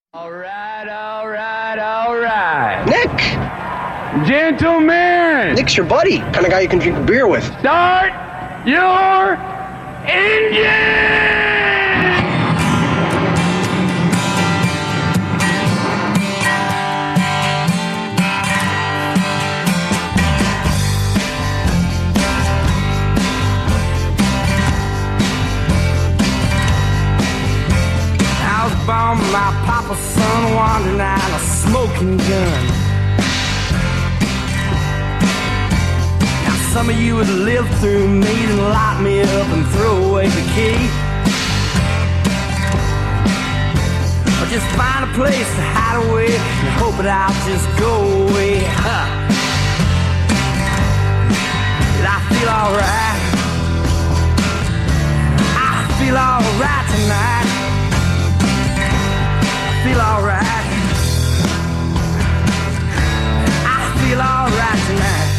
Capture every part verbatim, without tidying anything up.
All right, all right, all right. Nick! Gentlemen! Nick's your buddy. Kind of guy you can drink a beer with. Start your engine! Bomb my papa's son wandering out a smoking gun. Now some of you would live through me and lock me up and throw away the key, or just find a place to hide away and hope that I'll just go away. Huh. Did I feel alright? I feel alright tonight. Feel alright. I feel alright tonight.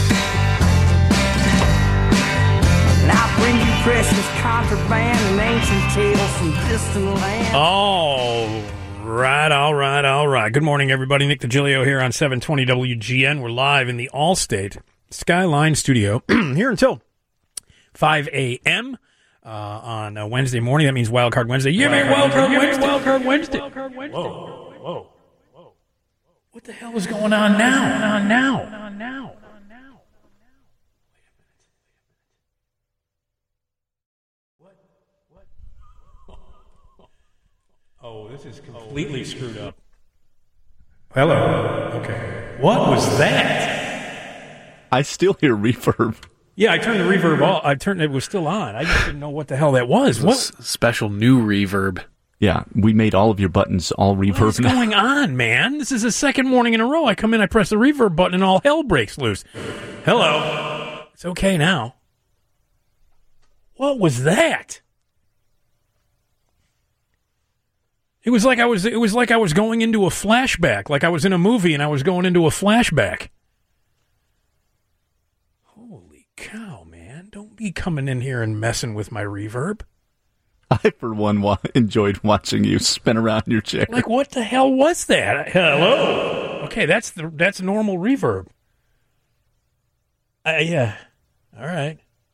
And I bring you precious contraband and ancient tales from distant lands. All right, all right, all right. Good morning, everybody. Nick DiGilio here on seven twenty W G N. We're live in the Allstate Skyline Studio here until five a.m. Uh, on a Wednesday morning. That means Wildcard Wednesday. You mean Wildcard Wednesday? Wildcard Wednesday. Whoa, whoa, whoa. What the hell is going on now? On now? On now? On now? What? What? Oh, this is completely screwed up. Hello. Okay. What was that? I still hear reverb. Yeah, I turned the reverb off. I turned it was still on. I just didn't know what the hell that was. What special new reverb? Yeah, we made all of your buttons all reverb. What's now. going on, man? This is the second morning in a row. I come in, I press the reverb button, and all hell breaks loose. Hello. It's okay now. What was that? It was like I was. It was like I was going into a flashback, like I was in a movie and I was going into a flashback. Cow, man, don't be coming in here and messing with my reverb. I, for one, wa- enjoyed watching you spin around your chair. Like, what the hell was that? Hello? Okay, that's the that's normal reverb. Uh, yeah, all right.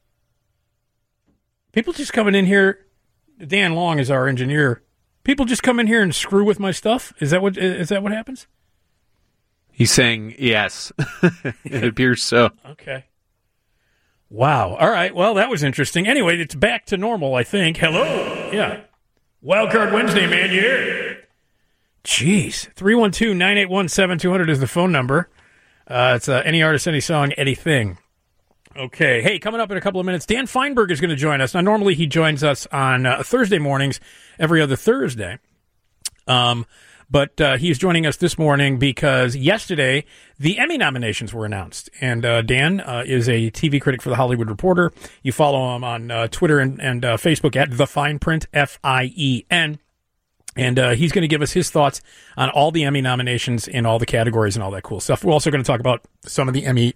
People just coming in here. Dan Long is our engineer. People just come in here and screw with my stuff. Is that what is that what happens? He's saying yes. It appears so. Okay. Wow. All right. Well, that was interesting. Anyway, it's back to normal, I think. Hello. Yeah. Wildcard Wednesday, man. You here? Jeez. three one two, nine eight one, seven two zero zero is the phone number. Uh, it's uh, any artist, any song, anything. Okay. Hey, coming up in a couple of minutes, Dan Feinberg is going to join us. Now, normally he joins us on uh, Thursday mornings, every other Thursday. Um, But uh, he's joining us this morning because yesterday the Emmy nominations were announced. And uh, Dan uh, is a T V critic for The Hollywood Reporter. You follow him on uh, Twitter and, and uh, Facebook at The Fine Print, F I E N. And uh, he's going to give us his thoughts on all the Emmy nominations in all the categories and all that cool stuff. We're also going to talk about some of the Emmy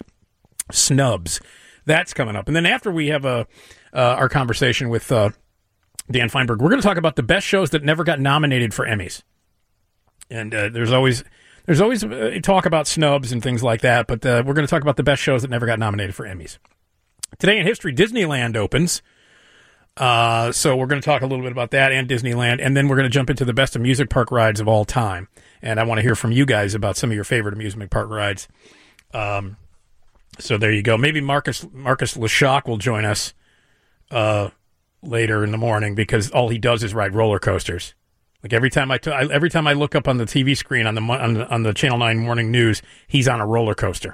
snubs. That's coming up. And then after we have uh, uh, our conversation with uh, Dan Feinberg, we're going to talk about the best shows that never got nominated for Emmys. And uh, there's always there's always uh, talk about snubs and things like that, but uh, we're going to talk about the best shows that never got nominated for Emmys. Today in history, Disneyland opens. Uh, so we're going to talk a little bit about that and Disneyland, and then we're going to jump into the best amusement park rides of all time. And I want to hear from you guys about some of your favorite amusement park rides. Um, so there you go. Maybe Marcus Marcus Leshock will join us uh, later in the morning because all he does is ride roller coasters. Like every time I, t- I every time I look up on the T V screen on the on the, on the Channel nine Morning News, he's on a roller coaster.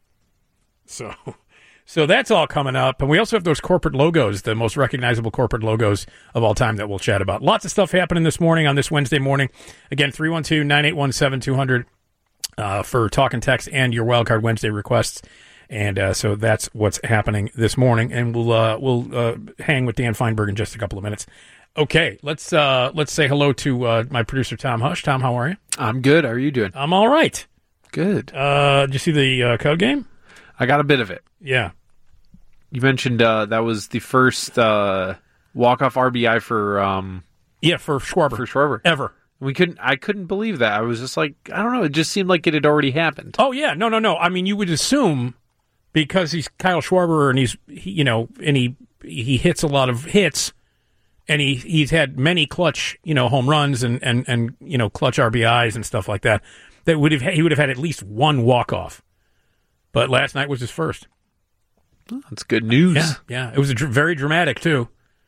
So, so that's all coming up, and we also have those corporate logos, the most recognizable corporate logos of all time that we'll chat about. Lots of stuff happening this morning on this Wednesday morning. Again, three one two, nine eight one, seven two zero zero uh, for talk and text and your Wildcard Wednesday requests. And uh, so that's what's happening this morning, and we'll uh, we'll uh, hang with Dan Feinberg in just a couple of minutes. Okay, let's uh, let's say hello to uh, my producer, Tom Hush. Tom, how are you? I'm good. How are you doing? I'm all right. Good. Uh, did you see the uh, code game? I got a bit of it. Yeah. You mentioned uh, that was the first uh, walk-off R B I for... Um, yeah, for Schwarber. For Schwarber. Ever. We couldn't. I couldn't believe that. I was just like, I don't know. It just seemed like it had already happened. Oh yeah, no, no, no. I mean, you would assume because he's Kyle Schwarber and he's he, you know and he he hits a lot of hits, and he he's had many clutch you know home runs and and and you know clutch R B Is and stuff like that. That would have he would have had at least one walk off, but last night was his first. Oh, that's good news. Yeah, yeah. It was a dr- very dramatic too.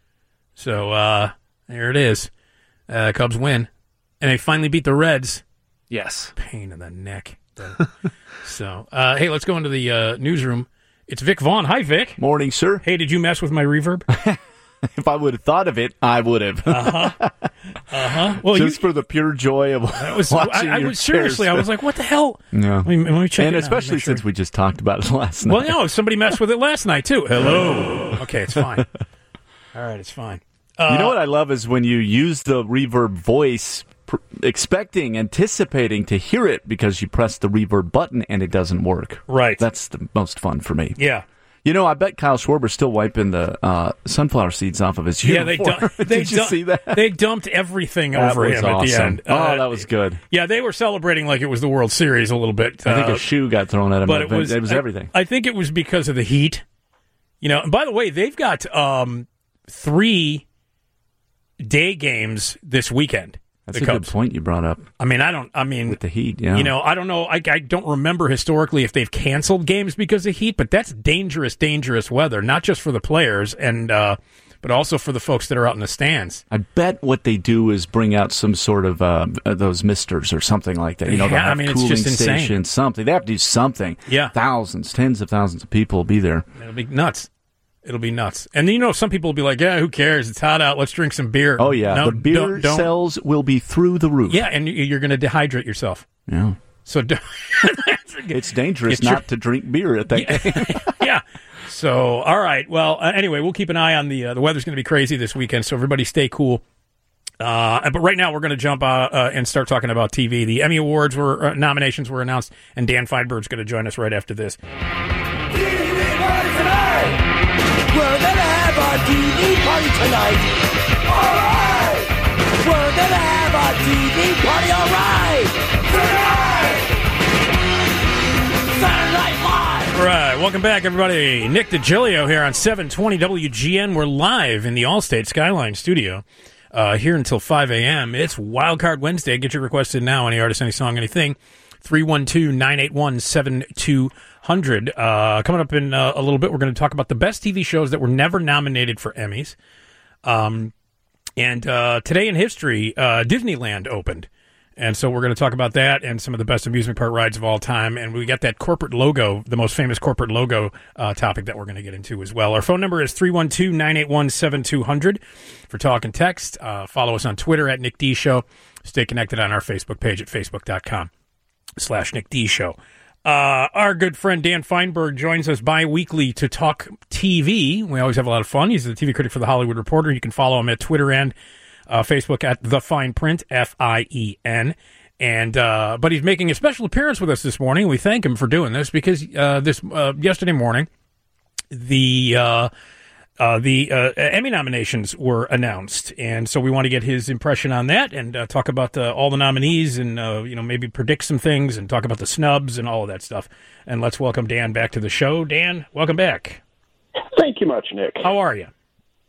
So uh, there it is. Uh, Cubs win. And they finally beat the Reds. Yes. Pain in the neck. so, uh, hey, let's go into the uh, newsroom. It's Vic Vaughn. Hi, Vic. Morning, sir. Hey, did you mess with my reverb? If I would have thought of it, I would have. Uh-huh. Uh-huh. Well, Just you, for the pure joy of was, watching I, I your was seriously, I was like, what the hell? Yeah. Let me, let me check and it especially out, sure. since we just talked about it last night. Well, no, somebody messed with it last night, too. Hello. Okay, it's fine. All right, it's fine. Uh, you know what I love is when you use the reverb voice pr- expecting, anticipating to hear it because you press the reverb button and it doesn't work. Right. That's the most fun for me. Yeah. You know, I bet Kyle Schwarber's still wiping the uh, sunflower seeds off of his uniform. Yeah, they, dump, they Did you dump, see that? They dumped everything That over was him awesome. at the end. Oh, Uh, that was good. Yeah, they were celebrating like it was the World Series a little bit. I think uh, a shoe got thrown at him. but it was, it was I, everything. I think it was because of the heat. You know, and by the way, they've got um, three day games this weekend. That's the a Cubs. good point you brought up. I mean, I don't. I mean, with the heat, yeah. You know, I don't know. I, I don't remember historically if they've canceled games because of heat, but that's dangerous, dangerous weather. Not just for the players, and uh, but also for the folks that are out in the stands. I bet what they do is bring out some sort of uh, those misters or something like that. You know, Yeah, they'll have I mean, it's cooling just insane. stations, something. They have to do something. Yeah. Thousands, tens of thousands of people will be there. It'll be nuts. It'll be nuts. And you know, some people will be like, "Yeah, who cares? It's hot out. Let's drink some beer." Oh yeah, no, the beer don't, don't. sales will be through the roof. Yeah, and you're going to dehydrate yourself. Yeah. So don't, it's dangerous It's not true. to drink beer at that yeah. game. yeah. So, all right. Well, uh, anyway, we'll keep an eye on the uh, the weather's going to be crazy this weekend. So everybody, stay cool. Uh, but right now, we're going to jump uh, uh, and start talking about T V. The Emmy Awards were uh, nominations were announced, and Dan Feinberg's going to join us right after this. We're gonna have our T V party tonight. All right. We're gonna have our T V party. All right. Tonight. Saturday Night Live. All right, welcome back, everybody. Nick DiGilio here on seven twenty W G N. We're live in the Allstate Skyline studio uh, here until five a.m. It's Wildcard Wednesday. Get your requests in now. Any artist, any song, anything. three one two, nine eight one, seven two zero zero. Uh, coming up in uh, a little bit, we're going to talk about the best T V shows that were never nominated for Emmys. Um, and uh, today in history, uh, Disneyland opened. And so we're going to talk about that and some of the best amusement park rides of all time. And we got that corporate logo, the most famous corporate logo uh, topic that we're going to get into as well. Our phone number is three one two, nine eight one, seven two zero zero for talk and text. Uh, follow us on Twitter at Nick D Show. Stay connected on our Facebook page at facebook.com slash Nick D Show. Uh, our good friend Dan Feinberg joins us bi-weekly to talk T V. We always have a lot of fun. He's the T V critic for The Hollywood Reporter. You can follow him at Twitter and uh, Facebook at The Fine Print, F I E N. And uh, but he's making a special appearance with us this morning. We thank him for doing this because uh, this uh, yesterday morning, the uh, uh, the uh, Emmy nominations were announced, and so we want to get his impression on that and uh, talk about the, all the nominees and uh, you know maybe predict some things and talk about the snubs and all of that stuff. And let's welcome Dan back to the show. Dan, welcome back. Thank you much, Nick. How are you?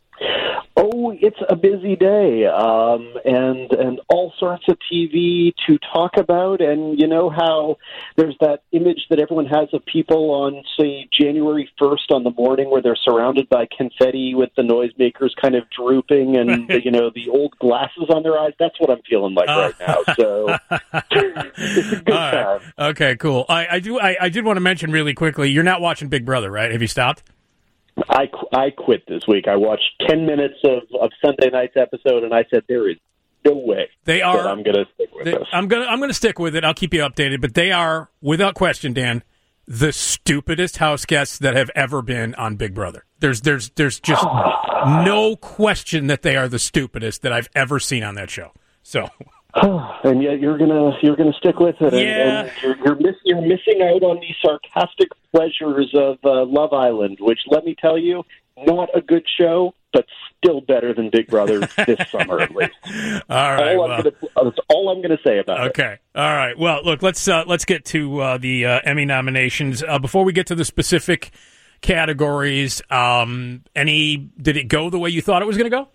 Oh, it's a busy day, um, and and all sorts of T V to talk about. And you know how there's that image that everyone has of people on, say, January first on the morning where they're surrounded by confetti with the noisemakers kind of drooping and, you know, the old glasses on their eyes. That's what I'm feeling like uh, right now. So it's a good all right. time. Okay, cool. I, I do. I, I did want to mention really quickly, you're not watching Big Brother, right? Have you stopped? I, qu- I quit this week. I watched ten minutes of, of Sunday night's episode, and I said, there is no way they are, that I'm going to stick with they, this. I'm going to I'm going to stick with it. I'll keep you updated. But they are, without question, Dan, the stupidest house guests that have ever been on Big Brother. There's there's there's just no question that they are the stupidest that I've ever seen on that show. So. And yet you're gonna you're gonna stick with it, and, Yeah. and you're you're, miss, you're missing out on the sarcastic pleasures of uh, Love Island, which, let me tell you, not a good show, but still better than Big Brother this summer at least. All right, all well. I'm gonna, that's all I'm going to say about okay. it. Okay, all right. Well, look, let's uh, let's get to uh, the uh, Emmy nominations. Uh, before we get to the specific categories, um, any did it go the way you thought it was going to go?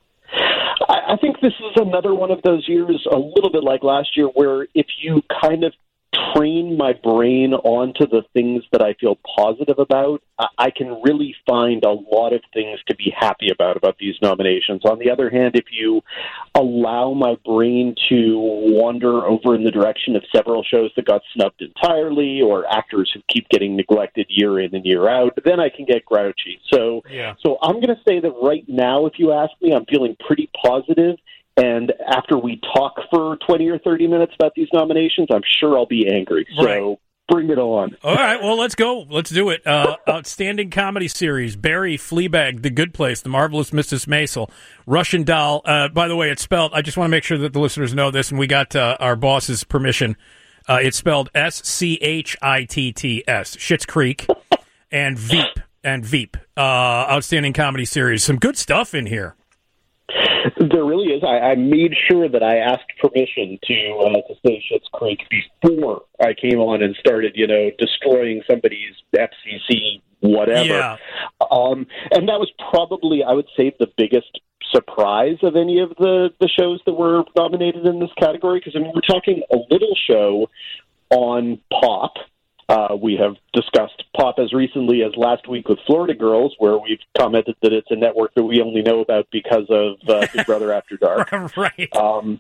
I, I think this is another one of those years, a little bit like last year, where if you kind of train my brain onto the things that I feel positive about, I, I can really find a lot of things to be happy about about these nominations. On the other hand, if you allow my brain to wander over in the direction of several shows that got snubbed entirely or actors who keep getting neglected year in and year out, then I can get grouchy. So, yeah. so I'm going to say that right now, if you ask me, I'm feeling pretty positive. And after we talk for twenty or thirty minutes about these nominations, I'm sure I'll be angry. So right. Bring it on. All right, well, let's go. Let's do it. Uh, outstanding comedy series, Barry, Fleabag, The Good Place, The Marvelous Missus Maisel, Russian Doll. Uh, by the way, it's spelled, I just want to make sure that the listeners know this, and we got uh, our boss's permission. Uh, it's spelled S C H I T T S, Schitt's Creek, and Veep, and Veep. Uh, outstanding comedy series. Some good stuff in here. There really is. I, I made sure that I asked permission to uh, to say Schitt's Creek before I came on and started, you know, destroying somebody's F C C whatever. Yeah. Um, and that was probably, I would say, the biggest surprise of any of the, the shows that were nominated in this category. Because, I mean, we're talking a little show on Pop. Uh, we have discussed Pop as recently as last week with Florida Girls, where we've commented that it's a network that we only know about because of uh, Big Brother After Dark. Right. Um,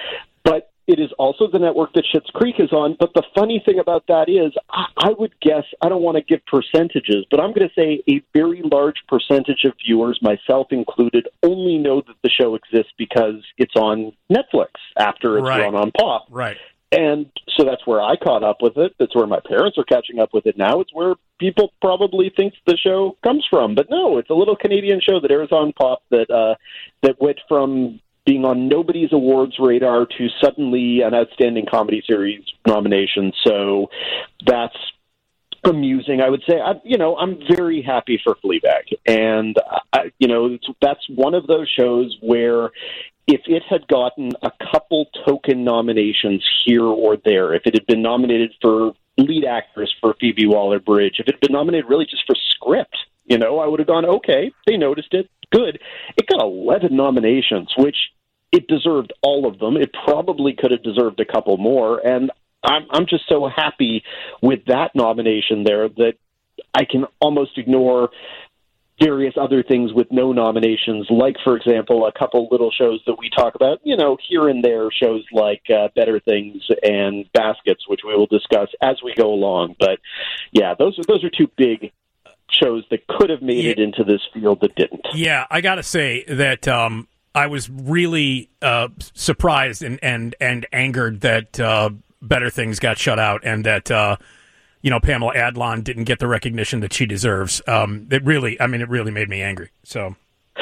but it is also the network that Schitt's Creek is on. But the funny thing about that is, I, I would guess, I don't want to give percentages, but I'm going to say a very large percentage of viewers, myself included, only know that the show exists because it's on Netflix after it's Right. run on Pop. Right. And so that's where I caught up with it. That's where my parents are catching up with it now. It's where people probably think the show comes from. But no, it's a little Canadian show that airs on Pop that uh, that went from being on nobody's awards radar to suddenly an outstanding comedy series nomination. So that's amusing, I would say. I, you know, I'm very happy for Fleabag. And, I, you know, it's, that's one of those shows where if it had gotten a couple token nominations here or there, if it had been nominated for lead actress for Phoebe Waller-Bridge, if it had been nominated really just for script, you know, I would have gone, okay, they noticed it, good. It got eleven nominations, which it deserved all of them. It probably could have deserved a couple more, and I'm, I'm just so happy with that nomination there that I can almost ignore various other things with no nominations, like, for example, a couple little shows that we talk about, you know, here and there, shows like uh, Better Things and Baskets, which we will discuss as we go along. But, yeah, those are, those are two big shows that could have made yeah. it into this field that didn't. Yeah, I got to say that um, I was really uh, surprised and, and, and angered that uh, Better Things got shut out and that uh, you know, Pamela Adlon didn't get the recognition that she deserves. Um, it really, I mean, it really made me angry. So,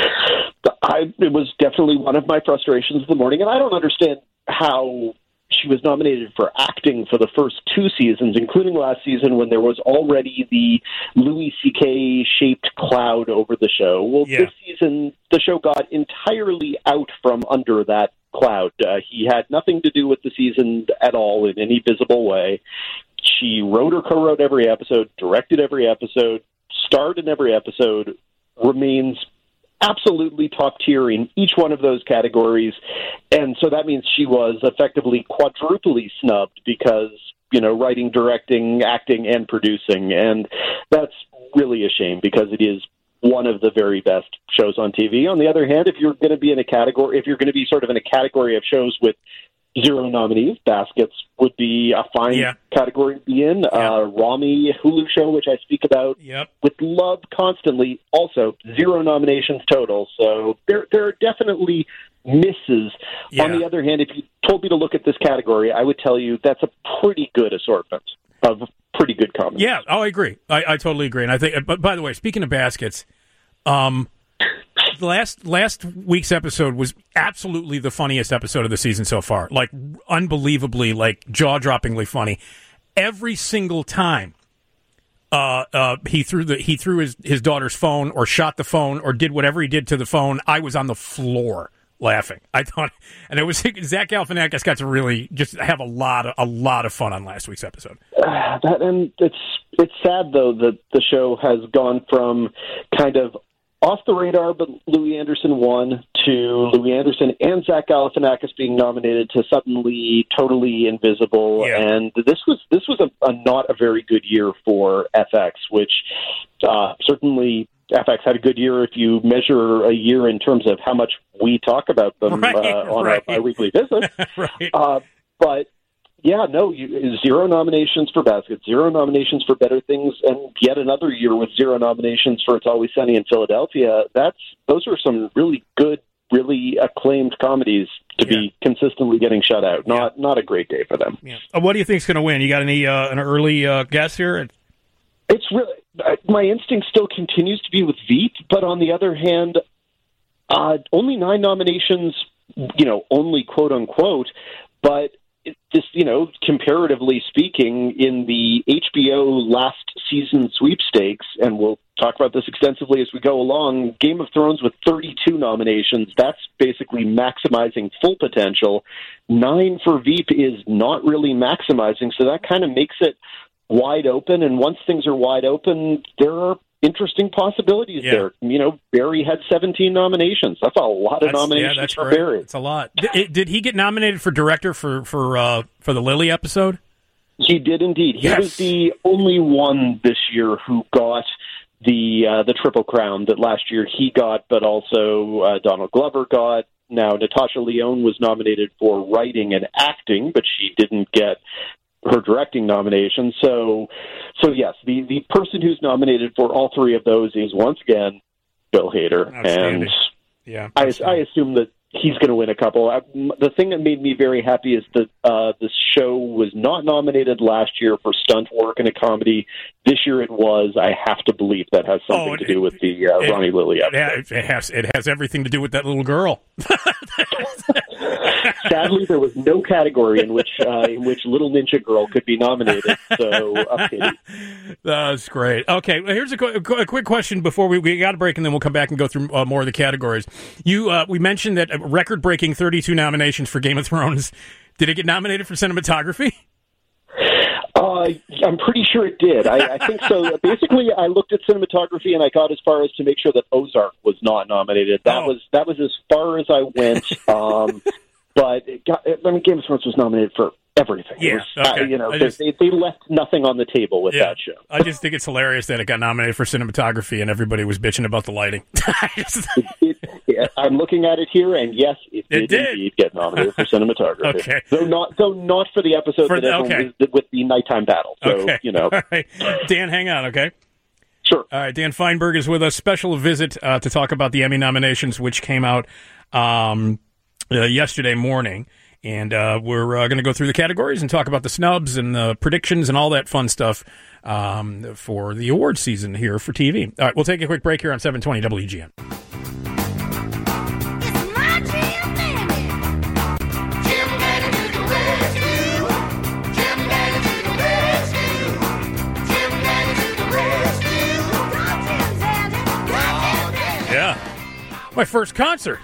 I, it was definitely one of my frustrations of the morning, and I don't understand how she was nominated for acting for the first two seasons, including last season when there was already the Louis C K shaped cloud over the show. Well, yeah. this season, the show got entirely out from under that cloud. Uh, he had nothing to do with the season at all in any visible way. She wrote or co-wrote every episode, directed every episode, starred in every episode, remains absolutely top tier in each one of those categories. And so that means she was effectively quadruply snubbed because, you know, writing, directing, acting, and producing. And that's really a shame because it is one of the very best shows on T V. On the other hand, if you're going to be in a category, if you're going to be sort of in a category of shows with zero nominees, Baskets would be a fine yeah. category to be in. Yeah. Uh, Rami Hulu show, which I speak about yep. with love constantly, also zero nominations total. So there, there are definitely misses. Yeah. On the other hand, if you told me to look at this category, I would tell you that's a pretty good assortment of pretty good comedy. Yeah, oh, I agree. I, I totally agree. And I think, but by the way, speaking of Baskets, um, last last week's episode was absolutely the funniest episode of the season so far. Like, unbelievably, like, jaw-droppingly funny. Every single time uh, uh, he threw the he threw his, his daughter's phone or shot the phone or did whatever he did to the phone, I was on the floor laughing. I thought, and it was Zach Galifianakis got to really just have a lot of a lot of fun on last week's episode. Uh, that and it's it's sad though that the show has gone from kind of off the radar, but Louis Anderson won, to Louis Anderson and Zach Galifianakis being nominated, to suddenly totally invisible. Yeah. And this was this was a, a not a very good year for F X, which uh, certainly F X had a good year if you measure a year in terms of how much we talk about them right, uh, on right. our biweekly visit. right. Uh, but yeah, no, you, zero nominations for Basket, zero nominations for Better Things, and yet another year with zero nominations for It's Always Sunny in Philadelphia. That's those are some really good, really acclaimed comedies to Yeah. be consistently getting shut out. Not Yeah. not a great day for them. Yeah. Uh, what do you think's going to win? You got any uh, an early uh, guess here? It's really uh, my instinct still continues to be with Veep, but on the other hand, uh, only nine nominations. You know, only quote unquote, but. Just, you know, comparatively speaking, in the H B O last season sweepstakes, and we'll talk about this extensively as we go along, Game of Thrones with thirty-two nominations, that's basically maximizing full potential. Nine for Veep is not really maximizing, so that kind of makes it wide open, and once things are wide open, there are interesting possibilities Yeah. there. You know, Barry had seventeen nominations. That's a lot of That's, nominations yeah, that's for great. Barry. It's a lot. Did, did he get nominated for director for for uh, for the Lily episode? He did indeed. He Yes. was the only one this year who got the uh, the Triple Crown that last year he got, but also uh, Donald Glover got. Now, Natasha Lyonne was nominated for writing and acting, but she didn't get her directing nomination. So, so yes, the, the person who's nominated for all three of those is once again Bill Hader. Outstanding. And Yeah, I, I assume that he's going to win a couple. I, the thing that made me very happy is that uh, this show was not nominated last year for stunt work in a comedy. This year it was. I have to believe that has something Oh, to it- do with the uh, it- Ronnie Lilly episode. Yeah, it, it has it has everything to do with that little girl. Sadly, there was no category in which uh, in which Little Ninja Girl could be nominated. So, a pity. That's great. Okay, well, here's a, qu- a quick question before we we got a break, and then we'll come back and go through uh, more of the categories. You uh, we mentioned that a record-breaking thirty-two nominations for Game of Thrones. Did it get nominated for cinematography? Uh, I'm pretty sure it did. I, I think so. Basically, I looked at cinematography and I got as far as to make sure that Ozark was not nominated. That Oh. was that was as far as I went. Um, but it got, I mean, Game of Thrones was nominated for everything. It Yeah, was, uh, okay. you know, I they, just- they, they left nothing on the table with Yeah. that show. I just think it's hilarious that it got nominated for cinematography, and everybody was bitching about the lighting. I just- It, yeah, I'm looking at it here, and yes, it, It did, did. indeed get nominated for cinematography. Okay. Though not, though not for the episode For that the- everyone okay. was with the nighttime battle. So okay, you know, All right. Dan, hang on, okay. sure. All right, Dan Feinberg is with us. Special visit uh, to talk about the Emmy nominations, which came out um, uh, yesterday morning. And uh, we're uh, going to go through the categories and talk about the snubs and the predictions and all that fun stuff um, for the award season here for T V. All right, we'll take a quick break here on seven twenty W G N. It's my Jim Dandy. Jim Dandy to the rescue. Jim Dandy to the rescue. Jim Dandy to the rescue. Go Jim Dandy. Go Jim Dandy. Yeah, my first concert.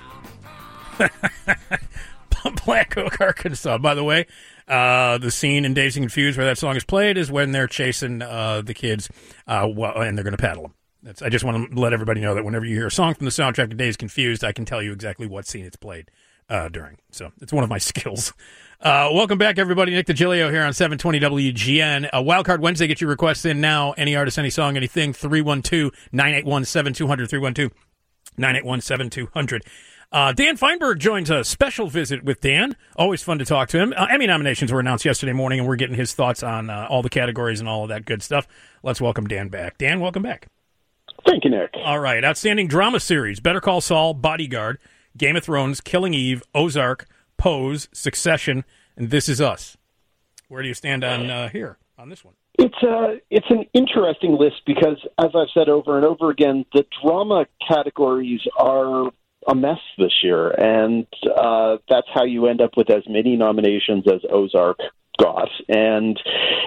Black Oak, Arkansas. By the way, uh, the scene in Dazed and Confused where that song is played is when they're chasing uh, the kids uh, wh- and they're going to paddle them. That's, I just want to let everybody know that whenever you hear a song from the soundtrack of Dazed and Confused, I can tell you exactly what scene it's played uh, during. So it's one of my skills. Uh, welcome back, everybody. Nick DiGilio here on seven twenty W G N. Uh, Wildcard Wednesday, get your requests in now. Any artist, any song, anything. three one two, nine eight one, seven two zero zero. three one two, nine eight one, seven two zero zero. Uh, Dan Feinberg joins a special visit with Dan. Always fun to talk to him. Uh, Emmy nominations were announced yesterday morning, and we're getting his thoughts on uh, all the categories and all of that good stuff. Let's welcome Dan back. Dan, welcome back. Thank you, Nick. All right. Outstanding drama series. Better Call Saul, Bodyguard, Game of Thrones, Killing Eve, Ozark, Pose, Succession, and This Is Us. Where do you stand on uh, here, on this one? It's a it's an interesting list because, as I've said over and over again, the drama categories are a mess this year, and uh, that's how you end up with as many nominations as Ozark got. And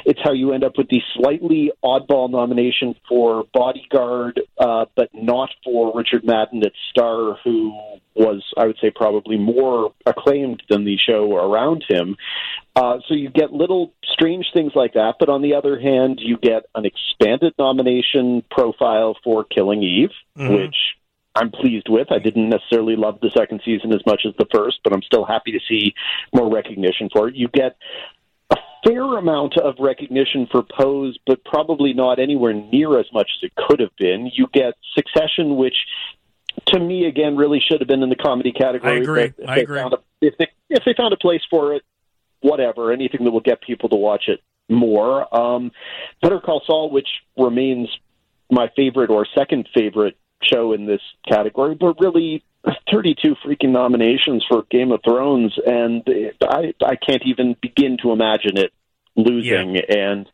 It's how you end up with the slightly oddball nomination for Bodyguard, uh, but not for Richard Madden at Star, who was, I would say, probably more acclaimed than the show around him. Uh, so you get little strange things like that, but on the other hand, you get an expanded nomination profile for Killing Eve, mm-hmm. which I'm pleased with. I didn't necessarily love the second season as much as the first, but I'm still happy to see more recognition for it. You get a fair amount of recognition for Pose, but probably not anywhere near as much as it could have been. You get Succession, which, to me, again, really should have been in the comedy category. I agree. If I they agree. Found a, if, they, if they found a place for it, whatever, anything that will get people to watch it more. Um, Better Call Saul, which remains my favorite or second favorite show in this category, but really thirty-two freaking nominations for Game of Thrones, and I I can't even begin to imagine it losing. Yeah. And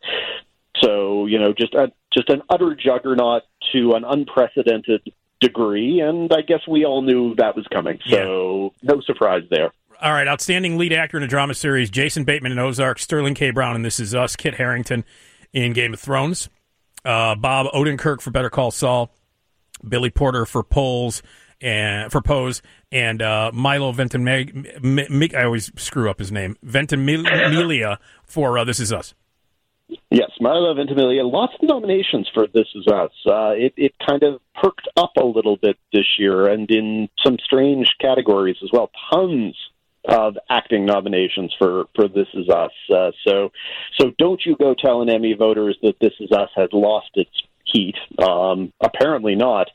so, you know, just a, just an utter juggernaut to an unprecedented degree, and I guess we all knew that was coming, so yeah. No surprise there. All right, outstanding lead actor in a drama series, Jason Bateman in Ozark, Sterling K. Brown in This Is Us, Kit Harington in Game of Thrones, uh, Bob Odenkirk for Better Call Saul, Billy Porter for Pose, and for Pose, and uh, Milo Ventimiglia. I always screw up his name. Ventimiglia for uh, This Is Us. Yes, Milo Ventimiglia. Lots of nominations for This Is Us. Uh, it it kind of perked up a little bit this year, and in some strange categories as well. Tons of acting nominations for, for This Is Us. Uh, so so don't you go telling Emmy voters that This Is Us has lost its heat. Um, apparently not.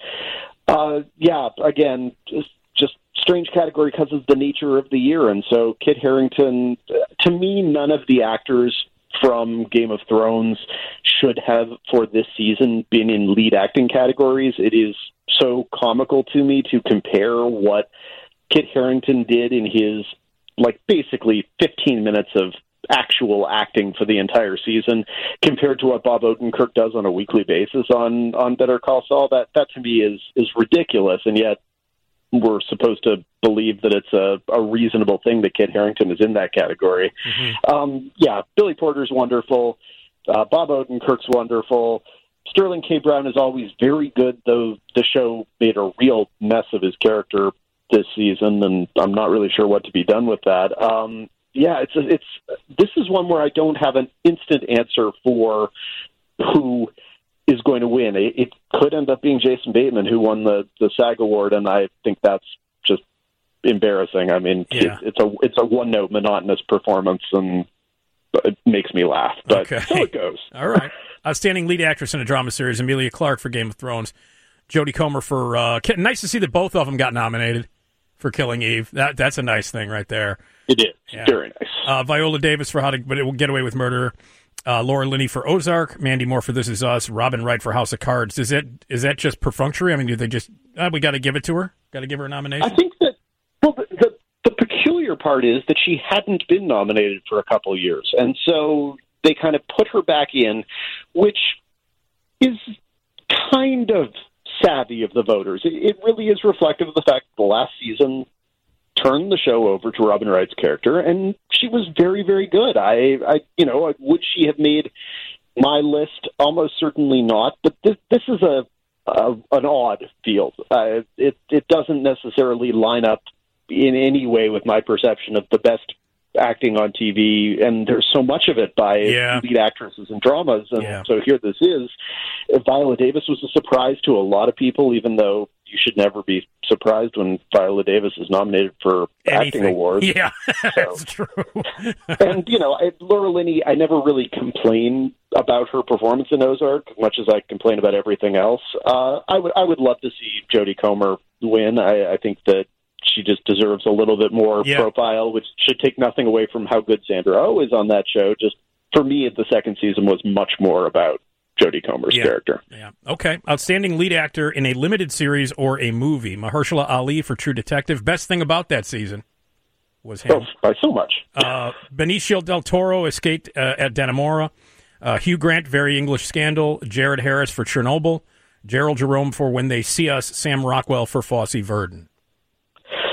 Uh, yeah, again, just, just strange category because of the nature of the year. And so Kit Harington, to me, none of the actors from Game of Thrones should have, for this season, been in lead acting categories. It is so comical to me to compare what Kit Harington did in his, like, basically fifteen minutes of actual acting for the entire season compared to what Bob Odenkirk does on a weekly basis on, on Better Call Saul. That, that to me is, is ridiculous, and yet we're supposed to believe that it's a, a reasonable thing that Kit Harington is in that category. Mm-hmm. Um, yeah, Billy Porter's wonderful. Uh, Bob Odenkirk's wonderful. Sterling K. Brown is always very good, though the show made a real mess of his character this season, and I'm not really sure what to be done with that. Um, yeah, it's it's this is one where I don't have an instant answer for who is going to win. It, it could end up being Jason Bateman, who won the, the SAG award, and I think that's just embarrassing. I mean, yeah. it, it's a it's a one note monotonous performance, and it makes me laugh. But okay. So it goes. All right. Outstanding lead actress in a drama series, Emilia Clarke for Game of Thrones, Jodie Comer for. Uh, nice to see that both of them got nominated for Killing Eve. That that's a nice thing right there. It is yeah. Very nice. Uh, Viola Davis for How to Get Away with Murder. Uh, Laura Linney for Ozark, Mandy Moore for This Is Us, Robin Wright for House of Cards. Is it is that just perfunctory? I mean, do they just uh, we got to give it to her? Got to give her a nomination? I think that well, the, the the peculiar part is that she hadn't been nominated for a couple of years, and so they kind of put her back in, which is kind of savvy of the voters. It, it really is reflective of the fact that the last season turned the show over to Robin Wright's character, and she was very, very good. I, I, you know, would she have made my list? Almost certainly not. But this, this is a, a an odd field. Uh, it it doesn't necessarily line up in any way with my perception of the best acting on T V, and there's so much of it by yeah. lead actresses and dramas. And yeah. so here this is. Viola Davis was a surprise to a lot of people, even though you should never be surprised when Viola Davis is nominated for Anything. acting awards. Yeah, so. That's true. And, you know, I, Laura Linney, I never really complain about her performance in Ozark, much as I complain about everything else. Uh, I would I would love to see Jodie Comer win. I, I think that she just deserves a little bit more yeah. profile, which should take nothing away from how good Sandra Oh is on that show. Just, for me, the second season was much more about Jodie Comer's yeah. character. Yeah. Okay. Outstanding lead actor in a limited series or a movie. Mahershala Ali for True Detective. Best thing about that season was him. Oh, by so much. uh, Benicio del Toro escaped uh, at Dannemora. Uh, Hugh Grant, Very English Scandal. Jared Harris for Chernobyl. Gerald Jerome for When They See Us. Sam Rockwell for Fosse Verdon.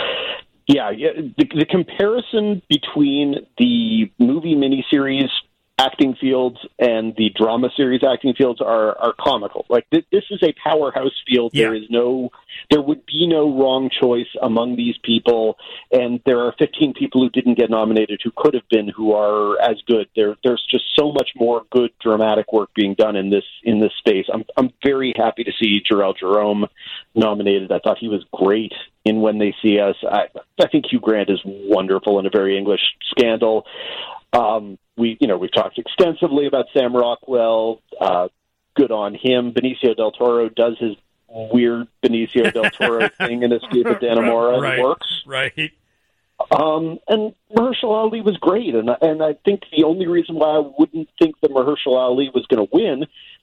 Yeah, yeah. The, the comparison between the movie miniseries acting fields and the drama series acting fields are, are comical. Like, th- this is a powerhouse field. Yeah. There is no, there would be no wrong choice among these people, and there are fifteen people who didn't get nominated who could have been, who are as good. There, there's just so much more good dramatic work being done in this in this space. I'm I'm very happy to see Jarrell Jerome nominated. I thought he was great in When They See Us. I, I think Hugh Grant is wonderful in A Very English Scandal. Um, we, you know, we've talked extensively about Sam Rockwell. Uh, good on him. Benicio del Toro does his weird Benicio del Toro thing in Escape at Dannemora. Right, and it works. right. Um, and Mahershala Ali was great, and and I think the only reason why I wouldn't think that Mahershala Ali was going to win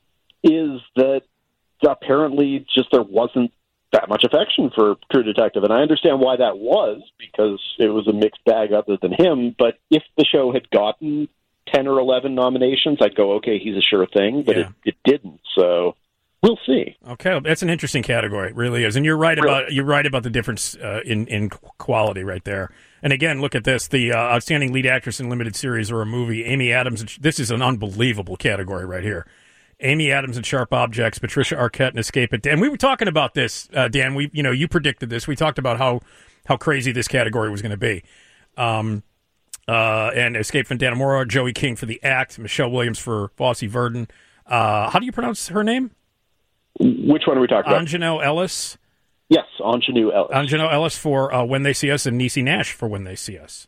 is that apparently just there wasn't that much affection for True Detective, and I understand why that was, because it was a mixed bag other than him. But if the show had gotten ten or eleven nominations, I'd go, okay, he's a sure thing, but Yeah. it, it didn't, so we'll see. Okay, that's an interesting category. It really is, and you're right Really? about you're right about the difference uh, in in quality right there. And again, look at this: the uh, outstanding lead actress in limited series or a movie. Amy Adams. This is an unbelievable category right here. Amy Adams in Sharp Objects, Patricia Arquette in Escape at Dan. We were talking about this, uh, Dan. We, you know, you predicted this. We talked about how how crazy this category was going to be. Um, uh, and Escape from Dannemora, Joey King for The Act, Michelle Williams for Fosse Verdon. Uh, how do you pronounce her name? Which one are we talking about? Anjanelle Ellis. Yes, Ingenue Ellis. Anjanelle Ellis for uh, When They See Us, and Niecy Nash for When They See Us.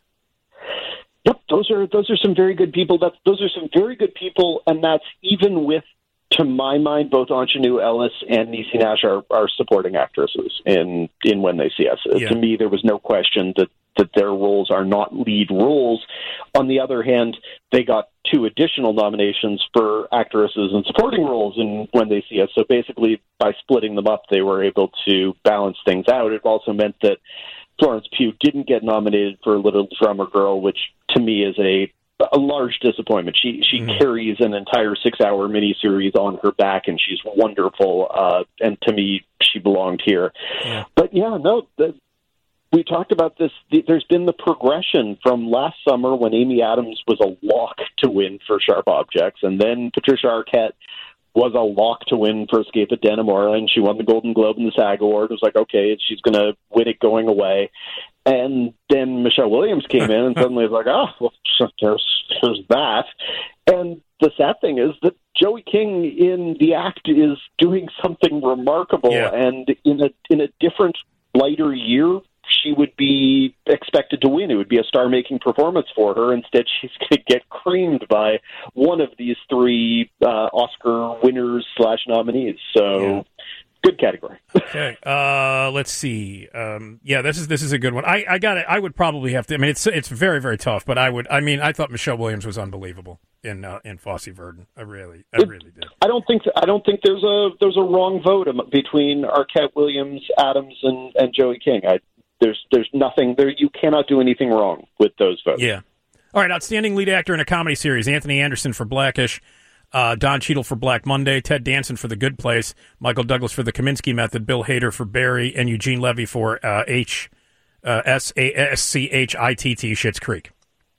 Yep, those are those are some very good people. That's those are some very good people, and that's even with, to my mind, both Ingenue Ellis and Niecy Nash are, are supporting actresses in, in When They See Us. Yeah. To me, there was no question that, that their roles are not lead roles. On the other hand, they got two additional nominations for actresses and supporting roles in When They See Us. So basically, by splitting them up, they were able to balance things out. It also meant that Florence Pugh didn't get nominated for Little Drummer Girl, which to me is a a large disappointment. She she mm-hmm. carries an entire six-hour miniseries on her back, and she's wonderful. Uh, and to me, she belonged here. Yeah. But yeah, no, the, we talked about this. The, there's been the progression from last summer when Amy Adams was a lock to win for Sharp Objects, and then Patricia Arquette was a lock to win for Escape at Dannemora, and she won the Golden Globe and the SAG Award. It was like, okay, she's going to win it going away. And then Michelle Williams came in, and suddenly it's like, oh, well, there's, there's that. And the sad thing is that Joey King in The Act is doing something remarkable, Yeah. and in a in a different, lighter year, she would be expected to win. It would be a star-making performance for her. Instead, she's going to get creamed by one of these three uh, Oscar winners slash nominees. So, Yeah. good category. Okay, uh, let's see. Um, yeah, this is this is a good one. I, I got it. I would probably have to. I mean, it's it's very very tough, but I would. I mean, I thought Michelle Williams was unbelievable in uh, in Fosse Verdon. I really, I It- really did. I don't think I don't think there's a there's a wrong vote am- between Arquette, Williams, Adams, and, and Joey King. I, there's there's nothing there. You cannot do anything wrong with those votes. Yeah. All right. Outstanding lead actor in a comedy series: Anthony Anderson for Blackish, uh, Don Cheadle for Black Monday, Ted Danson for The Good Place, Michael Douglas for The Kaminsky Method, Bill Hader for Barry, and Eugene Levy for uh, H uh, S A S C H I T T Schitt's Creek.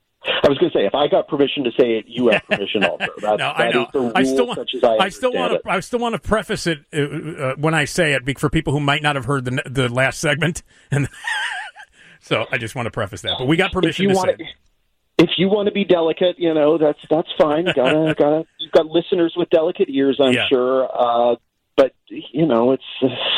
I was going to say, if I got permission to say it, you have permission also. That's, No, I that know. is the rule, I still want. such as I, I still understand want to. I still want to preface it uh, uh, when I say it be- for people who might not have heard the the last segment, and so I just want to preface that. But we got If permission you to want say. to, it. if you want to be delicate, you know that's that's fine. Gotta gotta. You've got listeners with delicate ears, I'm Yeah. sure. Uh, but you know, it's.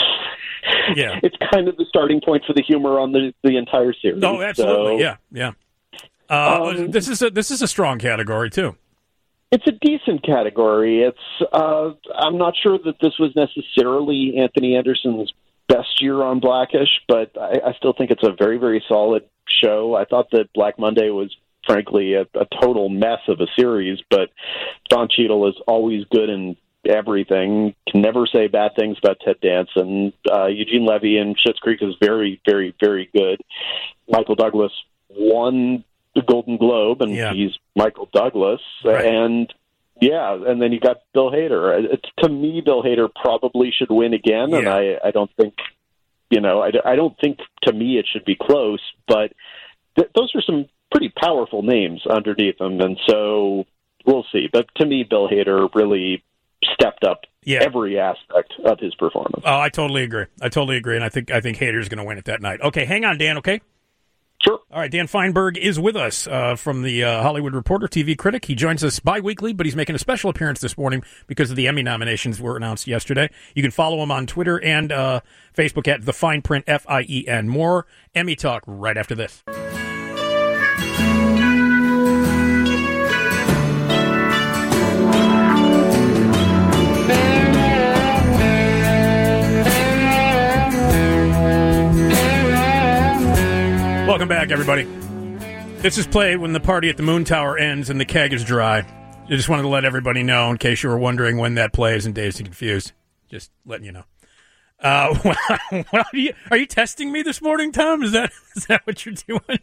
Yeah. It's kind of the starting point for the humor on the, the entire series. No, absolutely. So, Yeah, yeah. Uh, Um, this is a this is a strong category too. It's a decent category. It's uh, I'm not sure that this was necessarily Anthony Anderson's best year on Blackish, but I, I still think it's a very, very solid show. I thought that Black Monday was, frankly, a, a total mess of a series, but Don Cheadle is always good in everything. Can never say bad things about Ted Danson. Uh, Eugene Levy in Schitt's Creek is very, very, very good. Michael Douglas won the Golden Globe, and Yeah. he's Michael Douglas. Right. And yeah, and then you got Bill Hader. It's, to me, Bill Hader probably should win again, and Yeah. I, I don't think, you know, I, I don't think to me it should be close, but th- those are some pretty powerful names underneath them, and so we'll see. But to me, Bill Hader really stepped up Yeah. every aspect of his performance. Oh, I totally agree. I totally agree, and I think I think Hader's going to win it that night. Okay, hang on, Dan. Okay. Sure. All right, Dan Feinberg is with us uh, from the uh, Hollywood Reporter, T V critic. He joins us bi-weekly, but he's making a special appearance this morning because of the Emmy nominations were announced yesterday. You can follow him on Twitter and uh, Facebook at The Fine Print, F I E N. More Emmy talk right after this. Welcome back, everybody. This is played when the party at the Moon Tower ends and the keg is dry. I just wanted to let everybody know, in case you were wondering when that plays and Dazed and Confused. Just letting you know. Uh, well, well, are, you, are you testing me this morning, Tom? Is that is that what you're doing?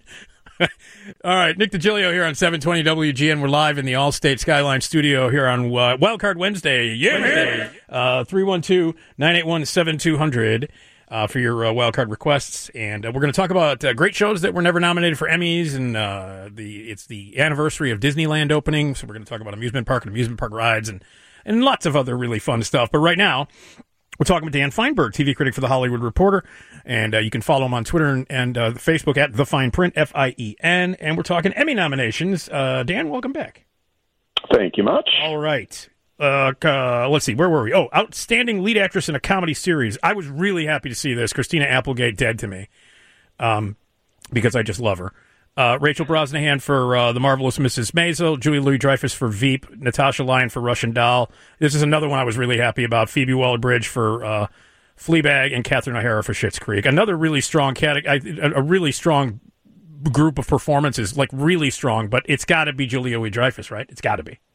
All right, Nick DiGilio here on seven twenty W G N. We're live in the Allstate Skyline studio here on uh, Wildcard Wednesday. Yeah, Wednesday. Uh, three one two, nine eight one, seven two zero zero. Uh, for your uh, wildcard requests, and uh, we're going to talk about uh, great shows that were never nominated for Emmys, and uh, the it's the anniversary of Disneyland opening, so we're going to talk about amusement park and amusement park rides, and and lots of other really fun stuff. But right now, we're talking with Dan Feinberg, T V critic for The Hollywood Reporter, and uh, you can follow him on Twitter and, and uh, Facebook at The Fine Print, F I E N, and we're talking Emmy nominations. Uh, Dan, welcome back. Thank you much. All right. Uh, uh, let's see, where were we? Oh, outstanding lead actress in a comedy series. I was really happy to see this. Christina Applegate, dead to me, um, because I just love her. Uh, Rachel Brosnahan for uh, The Marvelous Missus Maisel, Julie Louis-Dreyfus for Veep, Natasha Lyonne for Russian Doll. This is another one I was really happy about. Phoebe Waller-Bridge for uh, Fleabag and Catherine O'Hara for Schitt's Creek. Another really strong category, a really strong group of performances, like really strong. But it's got to be Julie Louis-Dreyfus, right? It's got to be.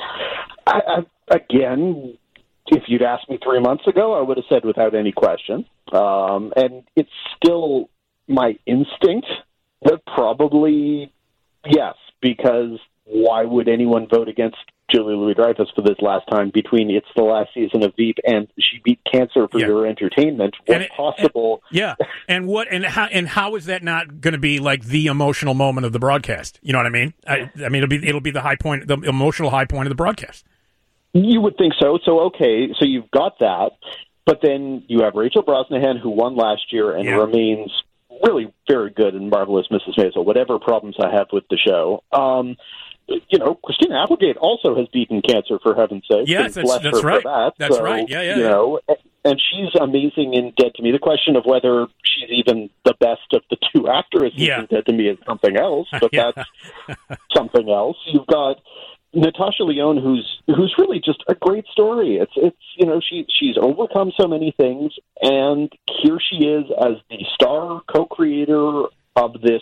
I, I, again, if you'd asked me three months ago, I would have said without any question. Um, and it's still my instinct that probably yes, because why would anyone vote against Julie Louis-Dreyfus for this last time between it's the last season of Veep and she beat cancer for Yeah. your entertainment? What's it- possible? And, yeah, and what and how and how is that not going to be like the emotional moment of the broadcast? You know what I mean? I, I mean, it'll be it'll be the high point, the emotional high point of the broadcast. You would think so. So, okay, so you've got that, but then you have Rachel Brosnahan, who won last year and Yeah. remains really very good in Marvelous Missus Maisel, whatever problems I have with the show. Um, you know, Christina Applegate also has beaten cancer, for heaven's sake. Yes, and that's- bless that's her right. For that. That's So, right. Yeah, yeah, You yeah. know, and she's amazing in Dead to Me. The question of whether she's even the best of the two actresses Yeah. in Dead to Me is something else, but Yeah. that's something else. You've got Natasha Lyonne, who's who's really just a great story. It's it's you know she she's overcome so many things, and here she is as the star co-creator of this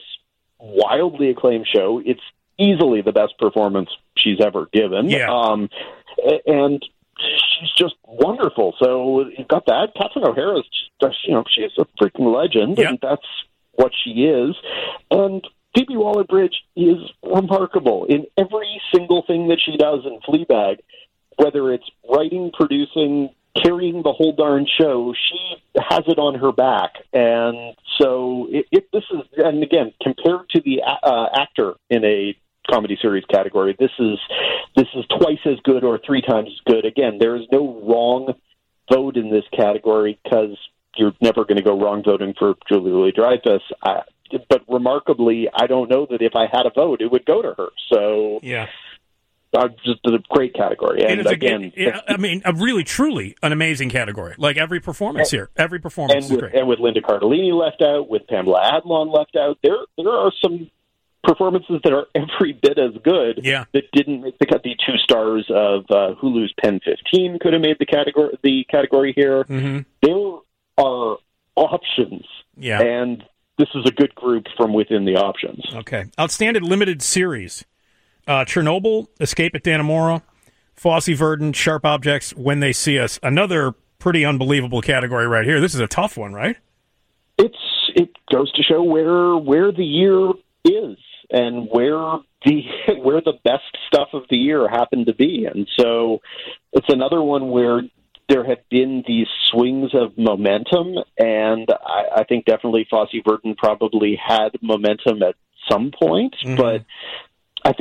wildly acclaimed show. It's easily the best performance she's ever given. Yeah. Um, a- and she's just wonderful. So you've got that. Catherine O'Hara is just you know she's a freaking legend, Yep. and that's what she is. And Phoebe Waller-Bridge is remarkable in every single thing that she does in Fleabag, whether it's writing, producing, carrying the whole darn show. She has it on her back, and so it, it, this is, and again, compared to the uh, actor in a comedy series category, this is this is twice as good or three times as good. Again, there is no wrong vote in this category because you're never going to go wrong voting for Julie Louis-Dreyfus. I, but remarkably, I don't know that if I had a vote, it would go to her. So Yeah. uh, just a great category. It And is a- again, it- it- I mean, a really, truly an amazing category. Like every performance here, every performance and is with, great. and with Linda Cardellini left out, with Pamela Adlon left out, there there are some performances that are every bit as good. Yeah. That didn't make the cut. The two stars of uh, Hulu's Pen fifteen could have made the category. The category here. Mm-hmm. There are options. Yeah. And this is a good group from within the options. Okay. Outstanding limited series. Uh, Chernobyl, Escape at Dannemora, Fosse Verdon, Sharp Objects, When They See Us. Another pretty unbelievable category right here. This is a tough one, right? It's it goes to show where where the year is and where the where the best stuff of the year happened to be. And so it's another one where there have been these swings of momentum, and I, I think definitely Fosse Verdon probably had momentum at some point, Mhm. but I think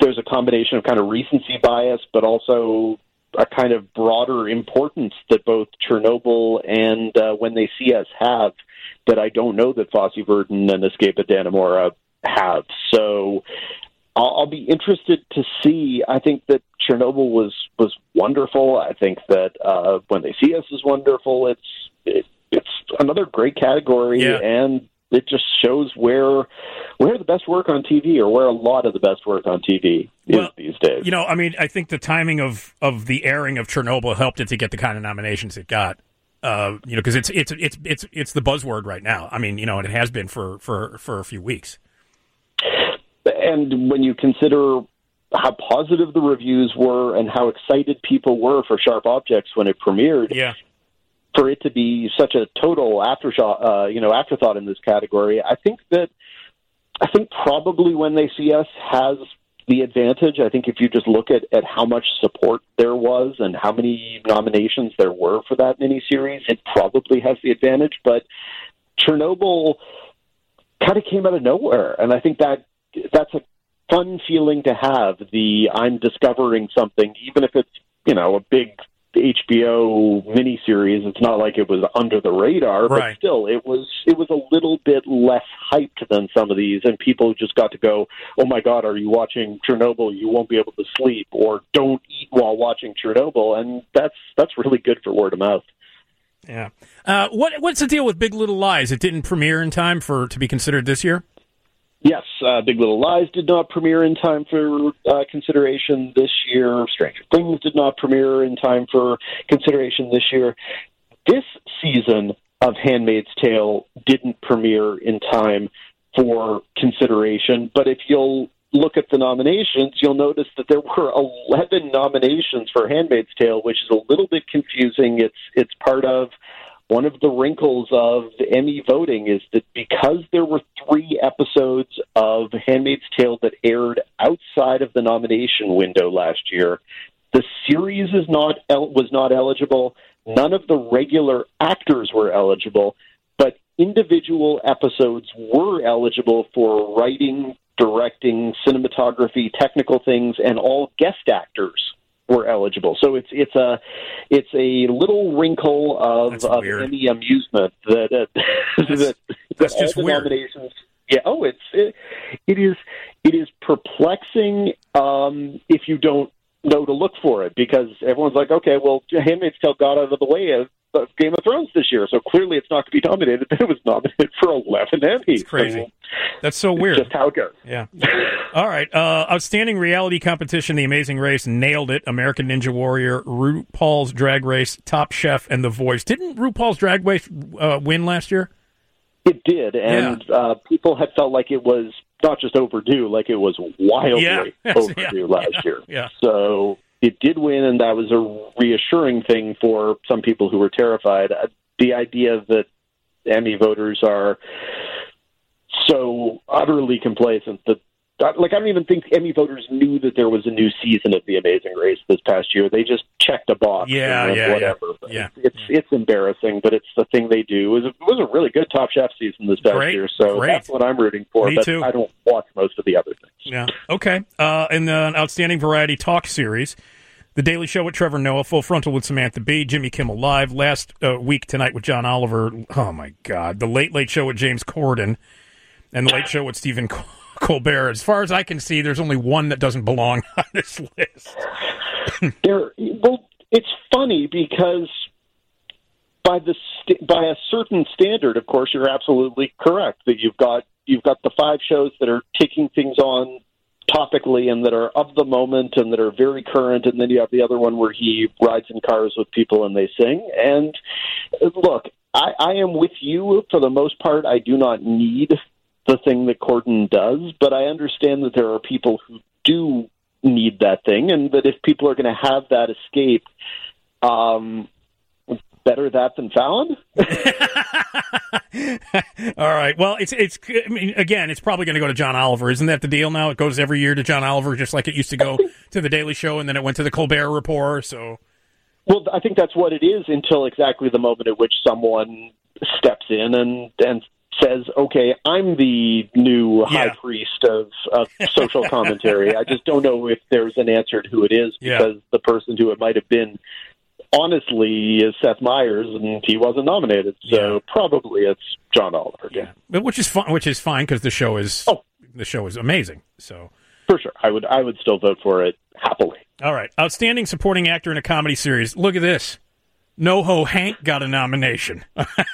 there's a combination of kind of recency bias, but also a kind of broader importance that both Chernobyl and uh, When They See Us have that I don't know that Fosse Verdon and Escape at Dannemora have. So I'll, I'll be interested to see. I think that Chernobyl was, was wonderful. I think that uh, When They See Us is wonderful. It's it, it's another great category, Yeah. and it just shows where where the best work on T V, or where a lot of the best work on T V is Well, these days. You know, I mean, I think the timing of, of the airing of Chernobyl helped it to get the kind of nominations it got. Uh, you know, because it's it's it's it's it's the buzzword right now. I mean, you know, and it has been for, for, for a few weeks. And when you consider how positive the reviews were and how excited people were for Sharp Objects when it premiered, Yeah. for it to be such a total aftershot, uh, you know, afterthought in this category, I think that I think probably When They See Us has the advantage. I think if you just look at, at how much support there was and how many nominations there were for that miniseries, it probably has the advantage. But Chernobyl kind of came out of nowhere, and I think that that's a fun feeling to have. The I'm discovering something, even if it's, you know, a big H B O miniseries. It's not like it was under the radar, Right. but still, it was it was a little bit less hyped than some of these, and people just got to go, "Oh my God, are you watching Chernobyl? You won't be able to sleep," or "Don't eat while watching Chernobyl," and that's that's really good for word of mouth. Yeah. Uh, what what's the deal with Big Little Lies? It didn't premiere in time for to be considered this year? Yes, uh, Big Little Lies did not premiere in time for uh, consideration this year. Stranger Things did not premiere in time for consideration this year. This season of Handmaid's Tale didn't premiere in time for consideration, but if you'll look at the nominations, you'll notice that there were eleven nominations for Handmaid's Tale, which is a little bit confusing. It's it's part of one of the wrinkles of Emmy voting is that because there were three episodes of Handmaid's Tale that aired outside of the nomination window last year, the series is not el- was not eligible. None of the regular actors were eligible, but individual episodes were eligible for writing, directing, cinematography, technical things, and all guest actors were eligible. So it's it's a it's a little wrinkle of, of Emmy amusement that uh, That's, that, that's that just all the weird. nominations. Yeah. Oh, it's it, it is it is perplexing um, if you don't know to look for it, because everyone's like, okay, well, Handmaid's Tale got out of the way of, of Game of Thrones this year, so clearly it's not going to be nominated. But it was nominated for eleven Emmys. It's crazy. So That's so weird. just how it goes. Yeah. All right. Uh, outstanding reality competition, The Amazing Race, nailed it. American Ninja Warrior, RuPaul's Drag Race, Top Chef, and The Voice. Didn't RuPaul's Drag Race uh, win last year? It did, and uh, people had felt like it was not just overdue, like it was wildly Yeah. overdue Yeah. last Yeah. year. Yeah. So it did win, and that was a reassuring thing for some people who were terrified. Uh, the idea that Emmy voters are so utterly complacent that, like, I don't even think Emmy voters knew that there was a new season of The Amazing Race this past year. They just checked a box. Yeah, and went, yeah, whatever. yeah. But Yeah. It's it's embarrassing, but it's the thing they do. It was a, it was a really good Top Chef season this past Great, year, so great. that's what I'm rooting for. Me but too. I don't watch most of the other things. Yeah. Okay. Uh, and then Outstanding Variety Talk Series. The Daily Show with Trevor Noah, Full Frontal with Samantha Bee, Jimmy Kimmel Live, last uh, week tonight with John Oliver. Oh, my God. The Late Late Show with James Corden, and The Late Show with Stephen Col- Colbert. As far as I can see, there's only one that doesn't belong on this list. There, well, it's funny because by the st- by a certain standard, of course, you're absolutely correct that you've got you've got the five shows that are taking things on topically and that are of the moment and that are very current, and then you have the other one where he rides in cars with people and they sing. And uh, look, I, I am with you for the most part. I do not need the thing that Corden does, but I understand that there are people who do need that thing, and that if people are going to have that escape, um, better that than Fallon. All right. Well, it's it's. I mean, again, it's probably going to go to John Oliver. Isn't that the deal now? It goes every year to John Oliver, just like it used to go to the Daily Show, and then it went to the Colbert Report. So, well, I think that's what it is until exactly the moment at which someone steps in and and says, okay, I'm the new Yeah. high priest of, of social commentary. I just don't know if there's an answer to who it is, Yeah. because the person who it might have been, honestly, is Seth Meyers, and he wasn't nominated. So Yeah. probably it's John Oliver again. But which is fun. Which is fine because the show is Oh. the show is amazing. So. For sure. I would I would still vote for it happily. All right. Outstanding supporting actor in a comedy series. Look at this. NoHo Hank got a nomination.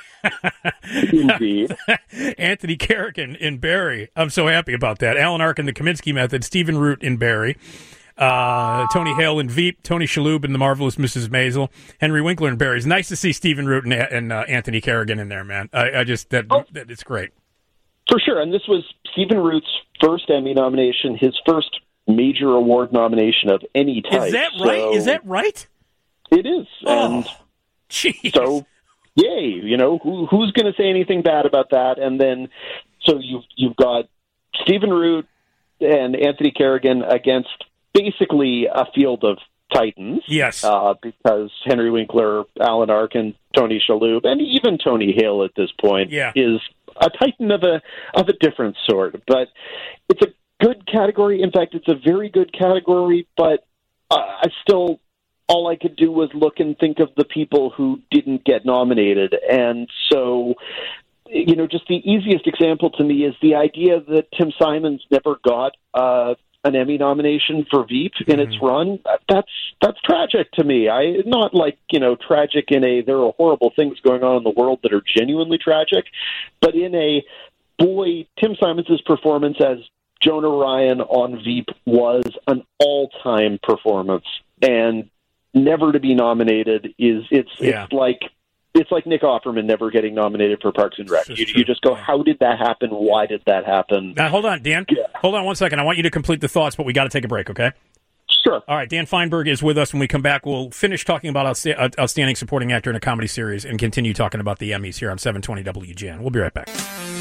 Indeed. Anthony Carrigan in Barry. I'm so happy about that. Alan Arkin, The Kaminsky Method. Stephen Root in Barry. Uh, Tony Hale in Veep. Tony Shalhoub in The Marvelous Missus Maisel. Henry Winkler in Barry. It's nice to see Stephen Root and, and uh, Anthony Carrigan in there, man. I, I just that, Oh. that it's great. For sure. And this was Stephen Root's first Emmy nomination, his first major award nomination of any type. Is that right? So Is that right? It is. And Oh, jeez. so, yay! You know, who, who's going to say anything bad about that? And then, so you've you've got Stephen Root and Anthony Carrigan against basically a field of titans. Yes. Uh, because Henry Winkler, Alan Arkin, Tony Shalhoub, and even Tony Hale at this point Yeah. is a titan of a of a different sort. But it's a good category. In fact, it's a very good category. But uh, I still. All I could do was look and think of the people who didn't get nominated. And so, you know, just the easiest example to me is the idea that Tim Simons never got uh, an Emmy nomination for Veep in Mm-hmm. its run. That's that's tragic to me. I not like, you know, tragic in a there are horrible things going on in the world that are genuinely tragic, but in a, boy, Tim Simons' performance as Jonah Ryan on Veep was an all-time performance. And never to be nominated is it's Yeah. it's like it's like Nick Offerman never getting nominated for Parks and Rec. This is You, true. you just go, how did that happen? Why did that happen? Now, hold on, Dan. Yeah. Hold on one second. I want you to complete the thoughts, but we got to take a break, okay? Sure. All right, Dan Feinberg is with us. When we come back, we'll finish talking about outsta- uh, outstanding supporting actor in a comedy series and continue talking about the Emmys here on seven twenty W G N. We'll be right back.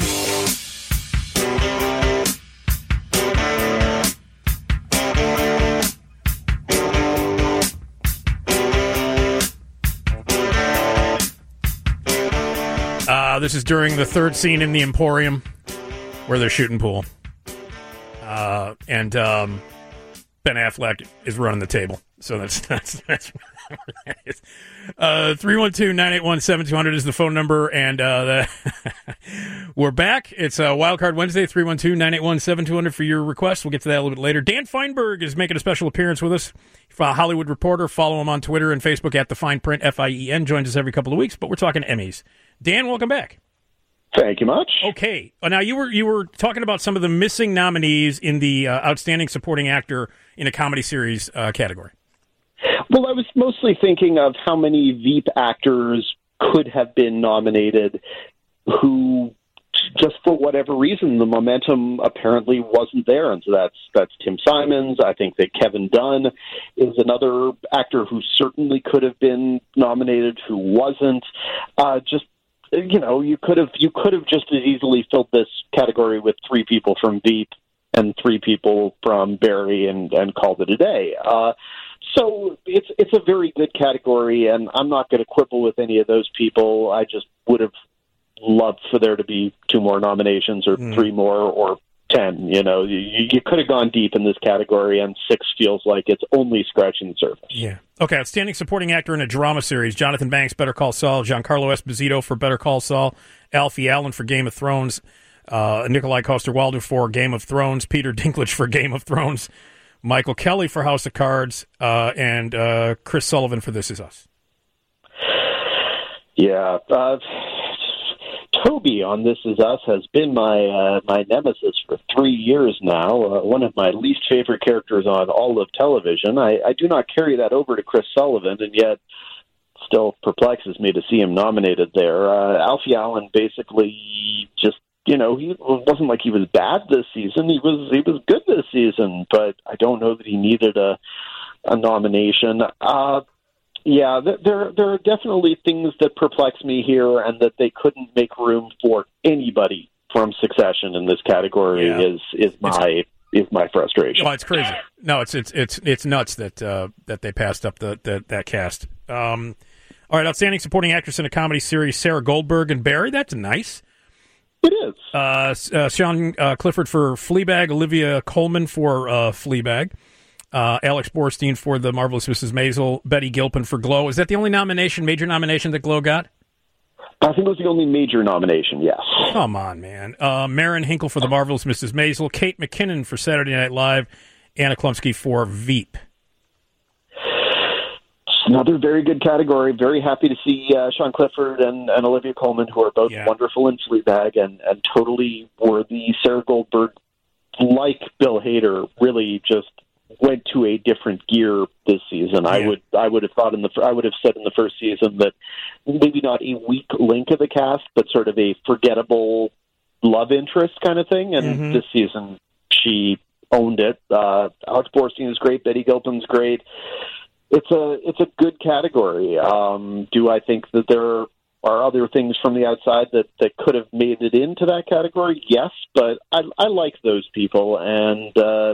Uh, this is during the third scene in the Emporium where they're shooting pool. Uh, and um, Ben Affleck is running the table. So that's that's that's where that is. Uh, three one two, nine eight one, seven two zero zero is the phone number, and uh, the we're back. It's uh, Wildcard Wednesday, three one two, nine eight one, seven two zero zero for your request. We'll get to that a little bit later. Dan Feinberg is making a special appearance with us. Uh, Hollywood Reporter. Follow him on Twitter and Facebook at The Fine Print, F I E N. Joins us every couple of weeks, but we're talking Emmys. Dan, welcome back. Thank you much. Okay. Uh, Now, you were you were talking about some of the missing nominees in the uh, Outstanding Supporting Actor in a Comedy Series uh, category. Well, I was mostly thinking of how many Veep actors could have been nominated who, just for whatever reason, the momentum apparently wasn't there. And so that's that's Tim Simons. I think that Kevin Dunn is another actor who certainly could have been nominated who wasn't. Uh, just you know, you could have you could have just as easily filled this category with three people from Veep and three people from Barry and, and called it a day. Uh, so it's it's a very good category, and I'm not going to quibble with any of those people. I just would have loved for there to be two more nominations or mm. three more or ten. You know, you, you could have gone deep in this category, and six feels like it's only scratching the surface. Yeah. Okay, Outstanding Supporting Actor in a Drama Series. Jonathan Banks, Better Call Saul. Giancarlo Esposito for Better Call Saul. Alfie Allen for Game of Thrones. Uh, Nikolai Coster-Waldau for Game of Thrones. Peter Dinklage for Game of Thrones. Michael Kelly for House of Cards. Uh, and uh, Chris Sullivan for This Is Us. Yeah. Uh, Toby on This Is Us has been my uh, my nemesis for three years now. Uh, one of my least favorite characters on all of television. I, I do not carry that over to Chris Sullivan, and yet still perplexes me to see him nominated there. Uh, Alfie Allen basically just, you know, he it wasn't like he was bad this season. He was he was good this season, but I don't know that he needed a a nomination. Uh, Yeah, there there are definitely things that perplex me here, and that they couldn't make room for anybody from Succession in this category yeah. is is my is my frustration. Oh, it's crazy. No, it's it's it's it's nuts that uh, that they passed up the, the that cast. Um, all right, Outstanding Supporting Actress in a Comedy Series, Sarah Goldberg and Barry. That's nice. It is. Uh, uh, Sean uh, Clifford for Fleabag, Olivia Colman for uh, Fleabag, uh, Alex Borstein for The Marvelous Missus Maisel, Betty Gilpin for Glow. Is that the only nomination, major nomination that Glow got? I think it was the only major nomination, yes. Come on, man. Uh, Marin Hinkle for The Marvelous Missus Maisel, Kate McKinnon for Saturday Night Live, Anna Klumsky for Veep. Another very good category. Very happy to see uh, Sean Clifford and, and Olivia Colman, who are both Yeah. wonderful in Fleabag and, and totally worthy. Sarah Goldberg, like Bill Hader, really just went to a different gear this season. I Yeah. would I would have thought in the I would have said in the first season that maybe not a weak link of the cast, but sort of a forgettable love interest kind of thing. And Mhm. this season, she owned it. Uh, Alex Borstein is great. Betty Gilpin's great. It's a it's a good category. Um, do I think that there are other things from the outside that, that could have made it into that category? Yes, but I, I like those people, and uh,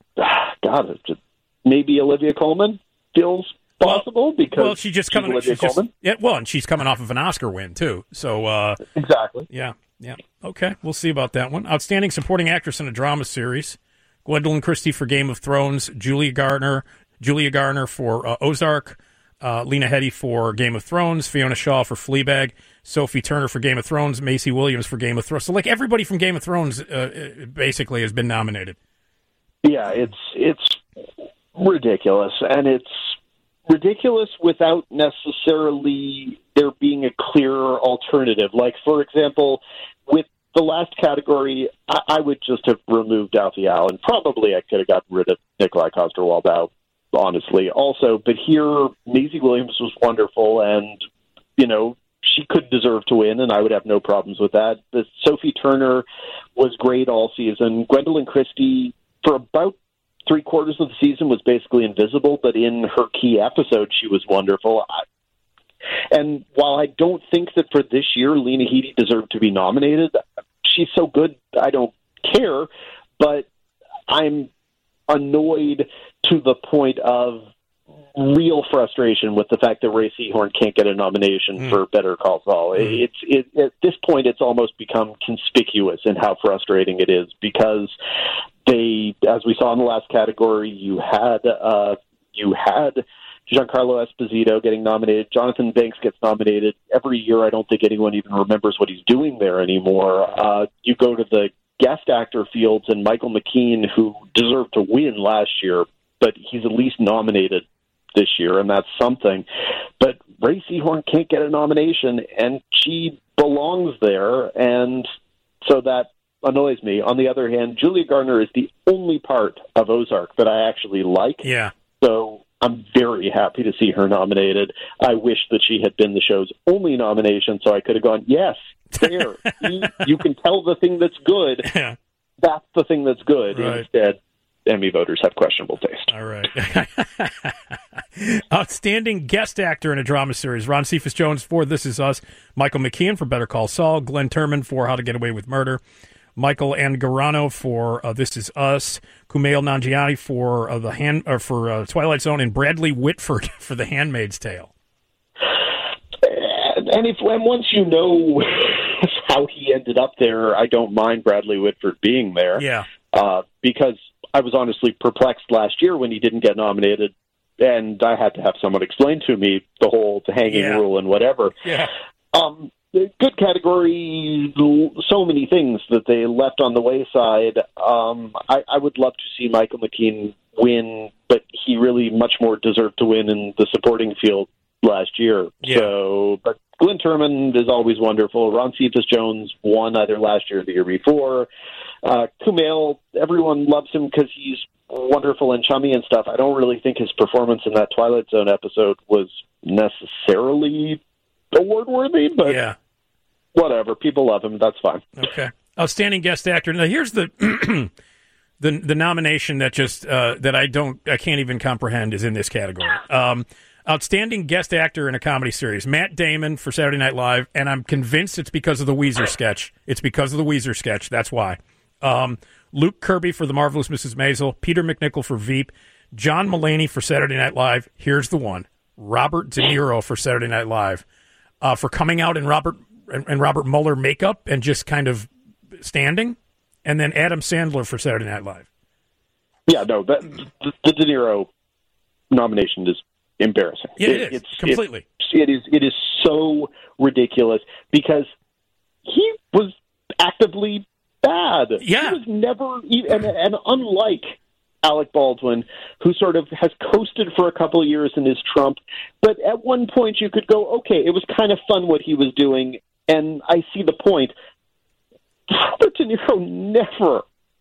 God, it just, maybe Olivia Colman feels possible because Well, she just she's coming. Olivia She's just, Colman. yeah, well, and she's coming off of an Oscar win too. So uh, Exactly. yeah, yeah. Okay, we'll see about that one. Outstanding Supporting Actress in a Drama Series: Gwendolyn Christie for Game of Thrones, Julia Garner, Julia Garner for uh, Ozark, uh, Lena Headey for Game of Thrones, Fiona Shaw for Fleabag, Sophie Turner for Game of Thrones, Macy Williams for Game of Thrones. So, like, everybody from Game of Thrones uh, basically has been nominated. Yeah, it's it's ridiculous, and it's ridiculous without necessarily there being a clear alternative. Like, for example, with the last category, I, I would just have removed Alfie Allen. Probably I could have gotten rid of Nikolai Coster-Waldau, honestly, also. But here, Maisie Williams was wonderful, and, you know, she could deserve to win, and I would have no problems with that. The Sophie Turner was great all season. Gwendolyn Christie, for about three quarters of the season, was basically invisible, but in her key episode, she was wonderful. I, and while I don't think that for this year Lena Headey deserved to be nominated, she's so good, I don't care, but I'm annoyed to the point of real frustration with the fact that Ray Seahorn can't get a nomination mm. for Better Call Saul. Mm. It's it, at this point, it's almost become conspicuous in how frustrating it is because they, as we saw in the last category, you had uh, you had Giancarlo Esposito getting nominated. Jonathan Banks gets nominated every year. I don't think anyone even remembers what he's doing there anymore. Uh, you go to the guest actor fields, and Michael McKean, who deserved to win last year, but he's at least nominated this year, and that's something. But Ray Seahorn can't get a nomination, and she belongs there, and so that annoys me. On the other hand, Julia Garner is the only part of Ozark that I actually like. Yeah. So I'm very happy to see her nominated. I wish that she had been the show's only nomination, so I could have gone, yes, there. you, you can tell the thing that's good. Yeah. That's the thing that's good. Right. Instead, Emmy voters have questionable taste. All right. Outstanding guest actor in a drama series: Ron Cephas Jones for This Is Us, Michael McKean for Better Call Saul, Glenn Turman for How to Get Away with Murder, Michael Angarano for uh, This Is Us, Kumail Nanjiani for uh, the hand or for uh, Twilight Zone, and Bradley Whitford for The Handmaid's Tale. And, and if and once you know how he ended up there, I don't mind Bradley Whitford being there. Yeah, uh, because I was honestly perplexed last year when he didn't get nominated, and I had to have someone explain to me the whole hanging yeah. rule and whatever. Yeah. Um, good category, so many things that they left on the wayside. Um, I, I would love to see Michael McKean win, but he really much more deserved to win in the supporting field last year. Yeah. So, but Glenn Turman is always wonderful. Ron Cephas Jones won either last year or the year before. Uh, Kumail, everyone loves him because he's wonderful and chummy and stuff. I don't really think his performance in that Twilight Zone episode was necessarily award-worthy, but yeah. whatever. People love him. That's fine. Okay. Outstanding guest actor. Now, here's the the the nomination that just uh, that I don't I can't even comprehend is in this category. Um, outstanding guest actor in a comedy series: Matt Damon for Saturday Night Live, and I'm convinced it's because of the Weezer sketch. It's because of the Weezer sketch. That's why. Um, Luke Kirby for The Marvelous Missus Maisel, Peter McNichol for Veep, John Mulaney for Saturday Night Live. Here's the one: Robert De Niro for Saturday Night Live uh, for coming out in Robert and, and Robert Mueller makeup and just kind of standing, and then Adam Sandler for Saturday Night Live. Yeah, no, that, the, the De Niro nomination is embarrassing. Yeah, it, it is, it's, completely. It, it is It is so ridiculous because he was actively bad. Yeah. He was never, even, and, and unlike Alec Baldwin, who sort of has coasted for a couple of years and is Trump, but at one point you could go, okay, it was kind of fun what he was doing, and I see the point. Robert De Niro never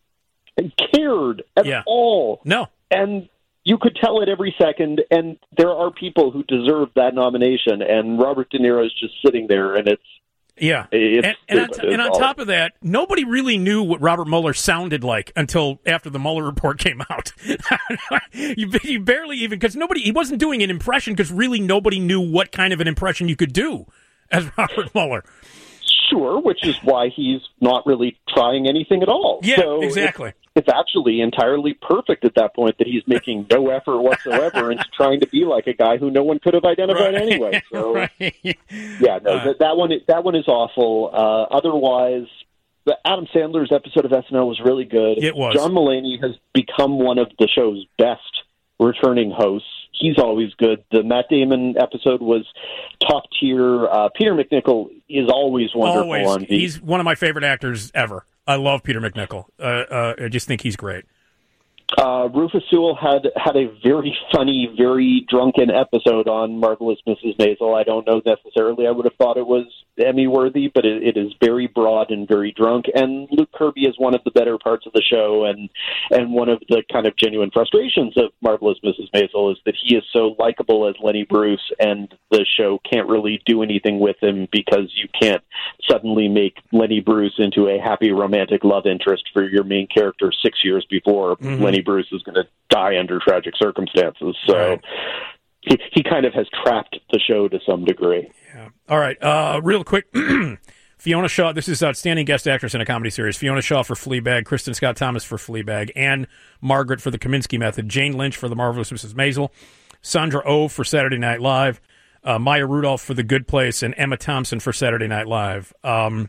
cared at Yeah. all. No. And you could tell it every second, and there are people who deserve that nomination, and Robert De Niro is just sitting there, and it's Yeah. It's and, and, on, stupid. and on It's top of that, nobody really knew what Robert Mueller sounded like until after the Mueller report came out. you, you barely even, because nobody, he wasn't doing an impression because really nobody knew what kind of an impression you could do as Robert Mueller. Sure, which is why he's not really trying anything at all. Yeah, so exactly. It's, it's actually entirely perfect at that point that he's making no effort whatsoever into trying to be like a guy who no one could have identified Right. anyway. So, Right. yeah, no, Uh, that, that one, that one is awful. Uh, otherwise, the Adam Sandler's episode of S N L was really good. It was. John Mulaney has become one of the show's best returning hosts. He's always good. The Matt Damon episode was top tier. Uh, Peter McNichol is always wonderful Always. on the He's one of my favorite actors ever. I love Peter McNichol. Uh, uh, I just think he's great. Uh, Rufus Sewell had had a very funny, very drunken episode on Marvelous Missus Maisel. I don't know necessarily. I would have thought it was Emmy worthy, but it, it is very broad and very drunk. And Luke Kirby is one of the better parts of the show, and and one of the kind of genuine frustrations of Marvelous Missus Maisel is that he is so likable as Lenny Bruce, and the show can't really do anything with him because you can't suddenly make Lenny Bruce into a happy romantic love interest for your main character six years before Mhm. Lenny Bruce is going to die under tragic circumstances. So Right. he, he kind of has trapped the show to some degree. Yeah. All right. Uh, real quick. Fiona Shaw, this is outstanding guest actress in a comedy series. Fiona Shaw for Fleabag, Kristen Scott Thomas for Fleabag, Anne Margaret for The Kaminsky Method, Jane Lynch for The Marvelous Missus Maisel, Sandra Oh for Saturday Night Live, uh, Maya Rudolph for The Good Place, and Emma Thompson for Saturday Night Live. Um,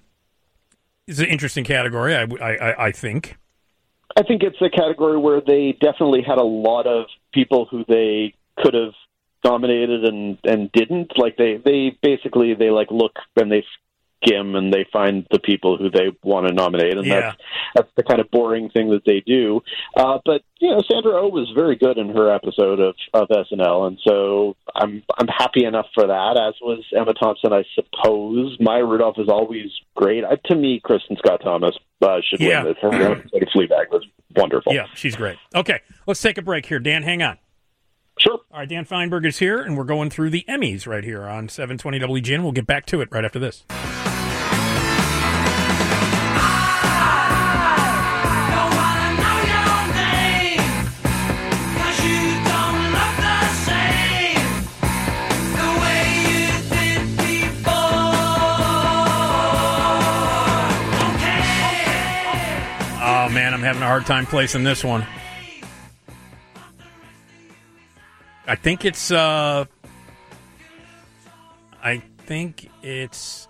it's an interesting category, I, I, I think. I think it's a category where they definitely had a lot of people who they could have nominated and, and didn't. Like they, they basically they like look and they skim and they find the people who they want to nominate, and Yeah. that's that's the kind of boring thing that they do. Uh, but you know, Sandra Oh was very good in her episode of, of S N L, and so I'm I'm happy enough for that. As was Emma Thompson, I suppose. Maya Rudolph is always great. Uh, to me, Kristen Scott Thomas uh, should Yeah. win this. Her episode of Fleabag was wonderful. Yeah, she's great. Okay, let's take a break here. Dan, hang on. Sure. All right, Dan Feinberg is here, and we're going through the Emmys right here on seven twenty W G N. We'll get back to it right after this. Oh, man, I'm having a hard time placing this one. I think it's, uh, I think it's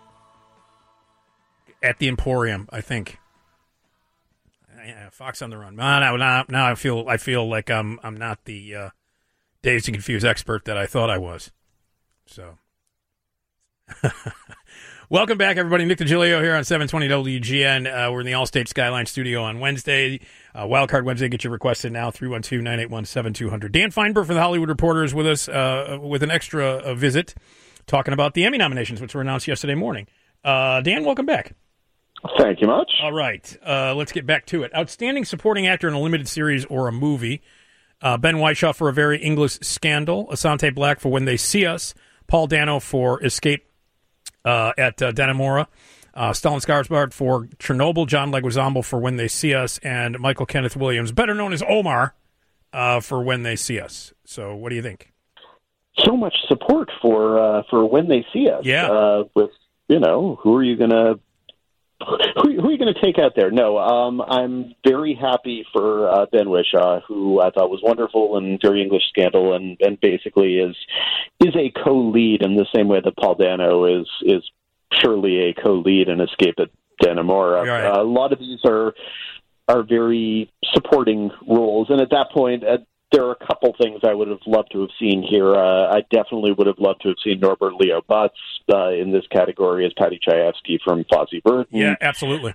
at the Emporium, I think. Yeah, Fox on the Run. No, no, now, now I feel, I feel like I'm, I'm not the, uh, Dazed and Confused expert that I thought I was. So. Welcome back, everybody. Nick DiGilio here on seven twenty W G N. Uh, we're in the Allstate Skyline studio on Wednesday. Uh, Wildcard Wednesday. Get your requests in now, three one two, nine eight one, seven two zero zero. Dan Feinberg from The Hollywood Reporter is with us uh, with an extra uh, visit talking about the Emmy nominations, which were announced yesterday morning. Uh, Dan, welcome back. Thank you much. All right. Uh, let's get back to it. Outstanding Supporting Actor in a Limited Series or a Movie. Uh, Ben Whishaw for A Very English Scandal. Asante Black for When They See Us. Paul Dano for Escape Uh, at uh, Dannemora, uh, Stellan Skarsgård for Chernobyl, John Leguizamo for When They See Us, and Michael Kenneth Williams, better known as Omar, uh, for When They See Us. So, what do you think? So much support for uh, for When They See Us. Yeah. Uh, with you know, who are you gonna who, who are you gonna take out there? No, um, I'm very happy for uh, Ben Whishaw, who I thought was wonderful in Very English Scandal, and, and basically is is a co-lead in the same way that Paul Dano is is surely a co-lead in Escape at Dannemora. Right. Uh, a lot of these are are very supporting roles, and at that point, uh, there are a couple things I would have loved to have seen here. Uh, I definitely would have loved to have seen Norbert Leo Butz uh, in this category as Patty Chayefsky from Fozzie Burton. Yeah, absolutely.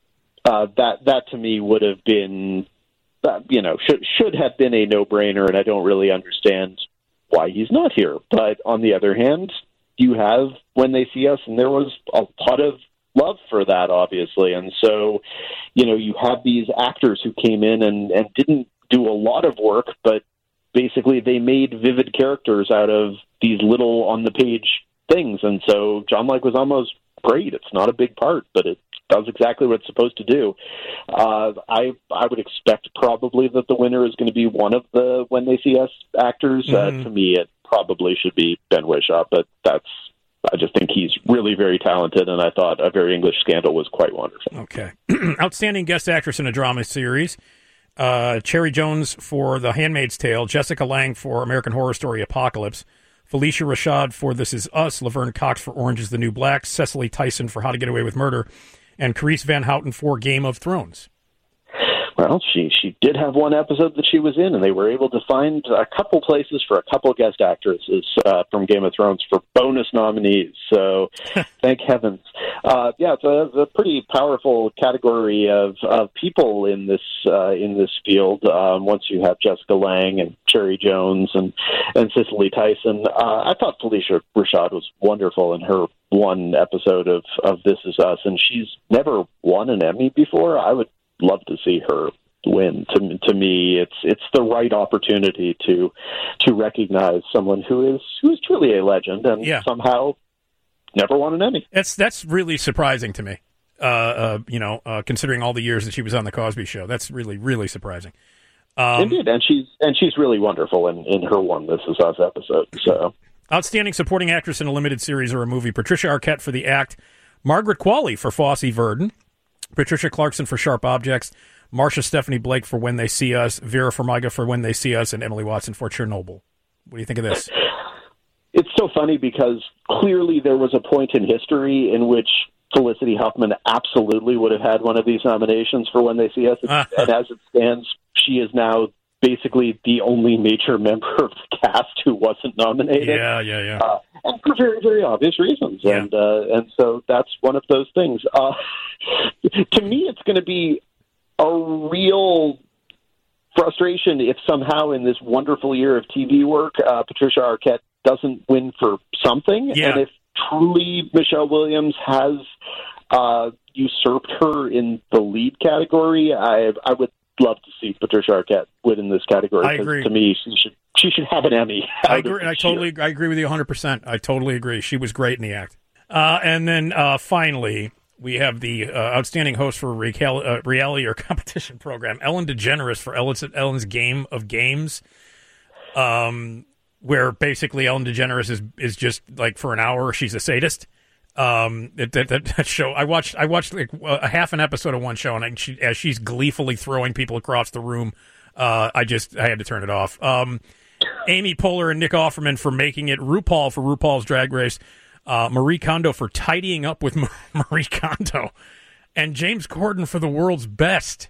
Uh, that that to me would have been, uh, you know, should should have been a no-brainer, and I don't really understand why he's not here. But on the other hand, you have When They See Us, and there was a lot of love for that, obviously. And so, you know, you have these actors who came in and, and didn't do a lot of work, but basically they made vivid characters out of these little on-the-page things. And so John Leguizamo's great. It's not a big part, but it does exactly what it's supposed to do. Uh, I I would expect probably that the winner is going to be one of the When They See Us actors. Mm-hmm. Uh, to me, it probably should be Ben Whishaw, but that's I just think he's really very talented, and I thought A Very English Scandal was quite wonderful. Okay. Outstanding guest actress in a drama series. Uh, Cherry Jones for The Handmaid's Tale. Jessica Lange for American Horror Story Apocalypse. Felicia Rashad for This Is Us. Laverne Cox for Orange is the New Black. Cecily Tyson for How to Get Away with Murder. And Carice Van Houten for Game of Thrones. Well, she she did have one episode that she was in, and they were able to find a couple places for a couple guest actresses uh, from Game of Thrones for bonus nominees. So, thank heavens. Uh, yeah, it's a, a pretty powerful category of, of people in this uh, in this field. Um, once you have Jessica Lange and Cherry Jones and and Cicely Tyson, uh, I thought Felicia Rashad was wonderful in her one episode of of This Is Us, and she's never won an Emmy before. I would love to see her win. To to me, it's it's the right opportunity to to recognize someone who is who is truly a legend and Yeah. somehow never won an Emmy. That's that's really surprising to me. Uh, uh, you know, uh, considering all the years that she was on the Cosby Show, that's really really surprising. Um, Indeed, and she's and she's really wonderful in, in her one This Is Us episode. So, outstanding supporting actress in a limited series or a movie: Patricia Arquette for The Act, Margaret Qualley for Fosse Verdon, Patricia Clarkson for Sharp Objects, Marsha Stephanie Blake for When They See Us, Vera Farmiga for When They See Us, and Emily Watson for Chernobyl. What do you think of this? it's so funny because clearly there was a point in history in which Felicity Huffman absolutely would have had one of these nominations for When They See Us. Uh-huh. And as it stands, she is now basically the only major member of the cast who wasn't nominated. Yeah, yeah, yeah. Uh, and for very, very obvious reasons. Yeah. And uh, and so that's one of those things. Uh, to me, it's going to be a real frustration if somehow in this wonderful year of T V work, uh, Patricia Arquette doesn't win for something. Yeah. And if truly Michelle Williams has uh, usurped her in the lead category, I I would love to see Patricia Arquette win in this category. I 'cause agree. To me, she should she should have an Emmy. I out of agree. I this totally, year. I agree with you one hundred percent. I totally agree. She was great in The Act. Uh, and then uh, finally, we have the uh, outstanding host for a recal- uh, reality or competition program, Ellen DeGeneres for Ellen's, Ellen's Game of Games, um, where basically Ellen DeGeneres is is just like for an hour she's a sadist. Um, that, that, that show I watched I watched like a half an episode of one show, and I, she, as she's gleefully throwing people across the room, uh, I just I had to turn it off. Um, Amy Poehler and Nick Offerman for Making It, RuPaul for RuPaul's Drag Race, uh, Marie Kondo for Tidying Up with Marie Kondo, and James Corden for The World's Best.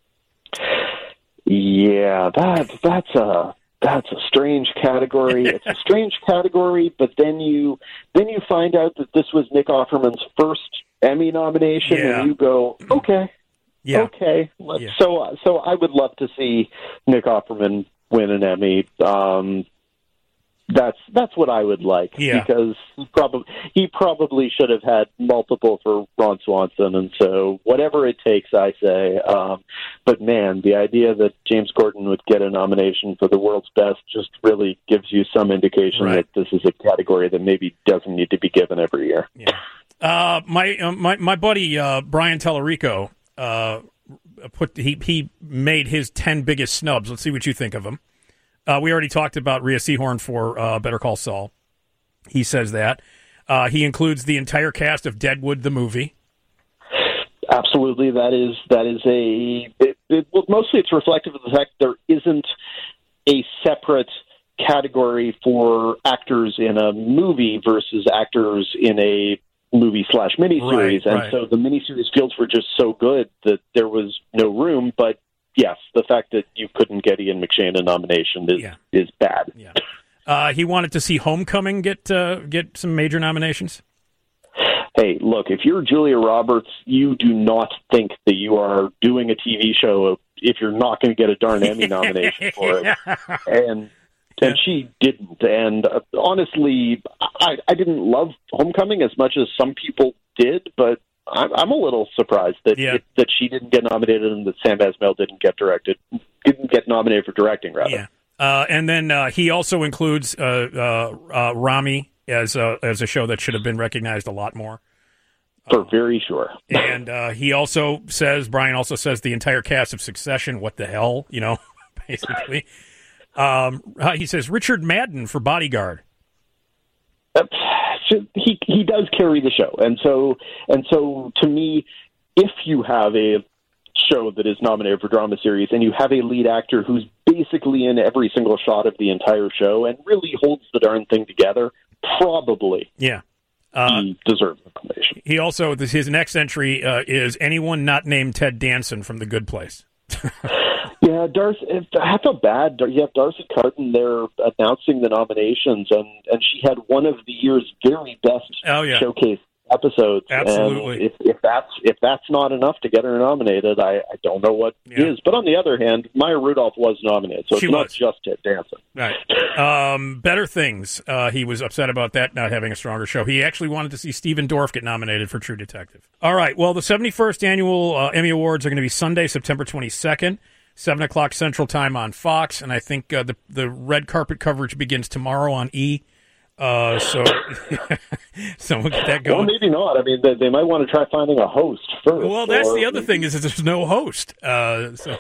Yeah, that that's a that's a strange category. It's a strange category, but then you then you find out that this was Nick Offerman's first Emmy nomination, Yeah. and you go, okay, Yeah. okay. Let's, Yeah. So so I would love to see Nick Offerman win an Emmy. Um, that's that's what I would like Yeah. because he probably he probably should have had multiple for Ron Swanson, and so whatever it takes, I say. Um, but man, the idea that James Corden would get a nomination for The World's Best just really gives you some indication Right. that this is a category that maybe doesn't need to be given every year. Yeah. Uh, my uh, my my buddy uh, Brian Tellerico uh, put he he made his ten biggest snubs. Let's see what you think of them. Uh, we already talked about Rhea Seehorn for uh, Better Call Saul. He says that uh, he includes the entire cast of Deadwood the movie. Absolutely, that is that is a it, it, well, mostly it's reflective of the fact there isn't a separate category for actors in a movie versus actors in a movie slash miniseries, Right, and right. so the miniseries fields were just so good that there was no room. But yes, the fact that you couldn't get Ian McShane a nomination is Yeah. is bad. Yeah. Uh, he wanted to see Homecoming get uh, get some major nominations. Hey, look, if you're Julia Roberts, you do not think that you are doing a T V show if you're not going to get a darn Emmy nomination for it. And and she didn't. And uh, honestly, I, I didn't love Homecoming as much as some people did, but I'm, I'm a little surprised that Yeah. it, that she didn't get nominated and that Sam Esmail didn't get directed, didn't get nominated for directing, rather. Yeah. Uh, and then uh, he also includes uh, uh, uh, Rami as a, as a show that should have been recognized a lot more. For very sure. And uh, he also says, Brian also says, the entire cast of Succession, what the hell, you know, basically. Um, uh, he says, Richard Madden for Bodyguard. Uh, he he does carry the show, and so and so to me, if you have a show that is nominated for drama series and you have a lead actor who's basically in every single shot of the entire show and really holds the darn thing together, probably Yeah. Uh, he deserves the nomination. he also, this, his next entry uh, is anyone not named Ted Danson from The Good Place. Yeah, Darcy. I felt bad. You have Darcy Carton there announcing the nominations, and, and she had one of the year's very best Oh, yeah. showcase episodes. Absolutely. And if, if that's if that's not enough to get her nominated, I, I don't know what Yeah. is. But on the other hand, Maya Rudolph was nominated, so She it's not was. just Ted Danson. Right. Um, Better Things. Uh, he was upset about that not having a stronger show. He actually wanted to see Stephen Dorff get nominated for True Detective. All right. Well, the seventy-first annual uh, Emmy Awards are going to be Sunday, September twenty-second, seven o'clock Central Time on Fox, and I think uh, the the red carpet coverage begins tomorrow on E! Uh, so, so we'll get that Well, going. maybe not. I mean, they, they might want to try finding a host first. Well, that's or the other thing is that there's no host. Uh, so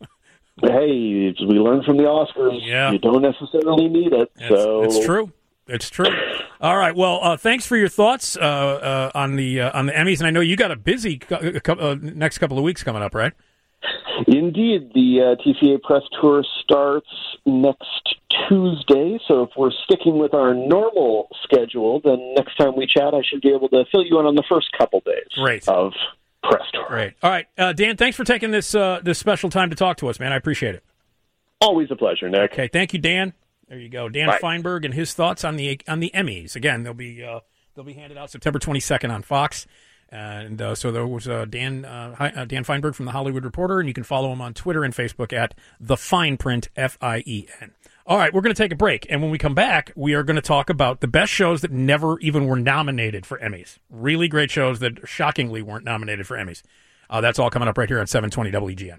Hey, as we learned from the Oscars, Yeah. you don't necessarily need it. It's, so it's true. It's true. All right. Well, uh, thanks for your thoughts uh, uh, on the uh, on the Emmys, and I know you got a busy co- a cou- uh, next couple of weeks coming up, right? Indeed, the uh, T C A press tour starts next Tuesday. So if we're sticking with our normal schedule, then next time we chat, I should be able to fill you in on the first couple days Great. of press tour. Great. All right, uh, Dan. Thanks for taking this uh, this special time to talk to us, man. I appreciate it. Always a pleasure, Nick. Okay. Thank you, Dan. There you go, Dan Bye. Feinberg and his thoughts on the on the Emmys. Again, they'll be uh, they'll be handed out September twenty-second on Fox. And uh, so there was uh, Dan uh, hi, uh, Dan Feinberg from The Hollywood Reporter, and you can follow him on Twitter and Facebook at The Fine Print, F I E N. All right, we're going to take a break, and when we come back, we are going to talk about the best shows that never even were nominated for Emmys. Really great shows that shockingly weren't nominated for Emmys. Uh, that's all coming up right here on seven twenty W G N.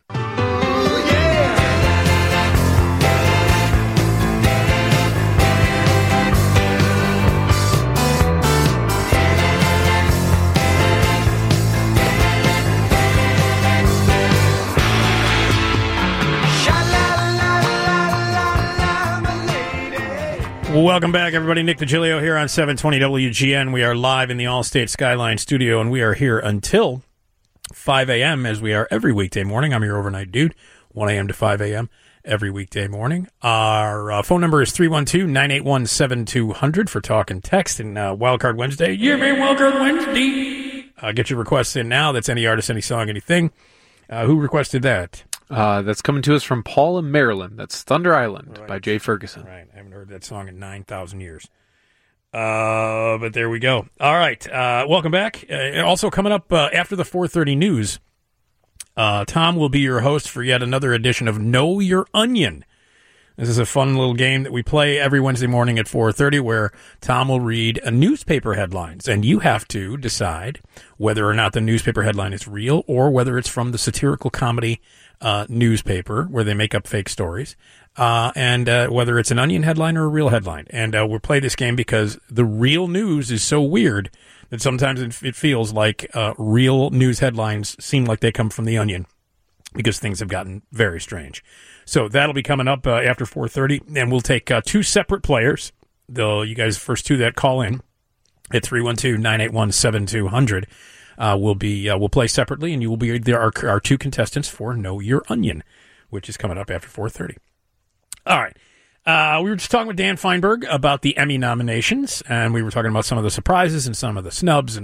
Welcome back, everybody. Nick DiGilio here on seven twenty W G N. We are live in the Allstate Skyline studio, and we are here until five a.m. as we are every weekday morning. I'm your overnight dude, one a.m. to five a.m. every weekday morning. Our uh, phone number is three one two, nine eight one, seven two zero zero for talk and text. And uh, Wildcard Wednesday, yeah, man, Wildcard Wednesday. Uh, get your requests in now. That's any artist, any song, anything. Uh, who requested that? Uh, that's coming to us from Paul in Maryland. That's Thunder Island Right. by Jay Ferguson. Right. I haven't heard that song in nine thousand years. Uh, but there we go. All right. Uh, welcome back. Uh, also coming up uh, after the four thirty news, uh, Tom will be your host for yet another edition of Know Your Onion. This is a fun little game that we play every Wednesday morning at four thirty where Tom will read a newspaper headlines, and you have to decide whether or not the newspaper headline is real or whether it's from the satirical comedy uh, newspaper where they make up fake stories, uh, and uh, whether it's an Onion headline or a real headline. And uh, we'll play this game because the real news is so weird that sometimes it, it feels like uh, real news headlines seem like they come from the Onion because things have gotten very strange. So that'll be coming up uh, after four thirty, and we'll take uh, two separate players. Though you guys, first two that call in at three one two, nine eight one, seven two zero zero, uh, will be uh, we'll play separately, and you will be there are our two contestants for Know Your Onion, which is coming up after four thirty. All right. Uh, we were just talking with Dan Feinberg about the Emmy nominations, and we were talking about some of the surprises and some of the snubs and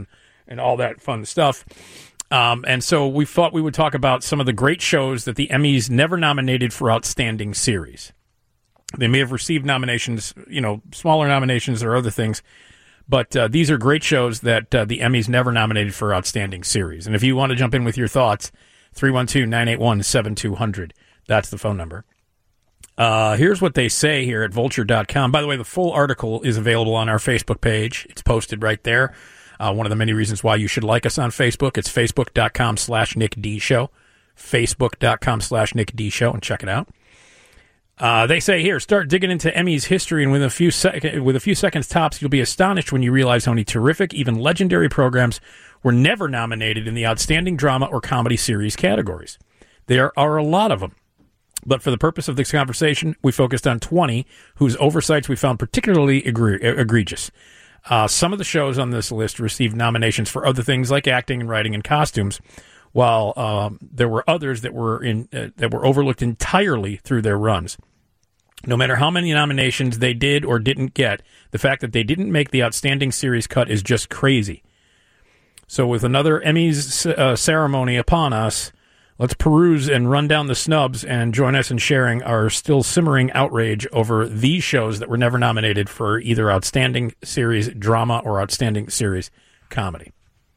and all that fun stuff. Um, and so we thought we would talk about some of the great shows that the Emmys never nominated for Outstanding Series. They may have received nominations, you know, smaller nominations or other things, but uh, these are great shows that uh, the Emmys never nominated for Outstanding Series. And if you want to jump in with your thoughts, three one two, nine eight one, seven two zero zero. That's the phone number. Uh, here's what they say here at vulture dot com. By the way, the full article is available on our Facebook page. It's posted right there. Uh, one of the many reasons why you should like us on Facebook. It's facebook.com slash Nick D Show. Facebook.com slash Nick D Show, and check it out. Uh, they say here, start digging into Emmys history, and with a few sec- with a few seconds tops, you'll be astonished when you realize how many terrific, even legendary programs were never nominated in the Outstanding Drama or Comedy Series categories. There are a lot of them. But for the purpose of this conversation, we focused on twenty whose oversights we found particularly egre- egregious. Uh, some of the shows on this list received nominations for other things like acting and writing and costumes, while um, there were others that were in uh, that were overlooked entirely through their runs. No matter how many nominations they did or didn't get, the fact that they didn't make the Outstanding Series cut is just crazy. So with another Emmys uh, ceremony upon us, let's peruse and run down the snubs and join us in sharing our still simmering outrage over these shows that were never nominated for either Outstanding Series Drama or Outstanding Series Comedy.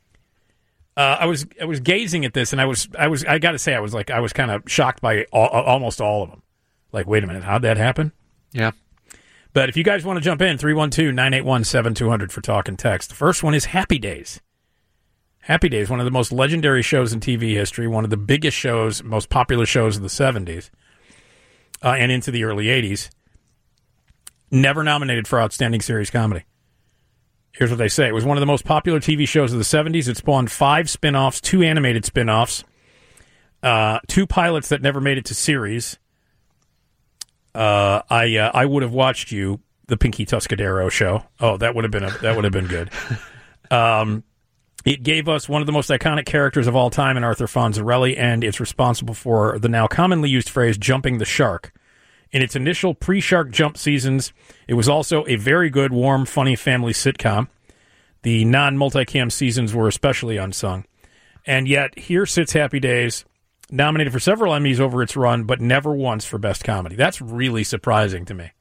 Uh, I was I was gazing at this, and I was I was I got to say I was like I was kind of shocked by all, almost all of them. Like, wait a minute, how'd that happen? Yeah. But if you guys want to jump in, three one two, nine eight one, seven two zero zero for talk and text. The first one is Happy Days. Happy Days, one of the most legendary shows in T V history, one of the biggest shows, most popular shows of the seventies uh, and into the early eighties. Never nominated for Outstanding Series Comedy. Here's what they say. It was one of the most popular T V shows of the seventies. It spawned five spin-offs, two animated spin-offs, uh, two pilots that never made it to series. Uh, I uh, I would have watched you, the Pinky Tuscadero show. Oh, that would have been a, that would have been good. Um, it gave us one of the most iconic characters of all time in Arthur Fonzarelli, and it's responsible for the now commonly used phrase "jumping the shark." In its initial pre-shark jump seasons, it was also a very good, warm, funny family sitcom. The non-multicam seasons were especially unsung. And yet, here sits Happy Days, nominated for several Emmys over its run, but never once for Best Comedy. That's really surprising to me.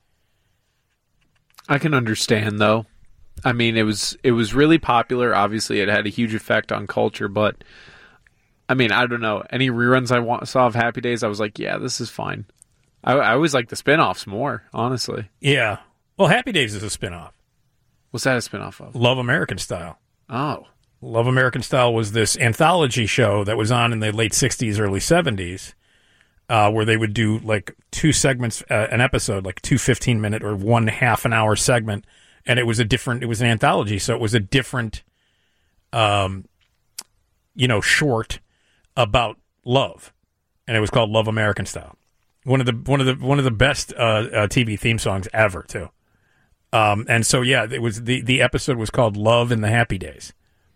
I can understand, though. I mean, it was it was really popular. Obviously, it had a huge effect on culture, but, I mean, I don't know. Any reruns I wa- saw of Happy Days, I was like, yeah, this is fine. I, I always like the spinoffs more, honestly. Yeah. Well, Happy Days is a spinoff. What's that a spinoff of? Love American Style. Oh. Love American Style was this anthology show that was on in the late sixties, early seventies, uh, where they would do like two segments, uh, an episode, like two fifteen-minute or one half an hour segment, and it was a different, it was an anthology, so it was a different, um, you know, short about love, and it was called Love American Style. One of the one of the one of the best uh, uh, T V theme songs ever, too. Um, and so yeah, it was the the episode was called Love in the Happy Days.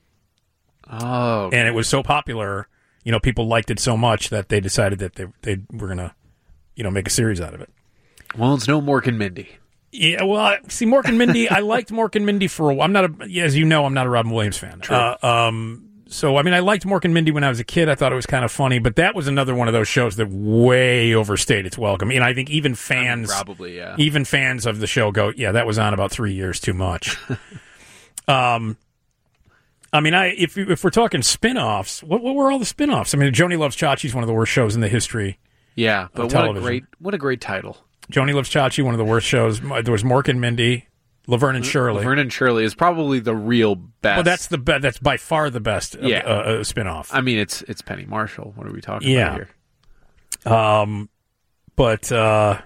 Oh, and it was so popular, you know, people liked it so much that they decided that they they were gonna, you know, make a series out of it. Well, it's no Mork and Mindy. Yeah, well, I, see, Mork and Mindy, I liked Mork and Mindy for a while. I'm not a, as you know, I'm not a Robin Williams fan. True. Uh, um, so I mean, I liked Mork and Mindy when I was a kid. I thought it was kind of funny, but that was another one of those shows that way overstayed its welcome. And I think even fans, I mean, probably, yeah, even fans of the show go, yeah, that was on about three years too much. um. I mean, I if if we're talking spin-offs, what what were all the spin-offs? I mean, Joni Loves Chachi is one of the worst shows in the history. Yeah, but of what television. a great what a great title. Joni Loves Chachi, one of the worst shows. There was Mork and Mindy, Laverne and Shirley. Laverne and Shirley is probably the real best. Well, that's the be- that's by far the best. Yeah. uh, uh, spin-off. I mean, it's it's Penny Marshall. What are we talking Yeah. about here? Um, but uh,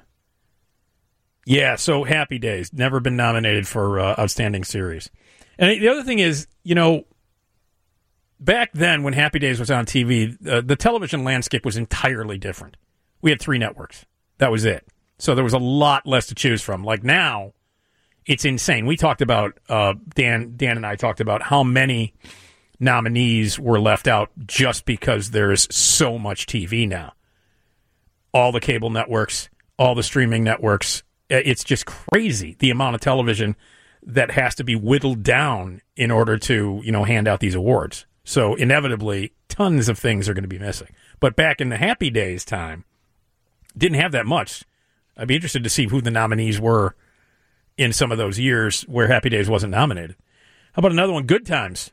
yeah. So Happy Days never been nominated for uh, Outstanding Series. And the other thing is, you know, back then when Happy Days was on T V, uh, the television landscape was entirely different. We had three networks. That was it. So there was a lot less to choose from. Like now, it's insane. We talked about, uh, Dan Dan and I talked about how many nominees were left out just because there's so much T V now. All the cable networks, all the streaming networks. It's just crazy, the amount of television that has to be whittled down in order to, you know, hand out these awards. So inevitably, tons of things are going to be missing. But back in the Happy Days time, didn't have that much. I'd be interested to see who the nominees were in some of those years where Happy Days wasn't nominated. How about another one? Good Times.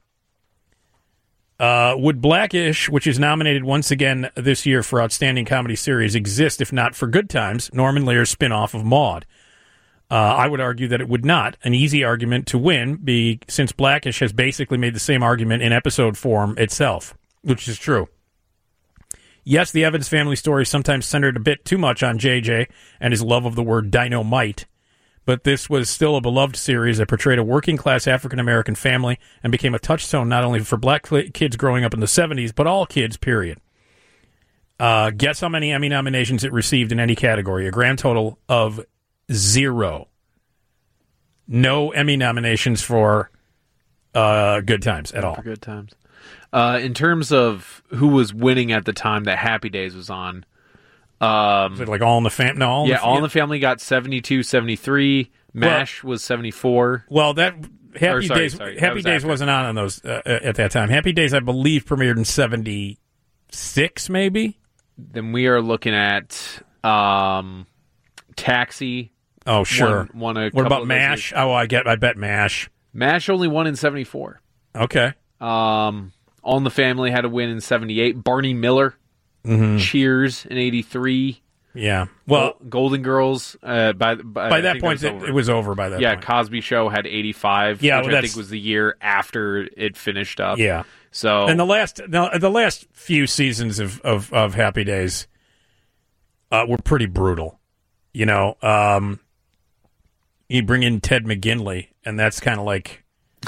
Uh, would Blackish, which is nominated once again this year for Outstanding Comedy Series, exist if not for Good Times, Norman Lear's spinoff of Maude? Uh, I would argue that it would not. An easy argument to win, be since Blackish has basically made the same argument in episode form itself, which is true. Yes, the Evans family story sometimes centered a bit too much on J J and his love of the word dynamite, but this was still a beloved series that portrayed a working-class African-American family and became a touchstone not only for black kids growing up in the seventies, but all kids, period. Uh, guess how many Emmy nominations it received in any category? A grand total of zero. No Emmy nominations for uh, Good Times at all. For Good Times. Uh, in terms of who was winning at the time that Happy Days was on, um, Is it like All in the Family? No, All in yeah, the, All in the Family got seventy-two, seventy-three. MASH was seventy-four. Well, that Happy Or, sorry, Days sorry, that Happy was Days after. wasn't on on those uh, at that time. Happy Days, I believe, premiered in seventy-six, maybe. Then we are looking at um, Taxi. Oh, sure. Won, won a what couple about of those MASH? years. Oh, I get. I bet MASH. MASH only won in seventy-four. Okay. Um, All in the Family had a win in seventy-eight. Barney Miller, Mm-hmm. Cheers in eighty-three. Yeah. Well, Gol- Golden Girls. Uh, by by, by I that think point, it it, was, it was over. By that yeah, point. Cosby Show had eighty-five. Yeah, which well, I that's- think was the year after it finished up. Yeah. So And the last, the, the last few seasons of, of, of Happy Days uh, were pretty brutal. You know, um, you bring in Ted McGinley, and that's kind of like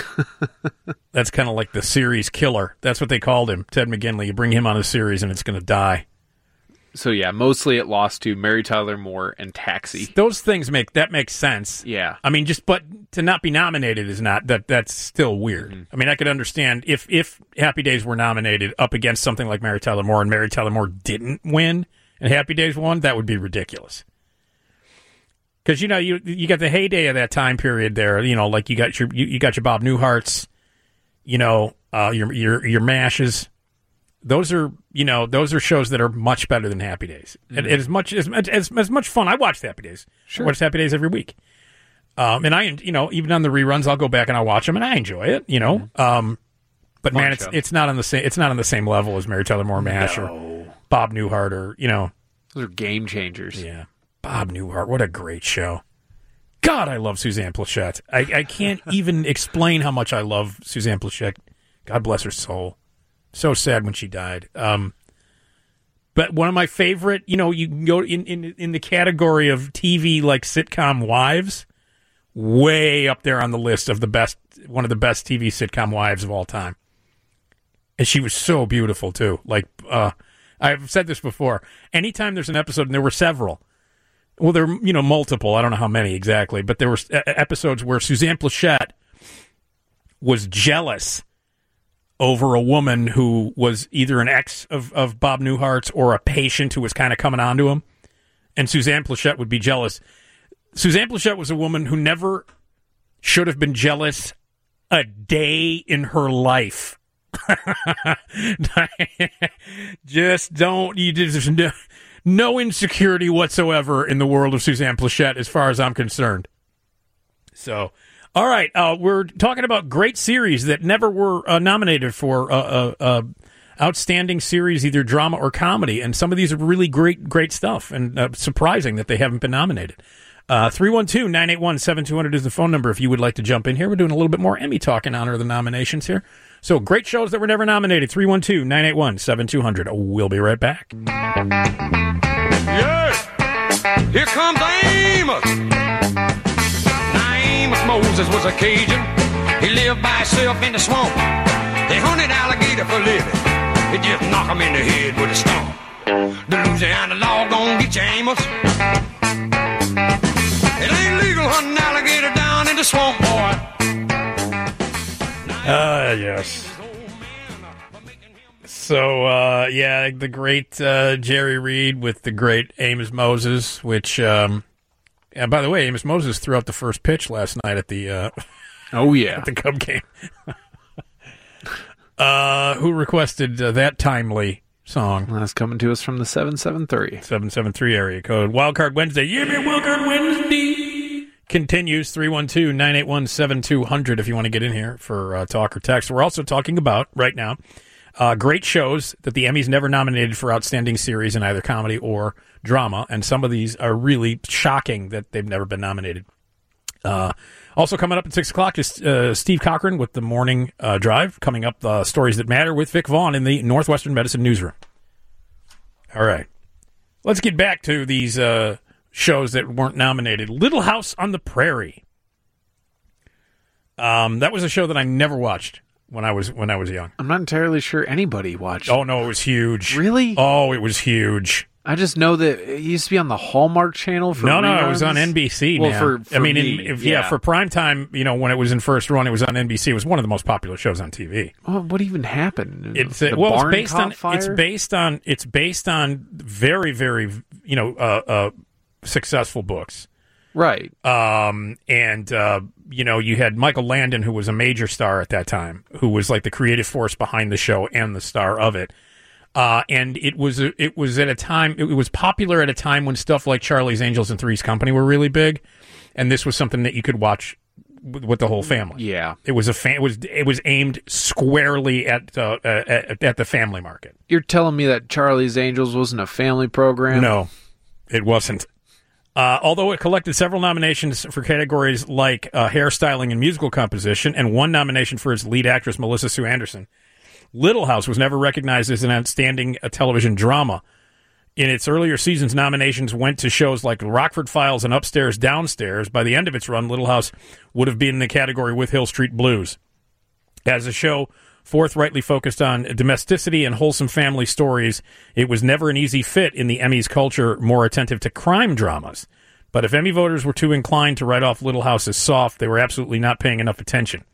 that's kind of like the series killer. That's what they called him, Ted McGinley. You bring him on a series, and it's going to die. so yeah, mostly it lost to Mary Tyler Moore and Taxi. Those things make that makes sense. Yeah. I mean, just but to not be nominated is not that. That's still weird. Mm-hmm. I mean, I could understand if if Happy Days were nominated up against something like Mary Tyler Moore, and Mary Tyler Moore didn't win, and Happy Days won. That would be ridiculous. Because you know you you got the heyday of that time period there. You know, like you got your you, you got your Bob Newharts, you know, uh, your your your MASHes. Those are you know those are shows that are much better than Happy Days. Mm-hmm. And, and as much as, as as much fun, I watched Happy Days. Sure. I watch Happy Days every week. Um, and I you know even on the reruns, I'll go back and I'll watch them, and I enjoy it. You know, um, but Fun man, it's show. it's not on the same it's not on the same level as Mary Tyler Moore MASH or Bob Newhart or you know. Those are game changers. Yeah. Bob Newhart, what a great show. God, I love Suzanne Plachette. I, I can't even explain how much I love Suzanne Plachette. God bless her soul. So sad when she died. Um, but one of my favorite, you know, you can go in, in, in the category of T V like sitcom wives, way up there on the list of the best, one of the best T V sitcom wives of all time. And she was so beautiful, too. Like, uh, I've said this before. Anytime there's an episode, and there were several, well, there were, you know, multiple. I don't know how many exactly, but there were uh, episodes where Suzanne Plachette was jealous over a woman who was either an ex of, of Bob Newhart's or a patient who was kind of coming on to him. And Suzanne Plachette would be jealous. Suzanne Plachette was a woman who never should have been jealous a day in her life. Just don't. You just no, no insecurity whatsoever in the world of Suzanne Plachette, as far as I'm concerned. So, all right, uh, we're talking about great series that never were uh, nominated for uh, uh, uh, outstanding series, either drama or comedy, and some of these are really great, great stuff, and uh, surprising that they haven't been nominated. Uh, three one two, nine eight one, seven two zero zero is the phone number if you would like to jump in here. We're doing a little bit more Emmy talk in honor of the nominations here. So, great shows that were never nominated. three one two, nine eight one, seven two zero zero. We'll be right back. Yeah, here comes Amos. Now Amos Moses was a Cajun. He lived by himself in the swamp. They hunted alligator for a living. They just knock him in the head with a stump. The Louisiana law gon' get you, Amos. It ain't legal hunting alligator down in the swamp, boy. Ah, uh, yes. So, uh, yeah, the great uh, Jerry Reed with the great Amos Moses, which um, And by the way, Amos Moses threw out the first pitch last night at the uh, Oh, yeah. at the Cub game. uh, who requested uh, that timely song? That's coming to us from the seven seven three. seven seven three area code. Wildcard Wednesday. Yeah, man, Wildcard Wednesday continues. three one two, nine eight one, seven two zero zero if you want to get in here for uh, talk or text. We're also talking about, right now, uh, great shows that the Emmys never nominated for Outstanding Series in either comedy or drama, and some of these are really shocking that they've never been nominated. Uh, also coming up at six o'clock is uh, Steve Cochran with the Morning uh, Drive, coming up uh, Stories That Matter with Vic Vaughn in the Northwestern Medicine Newsroom. All right. Let's get back to these uh, shows that weren't nominated. Little House on the Prairie. Um, that was a show that I never watched when I was when I was young. I'm not entirely sure anybody watched. Oh, no, it was huge. Really? Oh, it was huge. I just know that it used to be on the Hallmark Channel for No, reruns. no, it was on N B C. Well, man. for, for I mean, me, in, if, yeah. yeah, for prime time, you know, when it was in first run, it was on N B C. It was one of the most popular shows on T V. Well, what even happened? It's the uh, well, it's barn based caught on fire? it's based on it's based on very very you know uh, uh, successful books. Right. Um, and, uh, you know, you had Michael Landon, who was a major star at that time, who was like the creative force behind the show and the star of it. Uh, and it was, a, it was at a time, it was popular at a time when stuff like Charlie's Angels and Three's Company were really big. And this was something that you could watch with, with the whole family. Yeah. It was a fan, it was, it was aimed squarely at, uh, at, at the family market. You're telling me that Charlie's Angels wasn't a family program? No, it wasn't. Uh, although it collected several nominations for categories like uh, hairstyling and musical composition, and one nomination for its lead actress, Melissa Sue Anderson, Little House was never recognized as an outstanding uh, television drama. In its earlier seasons, nominations went to shows like Rockford Files and Upstairs, Downstairs. By the end of its run, Little House would have been in the category with Hill Street Blues. As a show forthrightly focused on domesticity and wholesome family stories, it was never an easy fit in the Emmys culture more attentive to crime dramas. But if Emmy voters were too inclined to write off Little House as soft, they were absolutely not paying enough attention.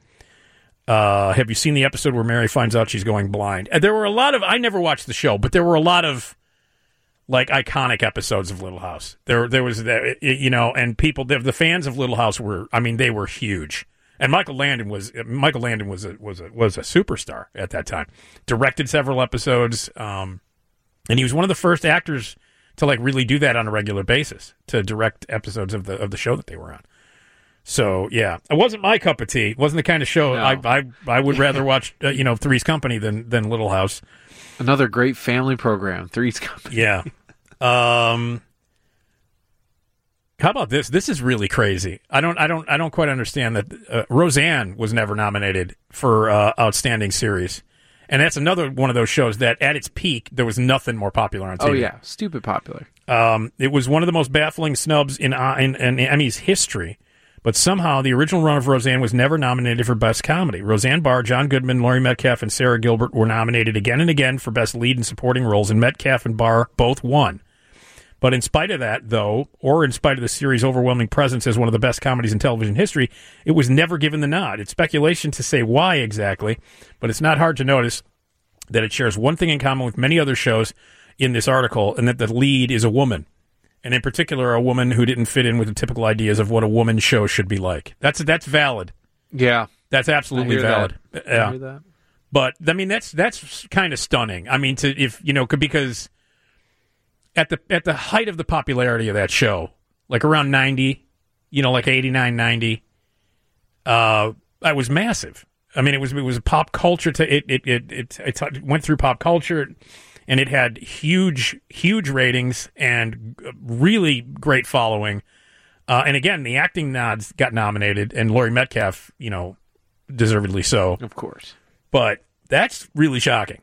Uh, have you seen the episode where Mary finds out she's going blind? And there were a lot of, I never watched the show, but there were a lot of like iconic episodes of Little House. There, there was that, you know, and people, the, the fans of Little House were, I mean, they were huge. And Michael Landon was Michael Landon was a, was a, was a superstar at that time. Directed several episodes, um, and he was one of the first actors to like really do that on a regular basis, to direct episodes of the of the show that they were on. So yeah, it wasn't my cup of tea. It wasn't the kind of show No. I, I I would rather watch. Uh, you know, Three's Company than than Little House. Another great family program, Three's Company. Yeah. Um. How about this? This is really crazy. I don't, I don't, I don't quite understand that. Uh, Roseanne was never nominated for uh, Outstanding Series, and that's another one of those shows that, at its peak, there was nothing more popular on T V. Oh yeah, stupid popular. Um, it was one of the most baffling snubs in, uh, in in Emmy's history, but somehow the original run of Roseanne was never nominated for Best Comedy. Roseanne Barr, John Goodman, Laurie Metcalf, and Sarah Gilbert were nominated again and again for Best Lead and Supporting Roles, and Metcalf and Barr both won. But in spite of that, though, or in spite of the series' overwhelming presence as one of the best comedies in television history, it was never given the nod. It's speculation to say why exactly, but it's not hard to notice that it shares one thing in common with many other shows in this article, and that the lead is a woman, and in particular a woman who didn't fit in with the typical ideas of what a woman's show should be like. That's that's valid. Yeah, That's absolutely I hear valid. that. Yeah. I hear that. But I mean, that's that's kind of stunning. I mean, to if you know, could- because at the at the height of the popularity of that show, like around ninety, you know, like eighty-nine, ninety, uh, it was massive. I mean, it was it was a pop culture. To it it it it, it, it went through pop culture, and it had huge huge ratings and really great following. Uh, and again, the acting nods got nominated, and Laurie Metcalf, you know, deservedly so. Of course. But that's really shocking.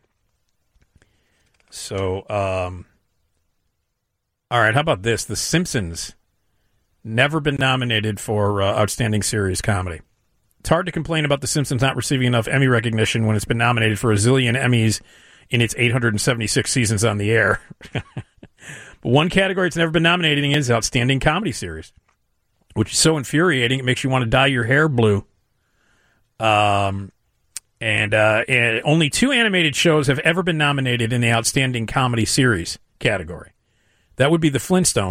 So, um, all right, how about this? The Simpsons, never been nominated for uh, Outstanding Series Comedy. It's hard to complain about The Simpsons not receiving enough Emmy recognition when it's been nominated for a zillion Emmys in its eight hundred seventy-six seasons on the air. But one category it's never been nominated in is Outstanding Comedy Series, which is so infuriating it makes you want to dye your hair blue. Um... And, uh, and only two animated shows have ever been nominated in the Outstanding Comedy Series category. That would be The Flintstones,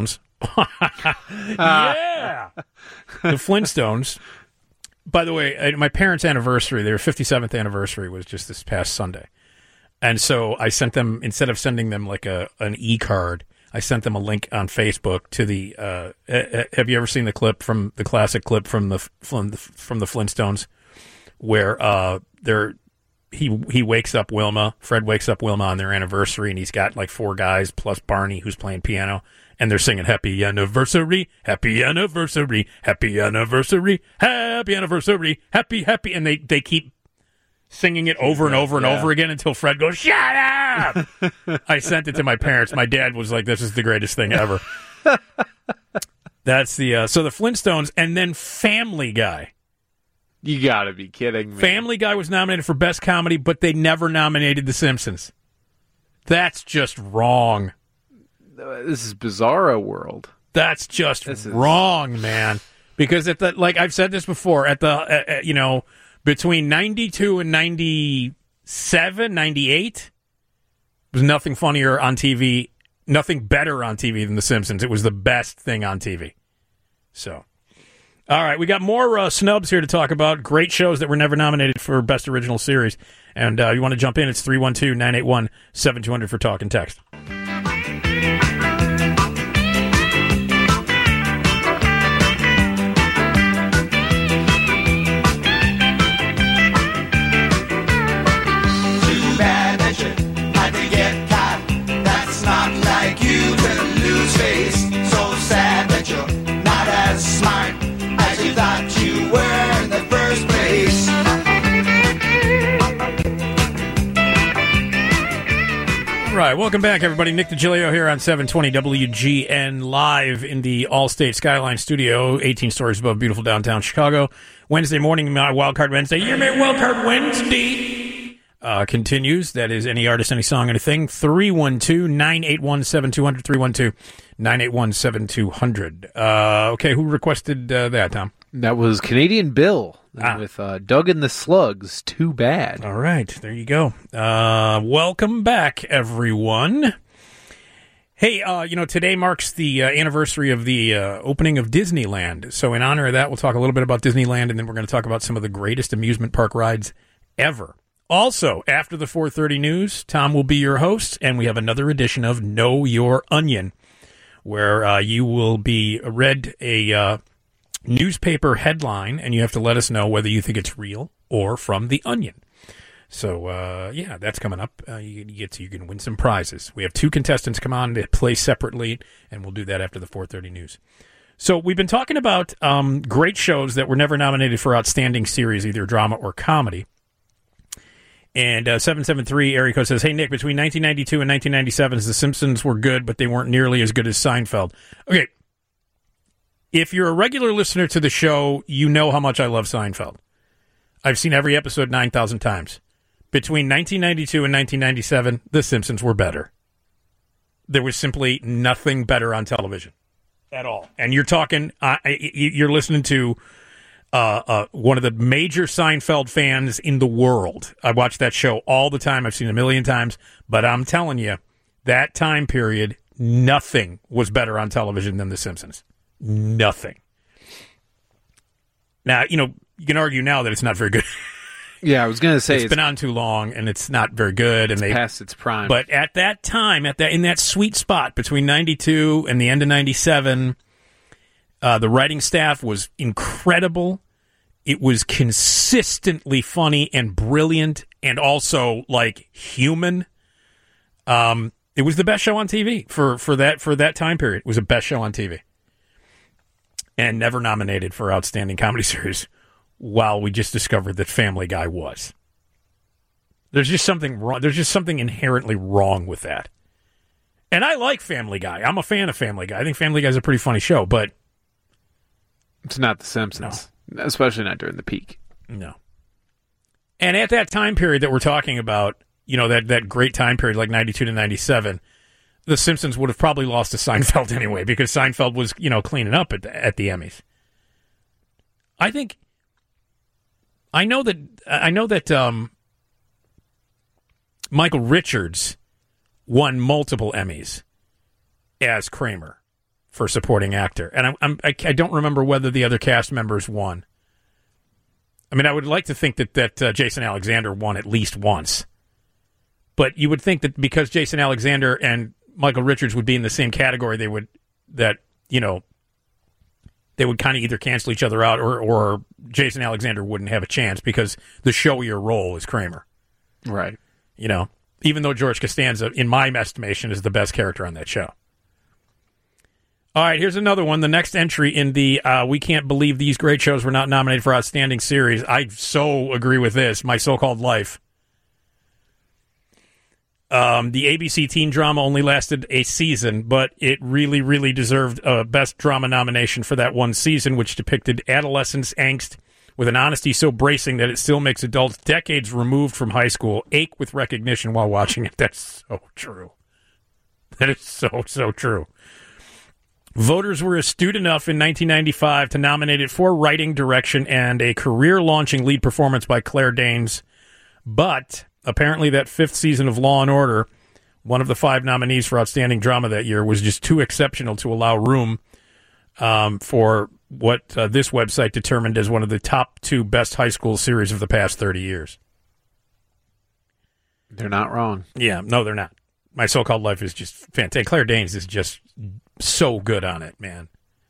Yeah. The Flintstones. By the way, uh, my parents' anniversary, their fifty-seventh anniversary was just this past Sunday. And so I sent them, instead of sending them like a an e-card, I sent them a link on Facebook to the, uh, uh, have you ever seen the clip from, the classic clip from the, from the, from the Flintstones where uh, they're, he he wakes up Wilma, Fred wakes up Wilma on their anniversary, and he's got like four guys plus Barney who's playing piano, and they're singing happy anniversary, happy anniversary, happy anniversary, happy anniversary, happy, happy, and they, they keep singing it over and over and Yeah. over again until Fred goes, shut up! I sent it to my parents. My dad was like, this is the greatest thing ever. That's the, uh, so the Flintstones, and then Family Guy. You gotta be kidding me. Family Guy was nominated for Best Comedy, but they never nominated The Simpsons. That's just wrong. This is Bizarro World. That's just This is- wrong, man. Because at the, like I've said this before, at the, uh, uh, you know, between ninety-two and ninety-seven, ninety-eight, there was nothing funnier on T V, nothing better on T V than The Simpsons. It was the best thing on T V. So, all right, we got more uh, snubs here to talk about. Great shows that were never nominated for Best Original Series. And uh, you want to jump in, it's three one two, nine eight one, seven two zero zero for talk and text. Too bad that you had to get caught. That's not like you to lose face. So sad that you're not as smart as you thought you were in the first place. All right, welcome back, everybody. Nick DiGilio here on seven twenty W G N, live in the Allstate Skyline Studio, eighteen stories above beautiful downtown Chicago. Wednesday morning, my Wildcard Wednesday. You're my Wildcard Wednesday. Uh, continues. That is any artist, any song, anything. three one two, nine eight one, seven two zero zero. three one two, nine eight one, seven two zero zero. Uh, okay, who requested uh, that, Tom? That was Canadian Bill Ah. with uh, Doug and the Slugs. Too bad. All right, there you go. Uh, welcome back, everyone. Hey, uh, you know, today marks the uh, anniversary of the uh, opening of Disneyland. So in honor of that, we'll talk a little bit about Disneyland, and then we're going to talk about some of the greatest amusement park rides ever. Also, after the four thirty news, Tom will be your host, and we have another edition of Know Your Onion, where uh, you will be read a uh, newspaper headline, and you have to let us know whether you think it's real or from The Onion. So, uh, yeah, that's coming up. Uh, you, you get to, you can win some prizes. We have two contestants come on to play separately, and we'll do that after the four thirty news. So we've been talking about um, great shows that were never nominated for Outstanding Series, either drama or comedy. And uh, seven seven three area code says, hey, Nick, between nineteen ninety-two and nineteen ninety-seven, The Simpsons were good, but they weren't nearly as good as Seinfeld. Okay, if you're a regular listener to the show, you know how much I love Seinfeld. I've seen every episode nine thousand times. Between nineteen ninety-two and nineteen ninety-seven, The Simpsons were better. There was simply nothing better on television at all. And you're talking, uh, you're listening to uh, uh, one of the major Seinfeld fans in the world. I watch that show all the time. I've seen it a million times. But I'm telling you, that time period, nothing was better on television than The Simpsons. Nothing. Now, you know, you can argue now that it's not very good. Yeah, I was going to say it's it's, been on too long and it's not very good. And they past its prime. But at that time, at that in that sweet spot between ninety-two and the end of ninety-seven, uh, the writing staff was incredible. It was consistently funny and brilliant, and also like human. Um, it was the best show on T V for for that for that time period. It was the best show on T V, and never nominated for Outstanding Comedy Series. While we just discovered that Family Guy was. There's just something wrong. There's just something inherently wrong with that. And I like Family Guy. I'm a fan of Family Guy. I think Family Guy is a pretty funny show, but it's not The Simpsons, no. Especially not during the peak. No. And at that time period that we're talking about, you know, that, that great time period, like ninety-two to ninety-seven, The Simpsons would have probably lost to Seinfeld anyway, because Seinfeld was, you know, cleaning up at the, at the Emmys. I think... I know that I know that um, Michael Richards won multiple Emmys as Kramer for supporting actor, and I'm, I'm I, I don't remember whether the other cast members won. I mean, I would like to think that that uh, Jason Alexander won at least once, but you would think that because Jason Alexander and Michael Richards would be in the same category, they would that you know they would kind of either cancel each other out, or or Jason Alexander wouldn't have a chance because the showier role is Kramer, Right. you know. Even though George Costanza, in my estimation, is the best character on that show. All right, here's another one. The next entry in the uh, We Can't Believe These Great Shows Were Not Nominated for Outstanding Series. I so agree with this. My So-Called Life. Um, the A B C teen drama only lasted a season, but it really, really deserved a Best Drama nomination for that one season, which depicted adolescence angst with an honesty so bracing that it still makes adults decades removed from high school ache with recognition while watching it. That's so true. That is so, so true. Voters were astute enough in nineteen ninety-five to nominate it for writing, direction, and a career-launching lead performance by Claire Danes. But apparently that fifth season of Law and Order, one of the five nominees for Outstanding Drama that year, was just too exceptional to allow room um, for what uh, this website determined as one of the top two best high school series of the past thirty years. They're not wrong. Yeah, no, they're not. My So-Called Life is just fantastic. Claire Danes is just so good on it, man.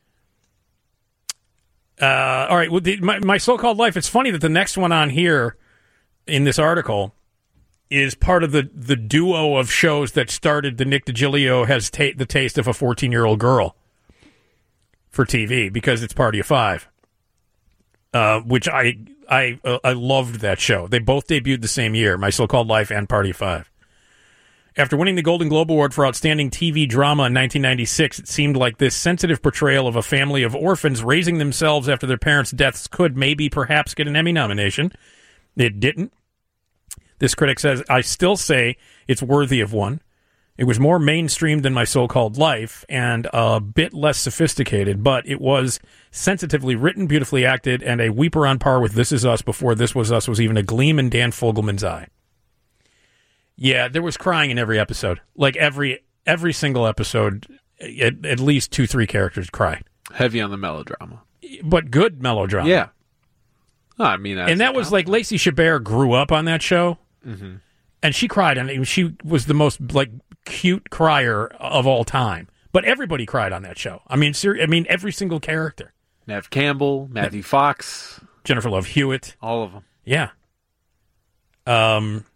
Uh, all right, well, the, my, my So-Called Life, it's funny that the next one on here in this article is part of the, the duo of shows that started the Nick DiGilio Has ta- the Taste of a fourteen-Year-Old Girl for T V, because it's Party of Five, uh, which I I uh, I loved that show. They both debuted the same year, My So-Called Life and Party of Five. After winning the Golden Globe Award for Outstanding T V Drama in nineteen ninety-six, it seemed like this sensitive portrayal of a family of orphans raising themselves after their parents' deaths could maybe perhaps get an Emmy nomination. It didn't. This critic says, I still say it's worthy of one. It was more mainstream than My So-Called Life and a bit less sophisticated, but it was sensitively written, beautifully acted, and a weeper on par with This Is Us before This Was Us was even a gleam in Dan Fogelman's eye. Yeah, there was crying in every episode. Like every every single episode, at, at least two, three characters cry. Heavy on the melodrama. But good melodrama. Yeah. Oh, I mean, that's and that was like Lacey Chabert grew up on that show, mm-hmm. and she cried, and she was the most like cute crier of all time. But everybody cried on that show. I mean, ser- I mean, every single character. Nev Campbell, Matthew Fox, Jennifer Love Hewitt, all of them. Yeah. Um.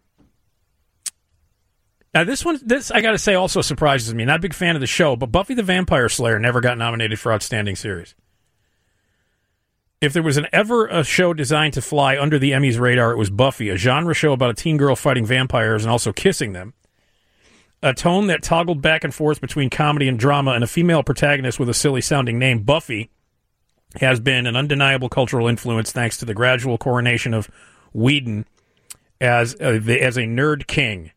Now this one, this I got to say, also surprises me. Not a big fan of the show, but Buffy the Vampire Slayer never got nominated for Outstanding Series. If there was an ever a show designed to fly under the Emmys radar, it was Buffy, a genre show about a teen girl fighting vampires and also kissing them. A tone that toggled back and forth between comedy and drama, and a female protagonist with a silly-sounding name. Buffy has been an undeniable cultural influence thanks to the gradual coronation of Whedon as uh, the, as a nerd king.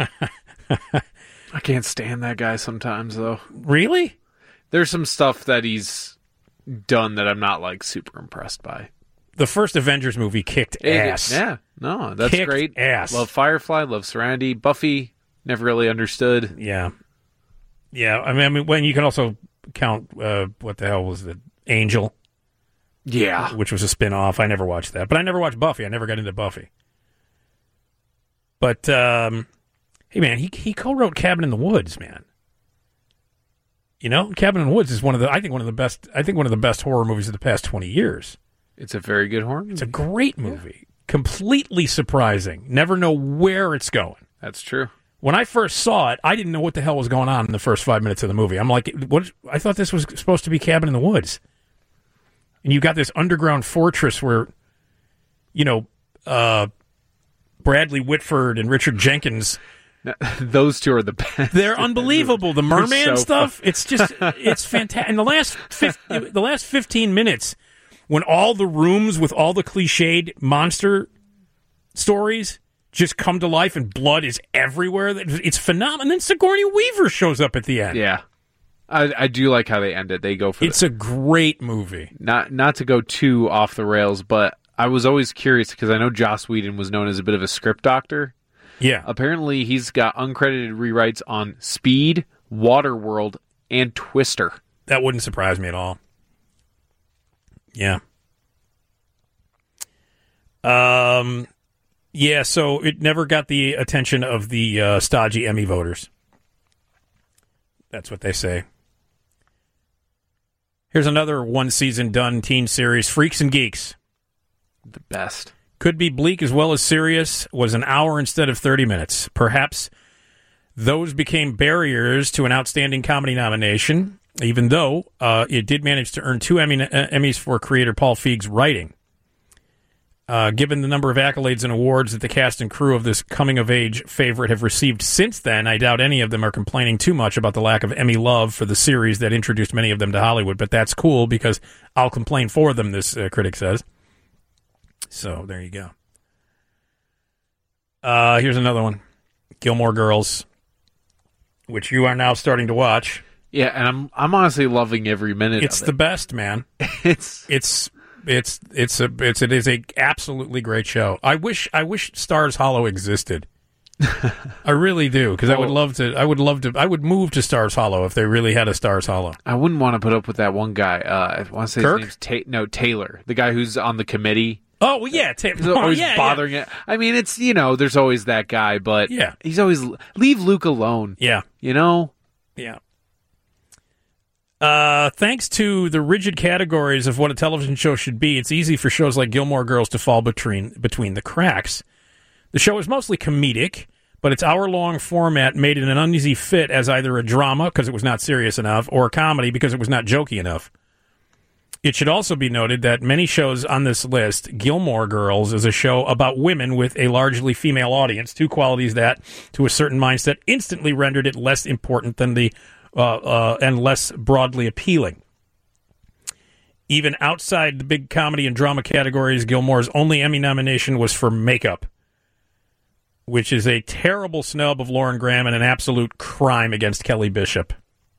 I can't stand that guy sometimes, though. Really? There's some stuff that he's done that I'm not like super impressed by. The first Avengers movie kicked It- ass. yeah, no, that's Kicked great. ass. Love Firefly, love Serenity. Buffy, never really understood. Yeah. Yeah, I mean, I mean when you can also count, uh, what the hell was it? Angel. Yeah. Which was a spin-off. I never watched that. But I never watched Buffy. I never got into Buffy. But, um, hey, man, he he co-wrote Cabin in the Woods, man. You know, Cabin in the Woods is one of the, I think one of the best, I think one of the best horror movies of the past twenty years. It's a very good horror movie. It's a great movie. Yeah. Completely surprising. Never know where it's going. That's true. When I first saw it, I didn't know what the hell was going on in the first five minutes of the movie. I'm like, what? I thought this was supposed to be Cabin in the Woods. And you've got this underground fortress where, you know, uh, Bradley Whitford and Richard Jenkins. Now, those two are the best. They're unbelievable. The merman so stuff, fun. it's just, it's fantastic. And the last, fifty, the last fifteen minutes, when all the rooms with all the cliched monster stories just come to life and blood is everywhere, it's phenomenal. And then Sigourney Weaver shows up at the end. Yeah. I, I do like how they end it. They go for It's the, a great movie. Not not to go too off the rails, but I was always curious because I know Joss Whedon was known as a bit of a script doctor. Yeah. Apparently, he's got uncredited rewrites on Speed, Waterworld, and Twister. That wouldn't surprise me at all. Yeah. Um, yeah, so it never got the attention of the uh, stodgy Emmy voters. That's what they say. Here's another one-season done teen series, Freaks and Geeks. The best. Could be bleak as well as serious, was an hour instead of thirty minutes. Perhaps those became barriers to an outstanding comedy nomination, even though uh, it did manage to earn two Emmy, uh, Emmys for creator Paul Feig's writing. Uh, given the number of accolades and awards that the cast and crew of this coming-of-age favorite have received since then, I doubt any of them are complaining too much about the lack of Emmy love for the series that introduced many of them to Hollywood. But that's cool because I'll complain for them, this uh, critic says. So there you go. Uh, here's another one. Gilmore Girls, which you are now starting to watch. Yeah, and I'm I'm honestly loving every minute It's of it. the best, man. It's It's it's it's a it's it is a absolutely great show. I wish I wish Stars Hollow existed. I really do, because I would Oh. love to. I would love to. I would move to Stars Hollow if they really had a Stars Hollow. I wouldn't want to put up with that one guy. Uh, I want to say Kirk? his name's Ta- no Taylor, the guy who's on the committee. Oh well, yeah, ta- He's always yeah, bothering it. I mean, it's you know, there's always that guy, but Yeah. he's always leave Luke alone. Yeah, You know, yeah. Uh, thanks to the rigid categories of what a television show should be, it's easy for shows like Gilmore Girls to fall between between the cracks. The show is mostly comedic, but its hour-long format made it an uneasy fit as either a drama, because it was not serious enough, or a comedy, because it was not jokey enough. It should also be noted that many shows on this list, Gilmore Girls is a show about women with a largely female audience, two qualities that, to a certain mindset, instantly rendered it less important than the uh, uh, and less broadly appealing. Even outside the big comedy and drama categories, Gilmore's only Emmy nomination was for makeup, which is a terrible snub of Lauren Graham and an absolute crime against Kelly Bishop.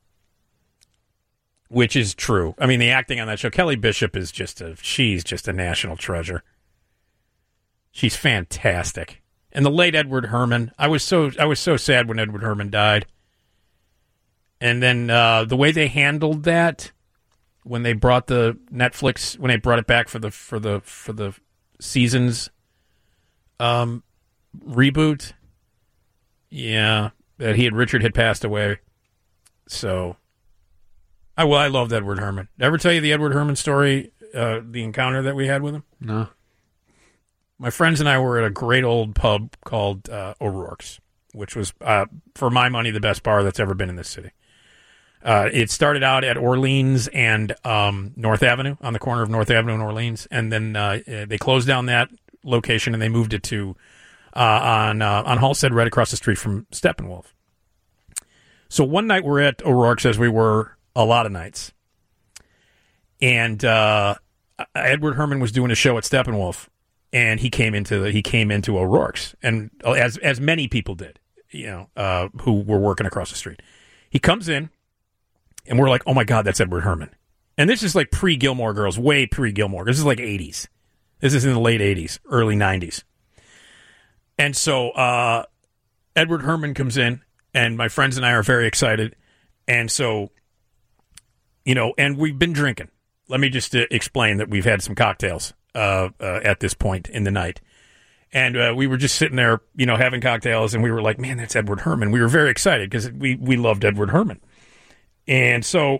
Which is true. I mean, the acting on that show, Kelly Bishop is just a, she's just a national treasure. She's fantastic. And the late Edward Herman, I was so, I was so sad when Edward Herman died. And then uh, the way they handled that, when they brought the Netflix, when they brought it back for the, for the, for the seasons um, reboot, yeah, that he and Richard had passed away. So, I well, I loved Edward Herman. Did I ever tell you the Edward Herman story, uh, the encounter that we had with him? no. My friends and I were at a great old pub called uh, O'Rourke's, which was, uh, for my money, the best bar that's ever been in this city. Uh, it started out at Orleans and um, North Avenue, on the corner of North Avenue and Orleans, and then uh, they closed down that location and they moved it to uh, on uh, on Halstead, right across the street from Steppenwolf. So one night we're at O'Rourke's, as we were a lot of nights, and uh, Edward Herman was doing a show at Steppenwolf, and he came into the, he came into O'Rourke's, and as as many people did, you know, uh, who were working across the street. He comes in, and we're like, "Oh my God, that's Edward Herman!" And this is like pre Gilmore Girls, way pre Gilmore. This is like eighties. This is in the late eighties, early nineties. And so uh, Edward Herman comes in, and my friends and I are very excited. And so, you know, and we've been drinking. Let me just uh, explain that we've had some cocktails uh, uh, at this point in the night. And uh, we were just sitting there, you know, having cocktails, and we were like, man, that's Edward Herman. We were very excited because we, we loved Edward Herman. And so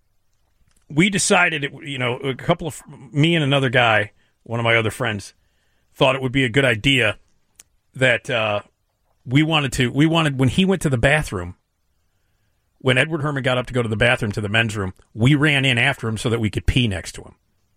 we decided, it, you know, a couple of, me and another guy, one of my other friends, thought it would be a good idea that uh, we wanted to, we wanted, when he went to the bathroom, when Edward Herman got up to go to the bathroom, to the men's room, we ran in after him so that we could pee next to him.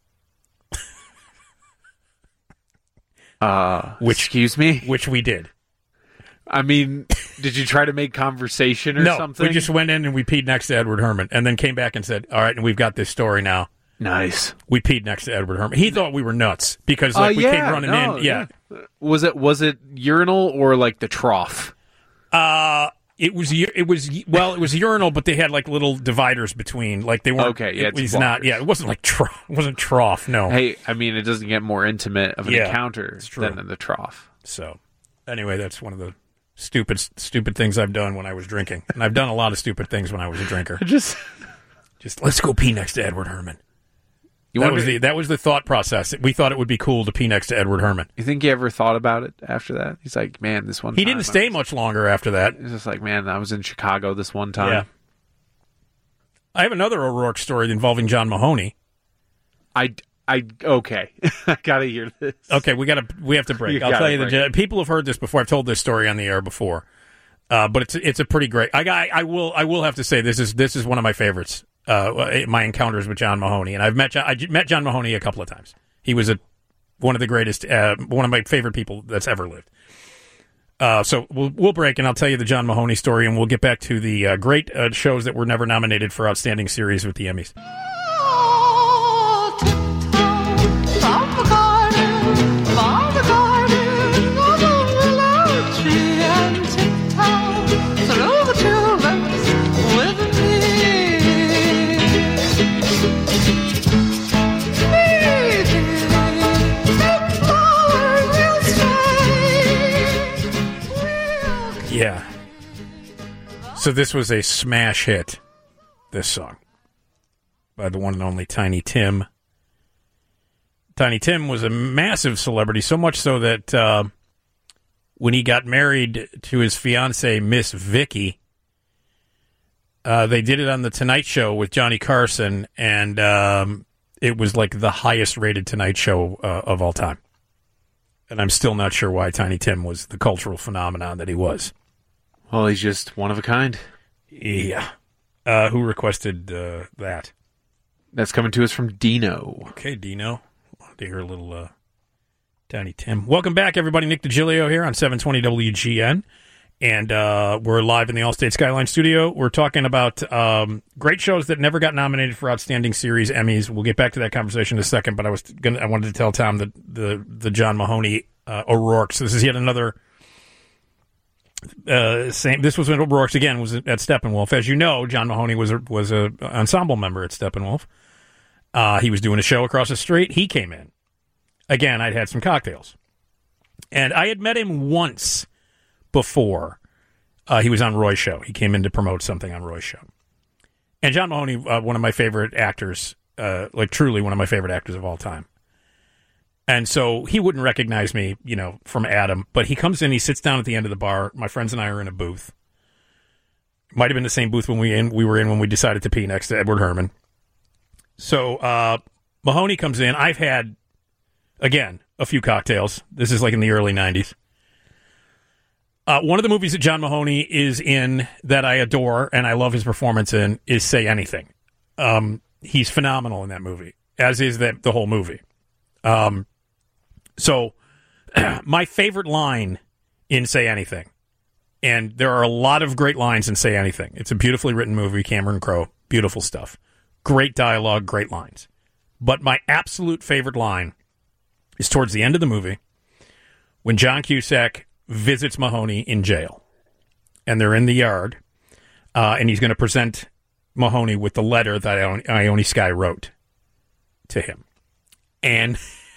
Uh, Which- excuse me? Which we did. I mean, did you try to make conversation or no, something? we just went in and we peed next to Edward Herman, and then came back and said, all right, and we've got this story now. Nice. We peed next to Edward Herman. He thought we were nuts because like Uh, we yeah, came running no, in. Yeah. Was it was it urinal or like the trough? Uh, it was u- it was well, it was urinal, but they had like little dividers between. Like they weren't. Okay, yeah, it it's was not. blockers. Yeah, it wasn't like trough. It wasn't trough. No. Hey, I mean, it doesn't get more intimate of an Yeah, encounter it's true. than in the trough. So, anyway, that's one of the stupid stupid things I've done when I was drinking, and I've done a lot of stupid things when I was a drinker. Just Just let's go pee next to Edward Herman. You that wonder- was the that was the thought process. We thought it would be cool to pee next to Edward Herman. You think he ever thought about it after that? He's like, man, this one He time didn't I stay was- much longer after that. He's just like, man, I was in Chicago this one time. Yeah. I have another O'Rourke story involving John Mahoney. I, I, okay. I gotta hear this. Okay, we gotta we have to break. You I'll gotta tell you break. the people have heard this before. I've told this story on the air before, uh, but it's it's a pretty great. I got I will I will have to say this is this is one of my favorites. Uh, my encounters with John Mahoney, and I've met John, I met John Mahoney a couple of times. He was a one of the greatest, uh, one of my favorite people that's ever lived. Uh, so we'll we'll break, and I'll tell you the John Mahoney story, and we'll get back to the uh, great uh, shows that were never nominated for Outstanding Series with the Emmys. Yeah. So this was a smash hit, this song, by the one and only Tiny Tim. Tiny Tim was a massive celebrity, so much so that uh, when he got married to his fiancée, Miss Vicky, uh, they did it on The Tonight Show with Johnny Carson, and um, it was like the highest rated Tonight Show uh, of all time. And I'm still not sure why Tiny Tim was the cultural phenomenon that he was. Well, he's just one of a kind. Yeah. Uh, who requested uh, that? That's coming to us from Dino. Okay, Dino. Wanted to hear a little uh, Tiny Tim. Welcome back, everybody. Nick DiGilio here on seven twenty W G N. And uh, we're live in the Allstate Skyline studio. We're talking about um, great shows that never got nominated for Outstanding Series Emmys. We'll get back to that conversation in a second, but I was gonna I wanted to tell Tom that the, the John Mahoney uh, O'Rourke. So this is yet another... Uh, same. This was when O'Rourke's again was at Steppenwolf. As you know, John Mahoney was a, was a ensemble member at Steppenwolf. Uh, he was doing a show across the street. He came in. Again, I'd had some cocktails, and I had met him once before. Uh, he was on Roy's show. He came in to promote something on Roy's show. And John Mahoney, uh, one of my favorite actors, uh, like truly one of my favorite actors of all time. And so he wouldn't recognize me, you know, from Adam. But he comes in, he sits down at the end of the bar. My friends and I are in a booth. Might have been the same booth when we in, we were in when we decided to pee next to Edward Herman. So uh, Mahoney comes in. I've had, again, a few cocktails. This is like in the early nineties. Uh, one of the movies that John Mahoney is in that I adore and I love his performance in is Say Anything. Um, he's phenomenal in that movie, as is that the whole movie. Um, so my favorite line in Say Anything, and there are a lot of great lines in Say Anything. It's a beautifully written movie, Cameron Crowe, beautiful stuff. Great dialogue, great lines. But my absolute favorite line is towards the end of the movie when John Cusack visits Mahoney in jail. And they're in the yard, uh, and he's going to present Mahoney with the letter that Ione Skye wrote to him. And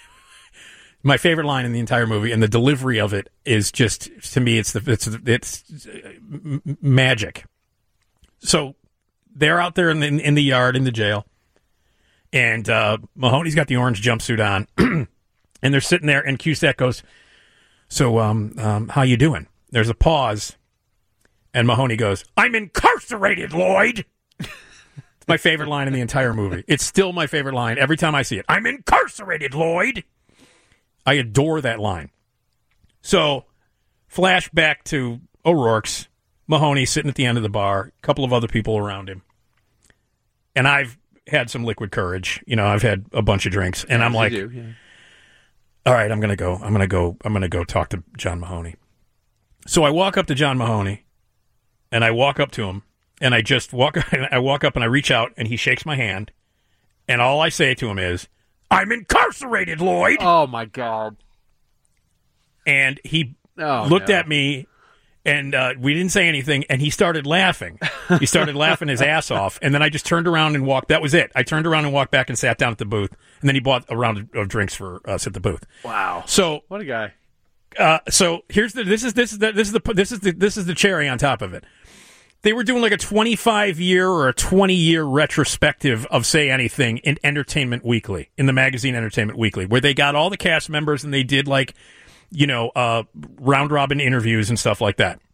my favorite line in the entire movie, and the delivery of it is just, to me, it's the it's it's magic. So they're out there in the, in the yard in the jail, and uh, Mahoney's got the orange jumpsuit on, and they're sitting there, and Cusack goes, "So, um, um, how you doing?" There's a pause, and Mahoney goes, "I'm incarcerated, Lloyd." It's my favorite line in the entire movie. It's still my favorite line every time I see it. "I'm incarcerated, Lloyd." I adore that line. So, flash back to O'Rourke's, Mahoney sitting at the end of the bar, a couple of other people around him. And I've had some liquid courage. You know, I've had a bunch of drinks. And I'm like, You do, yeah. all right, I'm going to go. I'm going to go. I'm going to go talk to John Mahoney. So I walk up to John Mahoney, and I walk up to him, and I just walk, I walk up and I reach out, and he shakes my hand. And all I say to him is, "I'm incarcerated, Lloyd." Oh, my God. And he Oh, looked no. at me, and uh, we didn't say anything, and he started laughing. He started laughing his ass off, and then I just turned around and walked. That was it. I turned around and walked back and sat down at the booth, and then he bought a round of drinks for us at the booth. Wow. So, What a guy. uh, so here's the this is this is the this is the this is the this is the cherry on top of it. They were doing like a twenty-five year or a twenty year retrospective of Say Anything in Entertainment Weekly, in the magazine Entertainment Weekly, where they got all the cast members and they did like, you know, uh, round robin interviews and stuff like that.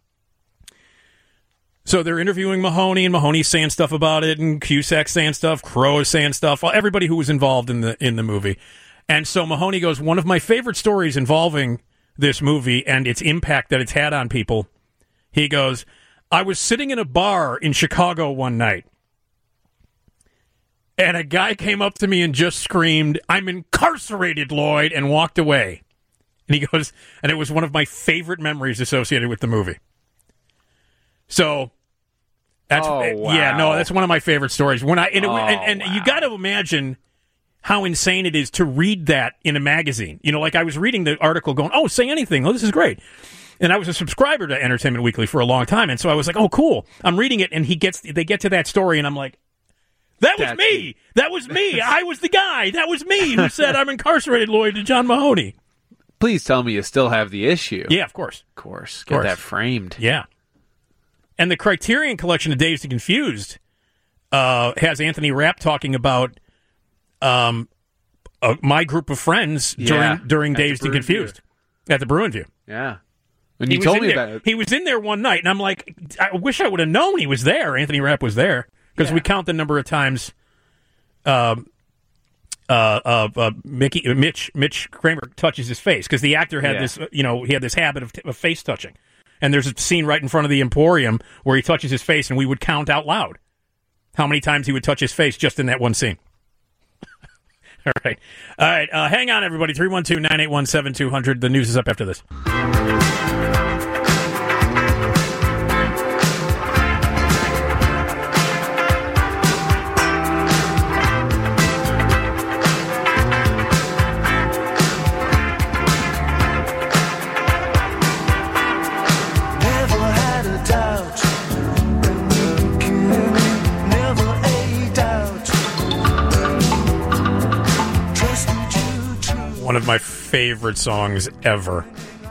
So they're interviewing Mahoney, and Mahoney's saying stuff about it, and Cusack's saying stuff, Crow is saying stuff, everybody who was involved in the in the movie. And so Mahoney goes, one of my favorite stories involving this movie and its impact that it's had on people, he goes, I was sitting in a bar in Chicago one night, and a guy came up to me and just screamed, I'm incarcerated, Lloyd, and walked away. And he goes, and it was one of my favorite memories associated with the movie. So... That's, oh, wow. Yeah, no, that's one of my favorite stories. When I and, it, oh, and, and wow. you got to imagine how insane it is to read that in a magazine. You know, like I was reading the article going, oh, Say Anything. Oh, this is great. And I was a subscriber to Entertainment Weekly for a long time. And so I was like, oh, cool. I'm reading it. And he gets, they get to that story. And I'm like, that was That's me. That was me. I was the guy. That was me who said I'm incarcerated, Lloyd, to John Mahoney. Please tell me you still have the issue. Yeah, of course. Of course. Get course. that framed. Yeah. And the Criterion Collection of Dazed and Confused uh, has Anthony Rapp talking about um, uh, my group of friends Yeah, during during at the Dazed and Bruin Confused at the Bruin View. Yeah. When He you was told in me there. about it. He was in there one night, and I'm like, I wish I would have known he was there. Anthony Rapp was there because Yeah. we count the number of times um, uh, uh, uh, Mickey, uh, Mitch Mitch Kramer touches his face because the actor had Yeah. this, uh, you know, he had this habit of, t- of face touching. And there's a scene right in front of the Emporium where he touches his face, and we would count out loud how many times he would touch his face just in that one scene. All right. All right. Uh, hang on, everybody. three one two, nine eight one, seven two zero zero. The news is up after this. One of my favorite songs ever.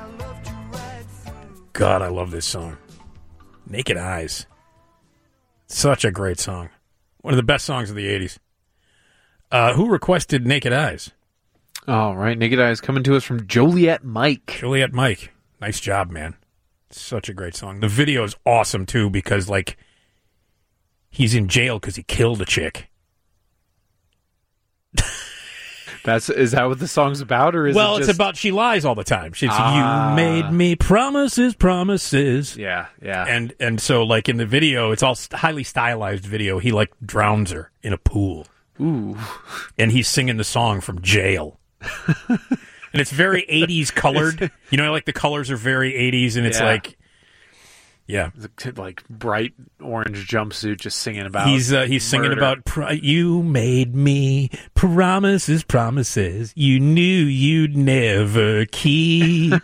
God, I love this song. Naked Eyes. Such a great song. One of the best songs of the eighties. Uh, who requested Naked Eyes? All right. Naked Eyes coming to us from Joliet Mike. Joliet Mike. Nice job, man. Such a great song. The video is awesome, too, because, like, he's in jail because he killed a chick. That's is that what the song's about, or is well, it it's just... about she lies all the time. She's Ah. you made me promises, promises. Yeah, yeah. And and so like in the video, it's all st- highly stylized video. He like drowns her in a pool. Ooh. And he's singing the song from jail. And it's very eighties colored. You know, like the colors are very eighties, and it's Yeah. like, yeah, like bright orange jumpsuit, just singing about. he's uh, he's singing murder. about pro- you made me promises, promises. You knew you'd never keep.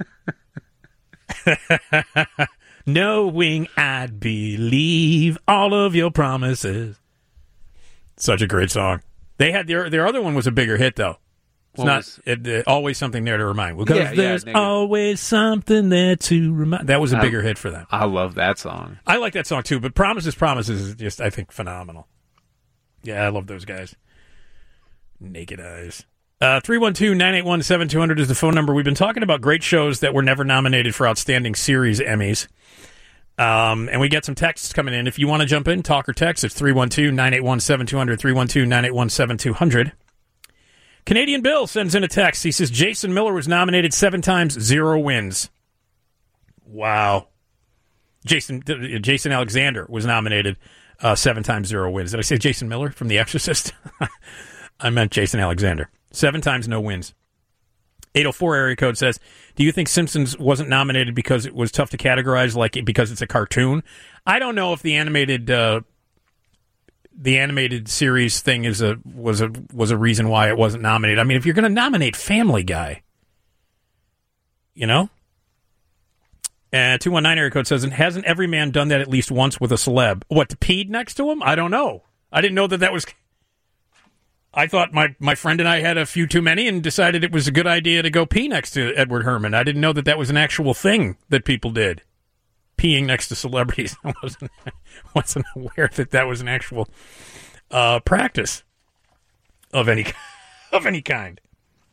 Knowing I'd believe all of your promises. Such a great song. They had their their other one was a bigger hit though. It's What not was- it, uh, always something there to remind. Because Yeah, yeah, there's negative. always something there to remind. That was a I- bigger hit for them. I love that song. I like that song too, but Promises, Promises is just I think phenomenal. Yeah, I love those guys. Naked Eyes. Uh, three one two, nine eight one, seven two zero zero is the phone number. We've been talking about great shows that were never nominated for Outstanding Series Emmys. Um, and we get some texts coming in. If you want to jump in, talk or text, it's three one two, nine eight one, seven two zero zero, three one two, nine eight one, seven two zero zero. Canadian Bill sends in a text. He says, Jason Miller was nominated seven times, zero wins. Wow. Jason Jason Alexander was nominated uh, seven times, zero wins. Did I say Jason Miller from The Exorcist? I meant Jason Alexander. Seven times, no wins. eight oh four area code says, do you think Simpsons wasn't nominated because it was tough to categorize, like because it's a cartoon? I don't know if the animated uh, the animated series thing is a was a was a reason why it wasn't nominated. I mean, if you're going to nominate Family Guy, you know? And two one nine area code says, hasn't every man done that at least once with a celeb? What, to peed next to him? I don't know. I didn't know that that was... I thought my, my friend and I had a few too many and decided it was a good idea to go pee next to Edward Herman. I didn't know that that was an actual thing that people did. peeing next to celebrities. I wasn't wasn't aware that that was an actual uh, practice of any of any kind.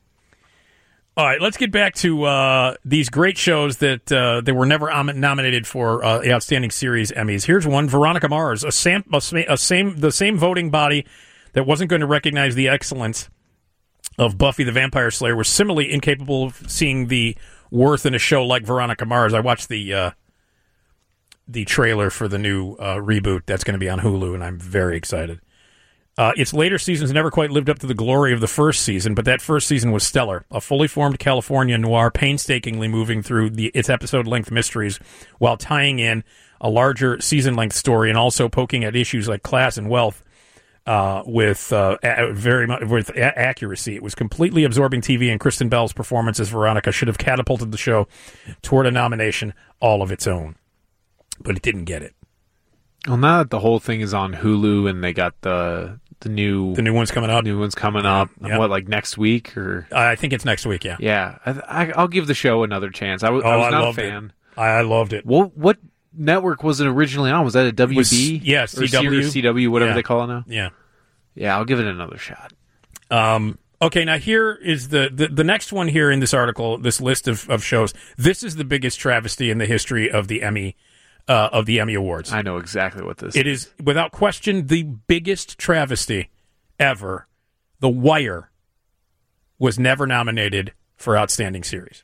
All right, let's get back to uh, these great shows that uh, they were never om- nominated for uh, the Outstanding Series Emmys. Here's one: Veronica Mars, a, sam- a, a same the same voting body that wasn't going to recognize the excellence of Buffy the Vampire Slayer was similarly incapable of seeing the worth in a show like Veronica Mars. I watched the uh, the trailer for the new uh, reboot that's going to be on Hulu, and I'm very excited. Uh, its later seasons never quite lived up to the glory of the first season, but that first season was stellar. A fully formed California noir, painstakingly moving through the, its episode-length mysteries while tying in a larger season-length story and also poking at issues like class and wealth uh, with uh, a- very much with a- accuracy. It was completely absorbing T V, and Kristen Bell's performance as Veronica should have catapulted the show toward a nomination all of its own, but it didn't get it. Well, now that the whole thing is on Hulu and they got the the new the new one's coming up, new one's coming up. Yep. What, like next week or? I think it's next week. Yeah, yeah. I, I, I'll give the show another chance. I, w- oh, I was I not loved a fan. It. I, I loved it. What what network was it originally on? Was that a W B? Was, yeah, C W, or C W, whatever yeah. they call it now. Yeah, yeah. I'll give it another shot. Um. Okay, now here is the, the, the next one here in this article, this list of, of shows. This is the biggest travesty in the history of the Emmy uh, of the Emmy Awards. I know exactly what this it is. is. Without question, the biggest travesty ever. The Wire was never nominated for Outstanding Series.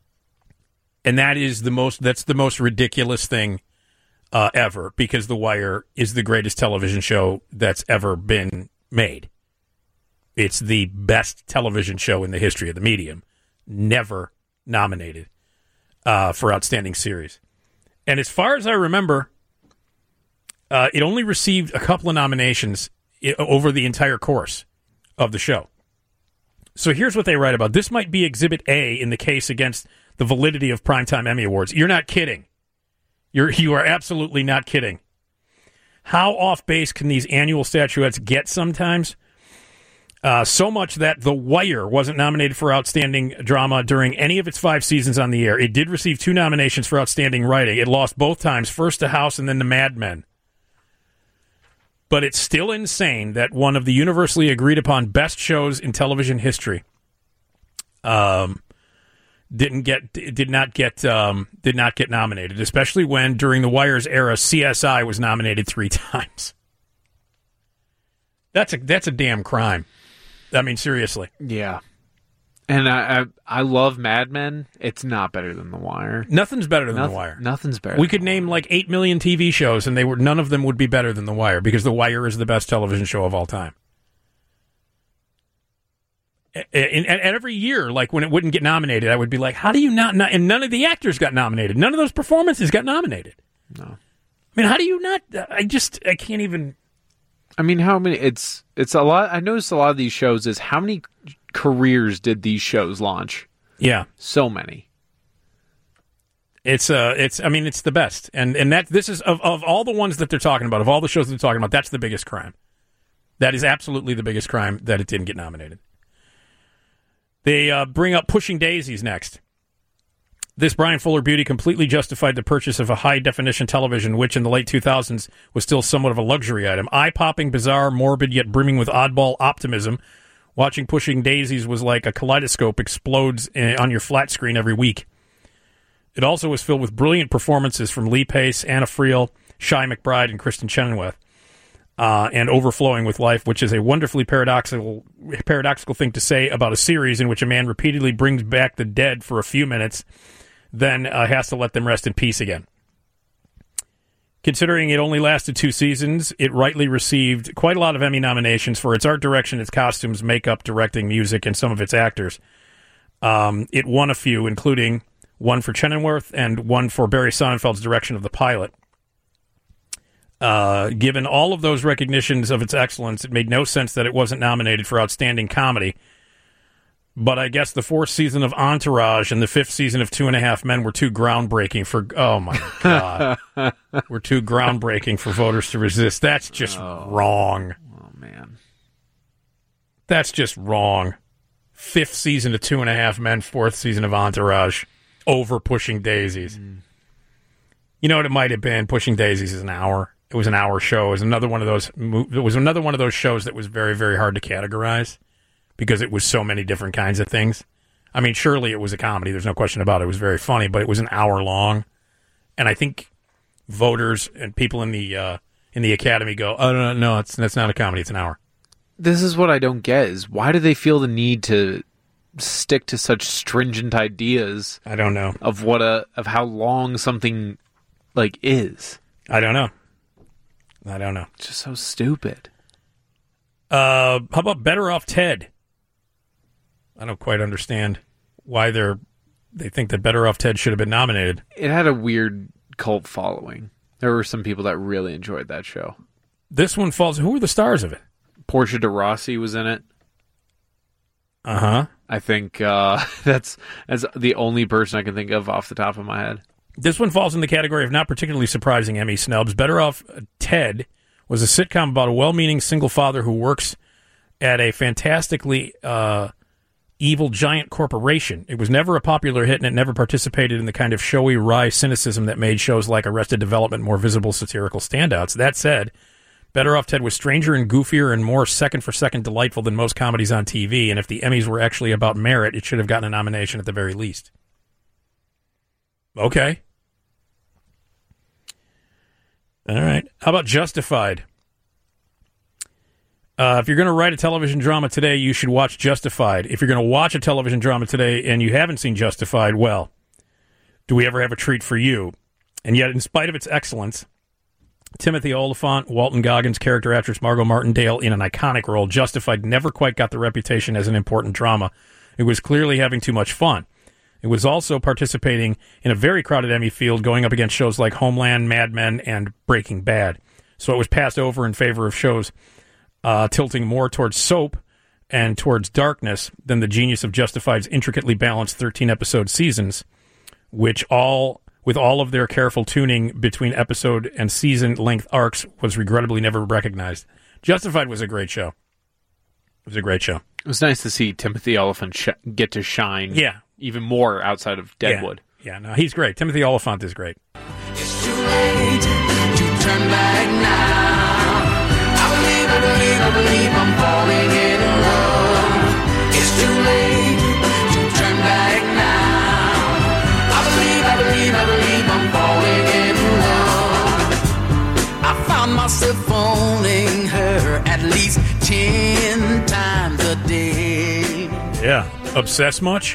And that is the most that's the most ridiculous thing uh, ever, because The Wire is the greatest television show that's ever been made. It's the best television show in the history of the medium. Never nominated uh, for Outstanding Series. And as far as I remember, uh, it only received a couple of nominations I- over the entire course of the show. So here's what they write about. This might be Exhibit A in the case against the validity of Primetime Emmy Awards. You're not kidding. You're, you are absolutely not kidding. How off base can these annual statuettes get sometimes? Uh, so much that The Wire wasn't nominated for Outstanding Drama during any of its five seasons on the air. It did receive two nominations for Outstanding Writing. It lost both times, first to House and then to Mad Men. But it's still insane that one of the universally agreed upon best shows in television history um, didn't get did not get um, did not get nominated, especially when during The Wire's era, C S I was nominated three times. That's a that's a damn crime. I mean, seriously. Yeah. And I, I I love Mad Men. It's not better than The Wire. Nothing's better than Noth- The Wire. Nothing's better. We than could The name Wire. like eight million T V shows, and they were none of them would be better than The Wire, because The Wire is the best television show of all time. And, and, and every year, like when it wouldn't get nominated, I would be like, "How do you not?" not and none of the actors got nominated. None of those performances got nominated. No. I mean, how do you not? I just I can't even. I mean, how many? It's it's a lot. I noticed a lot of these shows is how many careers did these shows launch? Yeah, so many. It's uh, it's I mean, it's the best, and and that this is of of all the ones that they're talking about, of all the shows they're talking about, that's the biggest crime. That is absolutely the biggest crime that it didn't get nominated. They uh, bring up Pushing Daisies next. This Brian Fuller beauty completely justified the purchase of a high-definition television, which in the late two thousands was still somewhat of a luxury item. Eye-popping, bizarre, morbid, yet brimming with oddball optimism. Watching Pushing Daisies was like a kaleidoscope explodes in, on your flat screen every week. It also was filled with brilliant performances from Lee Pace, Anna Friel, Shai McBride, and Kristen Chenoweth, uh, and overflowing with life, which is a wonderfully paradoxical paradoxical thing to say about a series in which a man repeatedly brings back the dead for a few minutes, then uh, has to let them rest in peace again. Considering it only lasted two seasons, it rightly received quite a lot of Emmy nominations for its art direction, its costumes, makeup, directing, music, and some of its actors. Um, it won a few, including one for Chenoweth and one for Barry Sonnenfeld's direction of the pilot. Uh, given all of those recognitions of its excellence, it made no sense that it wasn't nominated for Outstanding Comedy. But I guess the fourth season of Entourage and the fifth season of Two and a Half Men were too groundbreaking for... Oh, my God. Were too groundbreaking for voters to resist. That's just oh. wrong. Oh, man. That's just wrong. Fifth season of Two and a Half Men, fourth season of Entourage, over Pushing Daisies. Mm. You know what it might have been? Pushing Daisies is an hour. It was an hour show. It was another one of those. It was another one of those shows that was very, very hard to categorize because it was so many different kinds of things. I mean, surely it was a comedy. There's no question about it. It was very funny, but it was an hour long, and I think voters and people in the uh, in the Academy go, "Oh no, no, it's that's not a comedy. It's an hour." This is what I don't get: is why do they feel the need to stick to such stringent ideas? I don't know of what a of how long something like is. I don't know. I don't know. It's just so stupid. Uh, how about Better Off Ted? I don't quite understand why they're they think that Better Off Ted should have been nominated. It had a weird cult following. There were some people that really enjoyed that show. This one falls. Who were the stars of it? Portia de Rossi was in it. Uh huh. I think uh, that's that's the only person I can think of off the top of my head. This one falls in the category of not particularly surprising Emmy snubs. Better Off Ted was a sitcom about a well-meaning single father who works at a fantastically uh, evil giant corporation. It was never a popular hit, and it never participated in the kind of showy, wry cynicism that made shows like Arrested Development more visible satirical standouts. That said, Better Off Ted was stranger and goofier and more second-for-second delightful than most comedies on T V, and if the Emmys were actually about merit, it should have gotten a nomination at the very least. Okay. All right. How about Justified? Uh, if you're going to write a television drama today, you should watch Justified. If you're going to watch a television drama today and you haven't seen Justified, well, do we ever have a treat for you? And yet, in spite of its excellence, Timothy Olyphant, Walton Goggins, character actress Margot Martindale in an iconic role, Justified never quite got the reputation as an important drama. It was clearly having too much fun. It was also participating in a very crowded Emmy field, going up against shows like Homeland, Mad Men, and Breaking Bad. So it was passed over in favor of shows uh, tilting more towards soap and towards darkness than the genius of Justified's intricately balanced thirteen-episode seasons, which all, with all of their careful tuning between episode and season-length arcs, was regrettably never recognized. Justified was a great show. It was a great show. It was nice to see Timothy Olyphant sh- get to shine. Yeah. Even more outside of Deadwood. Yeah, yeah, no, he's great. Timothy Olyphant is great. It's too late to turn back now. I believe, I believe, I believe I'm falling in love. It's too late to turn back now. I believe, I believe, I believe I'm falling in love. I found myself phoning her at least ten times a day. Yeah. Obsessed much?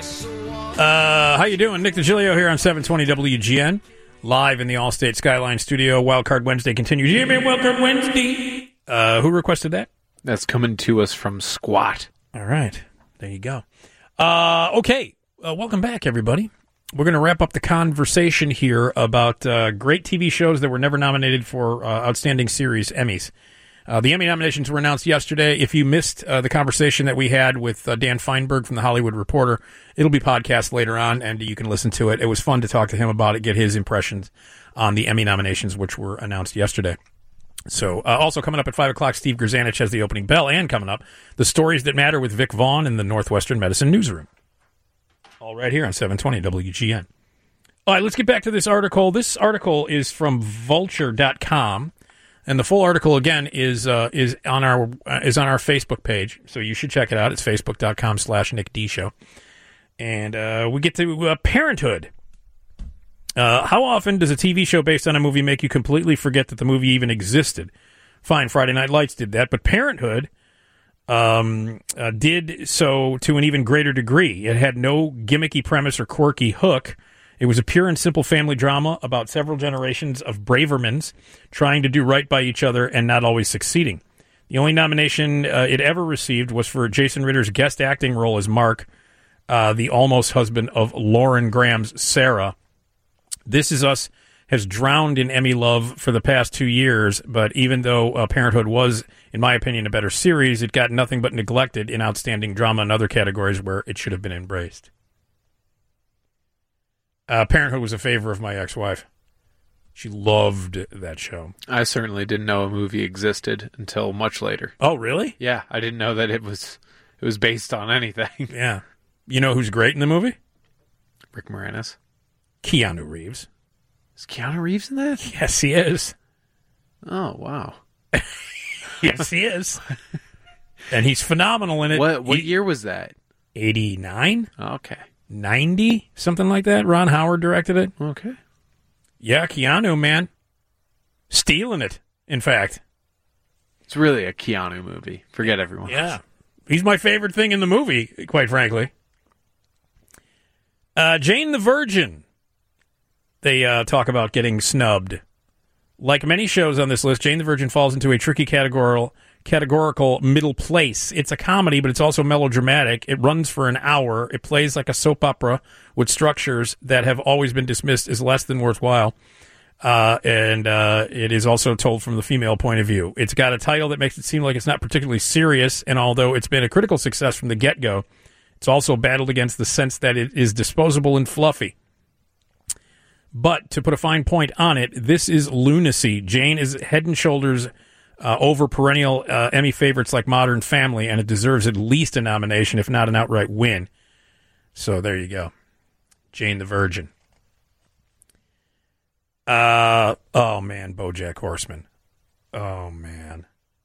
Uh, how you doing? Nick DiGilio here on seven twenty W G N, live in the Allstate Skyline studio. Wildcard Wednesday continues. Yeah, man, Wildcard Wednesday. Uh, who requested that? That's coming to us from Squat. All right. There you go. Uh, okay. Uh, welcome back, everybody. We're going to wrap up the conversation here about uh, great T V shows that were never nominated for uh, Outstanding Series Emmys. Uh, the Emmy nominations were announced yesterday. If you missed uh, the conversation that we had with uh, Dan Feinberg from The Hollywood Reporter, it'll be podcast later on, and you can listen to it. It was fun to talk to him about it, get his impressions on the Emmy nominations, which were announced yesterday. So, uh, also coming up at five o'clock, Steve Grzanich has the opening bell, and coming up, The Stories That Matter with Vic Vaughn in the Northwestern Medicine Newsroom. All right here on seven twenty W G N. All right, let's get back to this article. This article is from vulture dot com. And the full article again is uh, is on our uh, is on our Facebook page, so you should check it out. It's facebook dot com slash Nick D Show, and uh, we get to uh, Parenthood. Uh, how often does a T V show based on a movie make you completely forget that the movie even existed? Fine, Friday Night Lights did that, but Parenthood um, uh, did so to an even greater degree. It had no gimmicky premise or quirky hook. It was a pure and simple family drama about several generations of Bravermans trying to do right by each other and not always succeeding. The only nomination uh, it ever received was for Jason Ritter's guest acting role as Mark, uh, the almost husband of Lauren Graham's Sarah. This Is Us has drowned in Emmy love for the past two years, but even though uh, Parenthood was, in my opinion, a better series, it got nothing but neglected in outstanding drama and other categories where it should have been embraced. Uh, Parenthood was a favor of my ex-wife. She loved that show. I certainly didn't know a movie existed until much later. Oh, really? Yeah, I didn't know that it was it was based on anything. Yeah. You know who's great in the movie? Rick Moranis. Keanu Reeves. Is Keanu Reeves in that? Yes, he is. Oh, wow. Yes, he is. And he's phenomenal in it. What what He- year was that? eighty-nine? Okay. ninety? Something like that. Ron Howard directed it. Okay. Yeah, Keanu, man. Stealing it, in fact. It's really a Keanu movie. Forget everyone Yeah. else. He's my favorite thing in the movie, quite frankly. Uh, Jane the Virgin. They uh, talk about getting snubbed. Like many shows on this list, Jane the Virgin falls into a tricky categorical, categorical middle place. It's a comedy, but it's also melodramatic. It runs for an hour. It plays like a soap opera with structures that have always been dismissed as less than worthwhile. Uh, and uh, it is also told from the female point of view. It's got a title that makes it seem like it's not particularly serious, and although it's been a critical success from the get-go, it's also battled against the sense that it is disposable and fluffy. But to put a fine point on it, this is lunacy. Jane is head and shoulders uh, over perennial uh, Emmy favorites like Modern Family, and it deserves at least a nomination, if not an outright win. So there you go. Jane the Virgin. Uh, oh, man, BoJack Horseman. Oh, man.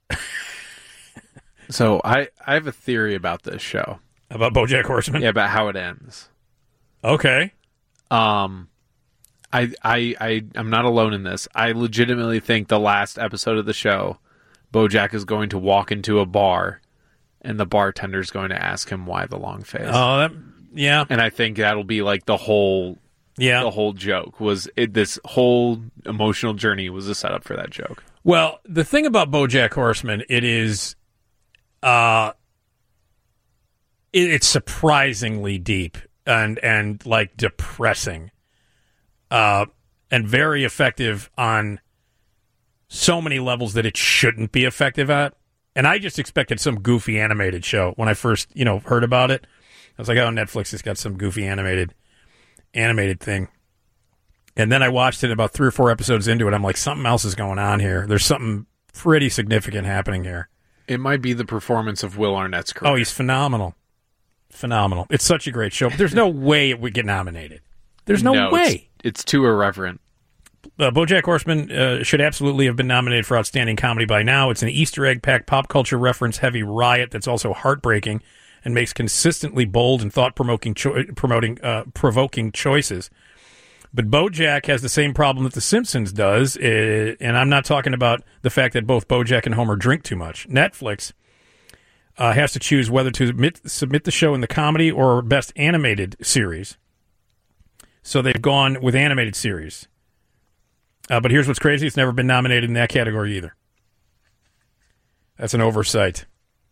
So I, I have a theory about this show. About BoJack Horseman? Yeah, about how it ends. Okay. Um, I, I, I, I'm not alone in this. I legitimately think the last episode of the show, BoJack is going to walk into a bar, and the bartender is going to ask him why the long face. Oh, that, yeah. And I think that'll be like the whole, yeah. the whole joke was it. This whole emotional journey was a setup for that joke. Well, the thing about BoJack Horseman, it is, uh, it, it's surprisingly deep and and like depressing, uh, and very effective on so many levels that it shouldn't be effective at. And I just expected some goofy animated show when I first, you know, heard about it. I was like, oh, Netflix has got some goofy animated animated thing. And then I watched it about three or four episodes into it. I'm like, something else is going on here. There's something pretty significant happening here. It might be the performance of Will Arnett's career. Oh, he's phenomenal. Phenomenal. It's such a great show. But there's no way it would get nominated. There's no, no way. It's, it's too irreverent. Uh, BoJack Horseman uh, should absolutely have been nominated for Outstanding Comedy by now. It's an Easter egg-packed pop culture reference-heavy riot that's also heartbreaking and makes consistently bold and thought-provoking cho- promoting uh, provoking choices. But BoJack has the same problem that The Simpsons does, uh, and I'm not talking about the fact that both BoJack and Homer drink too much. Netflix uh, has to choose whether to submit, submit the show in the comedy or best animated series. So they've gone with animated series. Uh, but here's what's crazy. It's never been nominated in that category either. That's an oversight.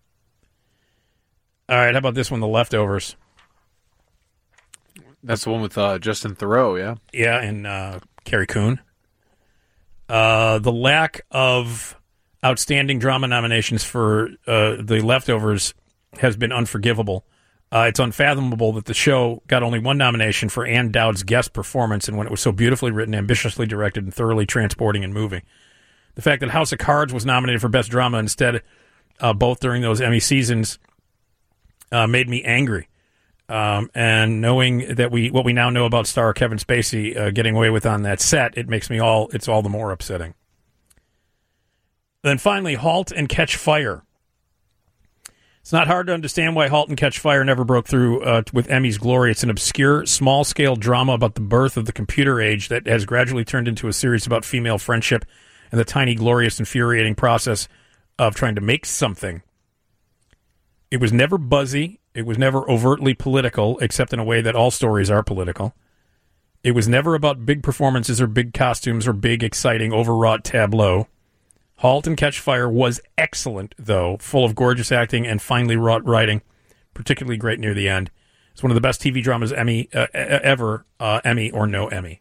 All right, how about this one, The Leftovers? That's the one with uh, Justin Theroux, yeah? Yeah, and uh, Carrie Coon. Uh, the lack of outstanding drama nominations for uh, The Leftovers has been unforgivable. Uh, it's unfathomable that the show got only one nomination for Ann Dowd's guest performance, and when it was so beautifully written, ambitiously directed, and thoroughly transporting and moving. The fact that House of Cards was nominated for Best Drama instead, uh, both during those Emmy seasons, uh, made me angry. Um, and knowing that we what we now know about star Kevin Spacey uh, getting away with on that set, it makes me all it's all the more upsetting. Then finally, Halt and Catch Fire. It's not hard to understand why Halt and Catch Fire never broke through uh, with Emmy's glory. It's an obscure, small-scale drama about the birth of the computer age that has gradually turned into a series about female friendship and the tiny, glorious, infuriating process of trying to make something. It was never buzzy. It was never overtly political, except in a way that all stories are political. It was never about big performances or big costumes or big, exciting, overwrought tableau. Halt and Catch Fire was excellent, though, full of gorgeous acting and finely wrought writing, particularly great near the end. It's one of the best T V dramas Emmy uh, ever, uh, Emmy or no Emmy.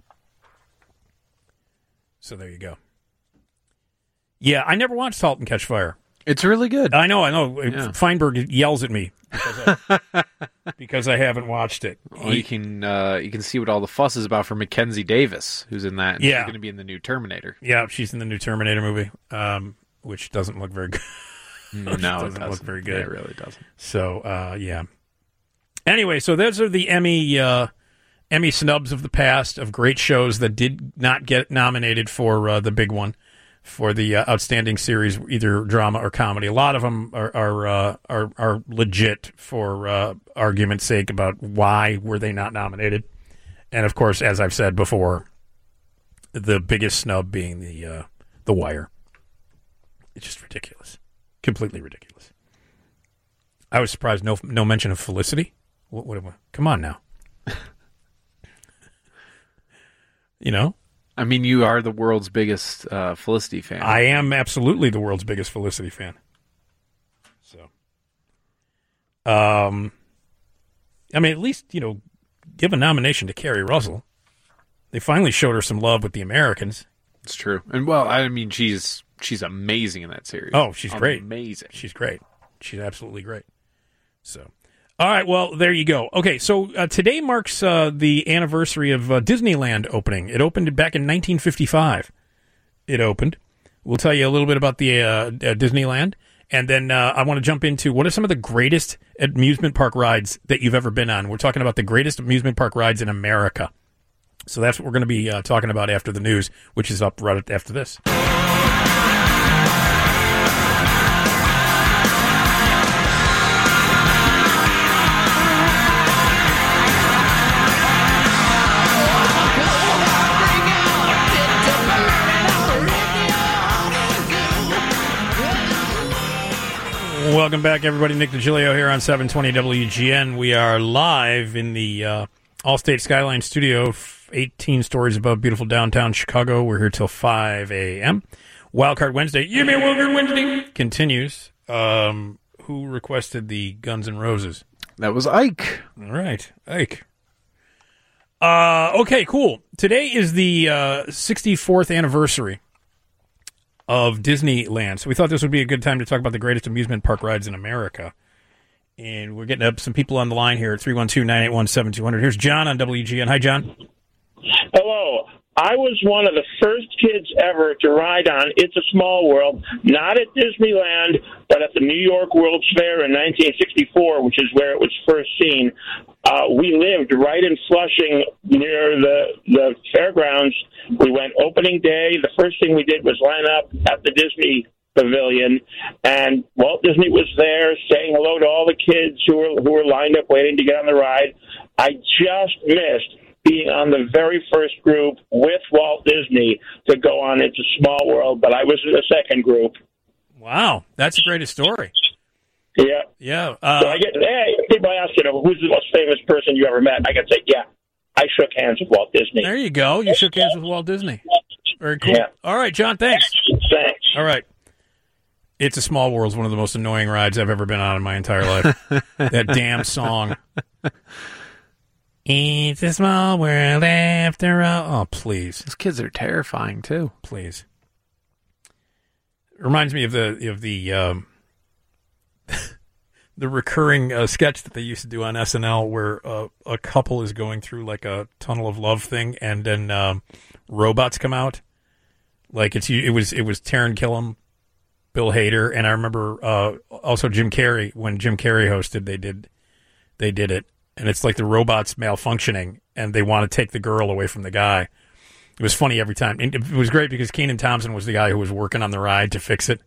So there you go. Yeah, I never watched Halt and Catch Fire. It's really good. I know, I know. Yeah. Feinberg yells at me because I, because I haven't watched it. Well, he, you can uh, you can see what all the fuss is about for Mackenzie Davis, who's in that. And yeah, she's going to be in the new Terminator. Yeah, she's in the new Terminator movie, um, which doesn't look very good. no, it doesn't, doesn't look very good. Yeah, it really doesn't. So, uh, yeah. Anyway, so those are the Emmy uh, Emmy snubs of the past of great shows that did not get nominated for uh, the big one, for the uh, outstanding series, either drama or comedy. A lot of them are are uh, are, are legit for uh, argument's sake about why were they not nominated. And of course, as I've said before, the biggest snub being the uh, the Wire. It's just ridiculous, completely ridiculous. I was surprised no no mention of Felicity. What, what, what come on now. You know? I mean, you are the world's biggest uh, Felicity fan. I am absolutely the world's biggest Felicity fan. So, um, I mean, at least, you know, give a nomination to Kerry Russell. They finally showed her some love with the Americans. It's true. And, well, I mean, she's she's amazing in that series. Oh, she's great. Amazing. She's great. She's absolutely great. So, all right, well, there you go. Okay, so uh, today marks uh, the anniversary of uh, Disneyland opening. It opened back in nineteen fifty-five. It opened. We'll tell you a little bit about the uh, uh, Disneyland, and then uh, I want to jump into what are some of the greatest amusement park rides that you've ever been on. We're talking about the greatest amusement park rides in America. So that's what we're going to be uh, talking about after the news, which is up right after this. Welcome back, everybody. Nick DiGilio here on seven twenty W G N. We are live in the uh, Allstate Skyline studio, eighteen stories above beautiful downtown Chicago. We're here till five a.m. Wildcard Wednesday. You mean Wildcard Wednesday? Continues. Um, who requested the Guns N' Roses? That was Ike. All right, Ike. Uh, okay, cool. Today is the uh, sixty-fourth anniversary of Disneyland. So we thought this would be a good time to talk about the greatest amusement park rides in America. And we're getting up some people on the line here at three one two, nine eight one, seven two zero zero. Here's John on W G N. Hi, John. Hello. I was one of the first kids ever to ride on It's a Small World, not at Disneyland, but at the New York World's Fair in nineteen sixty-four, which is where it was first seen. Uh, we lived right in Flushing near the, the fairgrounds. We went opening day. The first thing we did was line up at the Disney Pavilion, and Walt Disney was there saying hello to all the kids who were, who were lined up waiting to get on the ride. I just missed being on the very first group with Walt Disney to go on It's a Small World, but I was in the second group. Wow, that's the greatest story. Yeah. Yeah. Uh, so I get, hey, people ask, you know, who's the most famous person you ever met? I can say, yeah, I shook hands with Walt Disney. There you go. You shook hands with Walt Disney. Very cool. Yeah. All right, John, thanks. Thanks. All right. It's a Small World is one of the most annoying rides I've ever been on in my entire life. That damn song. It's a small world after all. Oh, please. Those kids are terrifying, too. Please. It reminds me of the of the um, the recurring uh, sketch that they used to do on S N L where uh, a couple is going through like a tunnel of love thing, and then um, robots come out. Like it's it was it was Taron Killam, Bill Hader, and I remember uh, also Jim Carrey. When Jim Carrey hosted, they did they did it, and it's like the robots malfunctioning, and they want to take the girl away from the guy. It was funny every time. And it was great because Kenan Thompson was the guy who was working on the ride to fix it.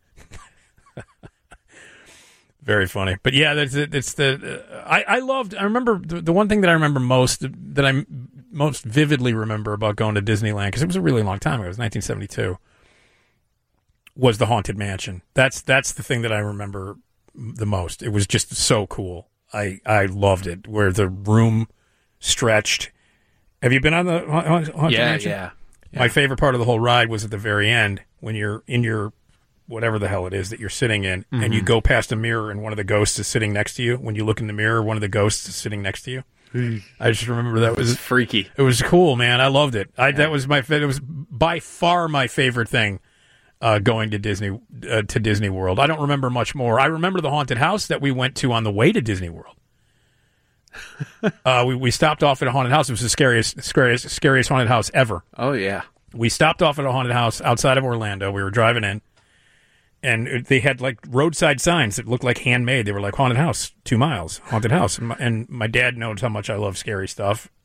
Very funny. But yeah, that's it. It's the uh, I, I loved. I remember the, the one thing that I remember most that I most vividly remember about going to Disneyland, because it was a really long time ago. It was nineteen seventy-two. Was the Haunted Mansion. That's that's the thing that I remember the most. It was just so cool. I I loved it. Where the room stretched. Have you been on the Haunted yeah, Mansion? Yeah, yeah. My favorite part of the whole ride was at the very end when you're in your whatever the hell it is that you're sitting in, mm-hmm. and you go past a mirror and one of the ghosts is sitting next to you. When you look in the mirror, one of the ghosts is sitting next to you. Mm. I just remember that was, was freaky. It was cool, man. I loved it. I, yeah. That was my. It was by far my favorite thing. Uh, going to Disney uh, to Disney World. I don't remember much more. I remember the haunted house that we went to on the way to Disney World. uh, we we stopped off at a haunted house. It was the scariest, scariest, scariest haunted house ever. Oh yeah. We stopped off at a haunted house outside of Orlando. We were driving in, and they had like roadside signs that looked like handmade. They were like haunted house, two miles, haunted house. And my, and my dad knows how much I love scary stuff,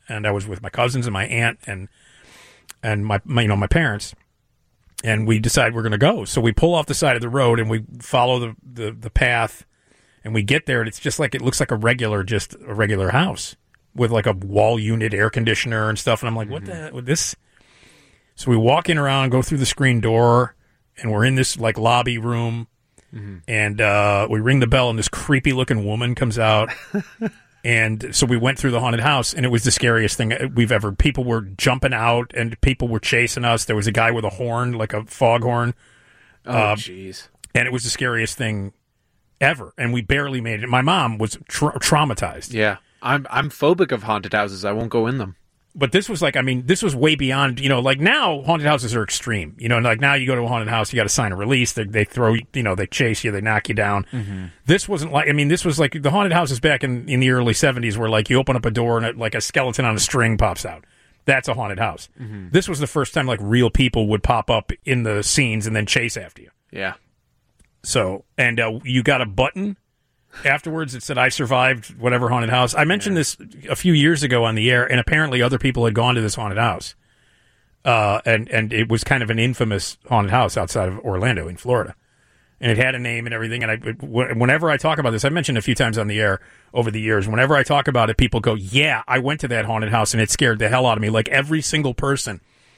and I was with my cousins and my aunt and and my, my you know my parents, and we decide we're going to go. So we pull off the side of the road and we follow the, the, the path, and we get there, and it's just like it looks like a regular just a regular house with like a wall unit air conditioner and stuff. And I'm like, what the what this? So we walk in around, go through the screen door, and we're in this like lobby room. Mm-hmm. And uh, we ring the bell, and this creepy-looking woman comes out. And so we went through the haunted house, and it was the scariest thing we've ever... People were jumping out, and people were chasing us. There was a guy with a horn, like a foghorn. Oh, jeez. Uh, and it was the scariest thing ever, and we barely made it. My mom was tra- traumatized. Yeah. I'm I'm phobic of haunted houses. I won't go in them. But this was like, I mean, this was way beyond, you know, like now haunted houses are extreme. You know, like now you go to a haunted house, you got to sign a release. They, they throw, you know, they chase you, they knock you down. Mm-hmm. This wasn't like, I mean, this was like the haunted houses back in, in the early seventies where like you open up a door and it, like a skeleton on a string pops out. That's a haunted house. Mm-hmm. This was the first time like real people would pop up in the scenes and then chase after you. Yeah. So, and uh, you got a button afterwards it said I survived whatever haunted house. I mentioned yeah. this a few years ago on the air, and apparently other people had gone to this haunted house. Uh, and, and it was kind of an infamous haunted house outside of Orlando in Florida. And it had a name and everything. And I, whenever I talk about this, I've mentioned a few times on the air over the years, whenever I talk about it, people go, yeah, I went to that haunted house and it scared the hell out of me. Like every single person,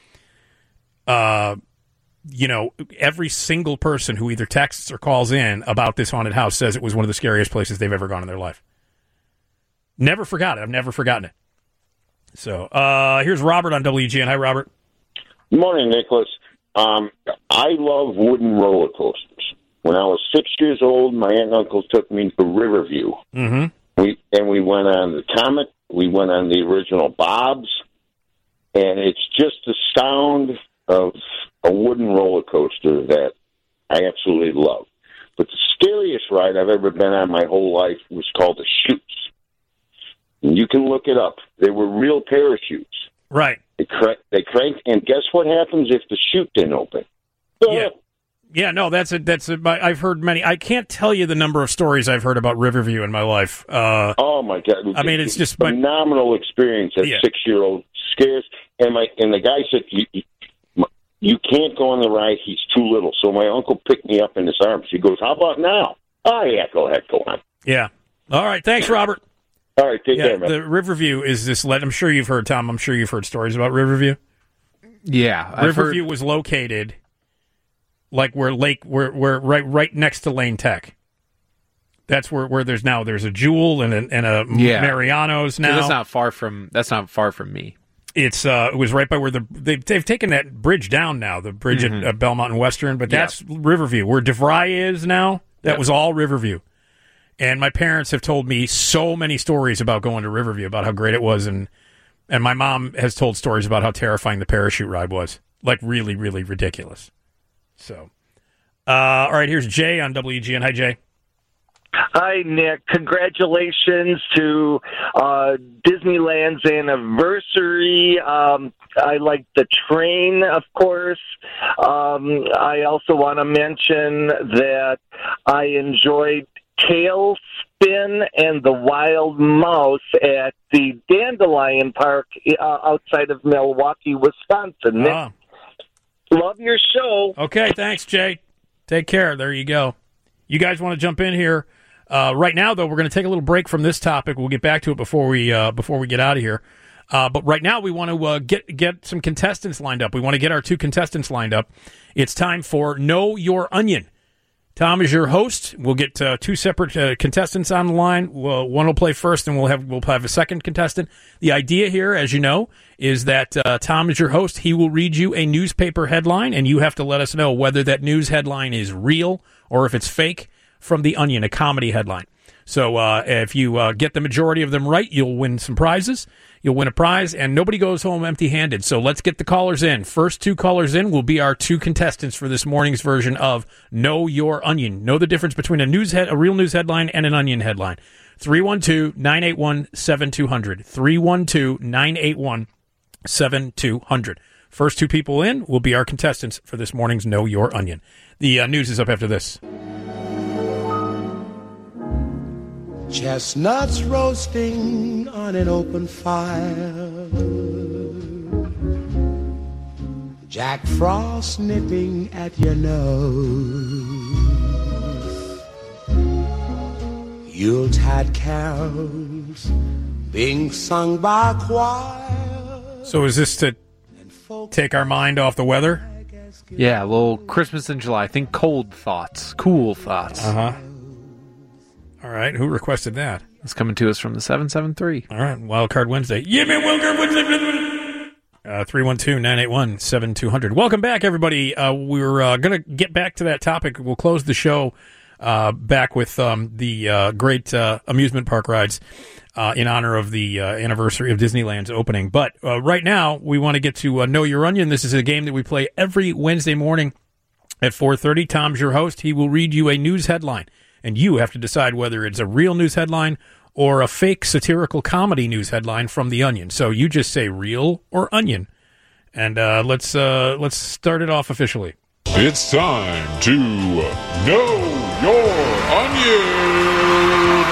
uh, you know, every single person who either texts or calls in about this haunted house says it was one of the scariest places they've ever gone in their life. Never forgot it. I've never forgotten it. So uh, here's Robert on W G N. Hi, Robert. Good morning, Nicholas. Um, I love wooden roller coasters. When I was six years old, my aunt and uncle took me to Riverview. Mm-hmm. We and we went on the Comet. We went on the original Bob's, and it's just the sound of a wooden roller coaster that I absolutely love. But the scariest ride I've ever been on my whole life was called the Chutes. And you can look it up. They were real parachutes. Right. They, crank, they cranked, and guess what happens if the chute didn't open? Yeah. Yeah, no, that's a, that's a, I've heard many. I can't tell you the number of stories I've heard about Riverview in my life. Uh, oh my God! I mean, it's just phenomenal my, experience as yeah. a six-year-old. Scares, and my and the guy said you, you, you can't go on the ride. He's too little. So my uncle picked me up in his arms. He goes, "How about now?" Oh yeah, go ahead, go on. Yeah. All right. Thanks, Robert. All right, take yeah, care, man. The Riverview is this. I'm sure you've heard, Tom. I'm sure you've heard stories about Riverview. Yeah, I've Riverview heard... was located. Like where Lake, where where right right next to Lane Tech. That's where, where there's now there's a Jewel and a, and a yeah. Mariano's now. So that's not far from that's not far from me. It's uh it was right by where the they've they've taken that bridge down now, the bridge mm-hmm. at uh, Belmont and Western, but that's yeah. Riverview where DeVry is now. That yep. was all Riverview. And my parents have told me so many stories about going to Riverview, about how great it was, and and my mom has told stories about how terrifying the parachute ride was, like really really ridiculous. So, uh, all right, here's Jay on W G N. Hi, Jay. Hi, Nick. Congratulations to uh, Disneyland's anniversary. Um, I like the train, of course. Um, I also want to mention that I enjoyed Tailspin and the Wild Mouse at the Dandelion Park uh, outside of Milwaukee, Wisconsin. Nick. Oh. Love your show. Okay, thanks, Jay. Take care. There you go. You guys want to jump in here? Uh, right now, though, we're going to take a little break from this topic. We'll get back to it before we uh, before we get out of here. Uh, but right now, we want to uh, get get some contestants lined up. We want to get our two contestants lined up. It's time for Know Your Onion. Tom is your host. We'll get uh, two separate uh, contestants on the line. We'll, one will play first, and we'll have we'll have a second contestant. The idea here, as you know, is that uh, Tom is your host. He will read you a newspaper headline, and you have to let us know whether that news headline is real or if it's fake from The Onion, a comedy headline. So uh, if you uh, get the majority of them right, you'll win some prizes. You'll win a prize, and nobody goes home empty-handed. So let's get the callers in. First two callers in will be our two contestants for this morning's version of Know Your Onion. Know the difference between a news head, a real news headline and an onion headline. three one two, nine eight one, seven two zero zero. three one two, nine eight one, seven two zero zero. First two people in will be our contestants for this morning's Know Your Onion. The uh, news is up after this. Chestnuts roasting on an open fire. Jack Frost nipping at your nose. Yuletide carols being sung by a choir. So is this to take our mind off the weather? Yeah, a little Christmas in July. Think cold thoughts, cool thoughts. Uh-huh. All right, who requested that? It's coming to us from the seven seven three. All right, Wildcard Wednesday. Yeah, man, Wildcard Wednesday. Uh, three one two, nine eight one, seven two zero zero. Welcome back, everybody. Uh, we're uh, going to get back to that topic. We'll close the show uh, back with um, the uh, great uh, amusement park rides uh, in honor of the uh, anniversary of Disneyland's opening. But uh, right now, we want to get to uh, Know Your Onion. This is a game that we play every Wednesday morning at four thirty. Tom's your host. He will read you a news headline, and you have to decide whether it's a real news headline or a fake satirical comedy news headline from The Onion. So you just say real or onion. And uh, let's uh, let's start it off officially. It's time to Know Your Onion.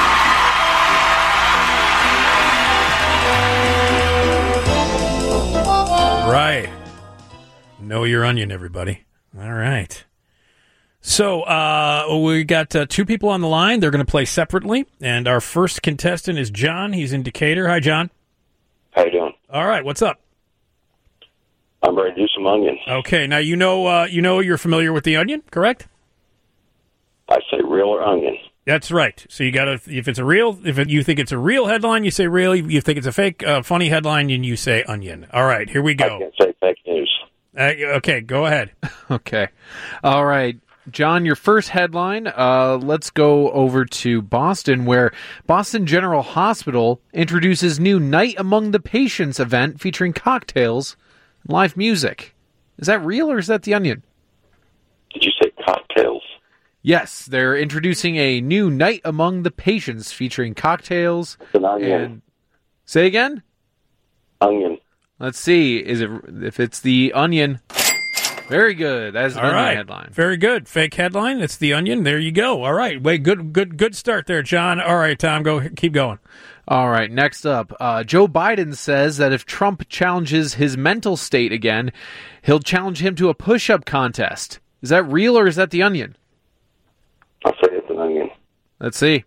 Right. Know Your Onion, everybody. All right. So uh, we got uh, two people on the line. They're going to play separately. And our first contestant is John. He's in Decatur. Hi, John. How you doing? All right. What's up? I'm ready to do some onions. Okay. Now, you know uh, you know you're familiar with The Onion, correct? I say real or onion. That's right. So you got to, if it's a real, if it, you think it's a real headline, you say real. You think it's a fake, uh, funny headline, and you say onion. All right. Here we go. I can't say fake news. Uh, okay. Go ahead. Okay. All right. John, your first headline, uh, let's go over to Boston, where Boston General Hospital introduces new Night Among the Patients event featuring cocktails and live music. Is that real or is that The Onion? Did you say cocktails? Yes, they're introducing a new Night Among the Patients featuring cocktails. It's an onion. And... Say again? Onion. Let's see. Is it if it's The Onion? Very good. That's an All Onion right. headline. Very good. Fake headline. It's The Onion. There you go. All right. Wait. Good. Good. Good start there, John. All right, Tom. Go. Keep going. All right. Next up, uh, Joe Biden says that if Trump challenges his mental state again, he'll challenge him to a push-up contest. Is that real or is that The Onion? I'll say it's an onion. Let's see.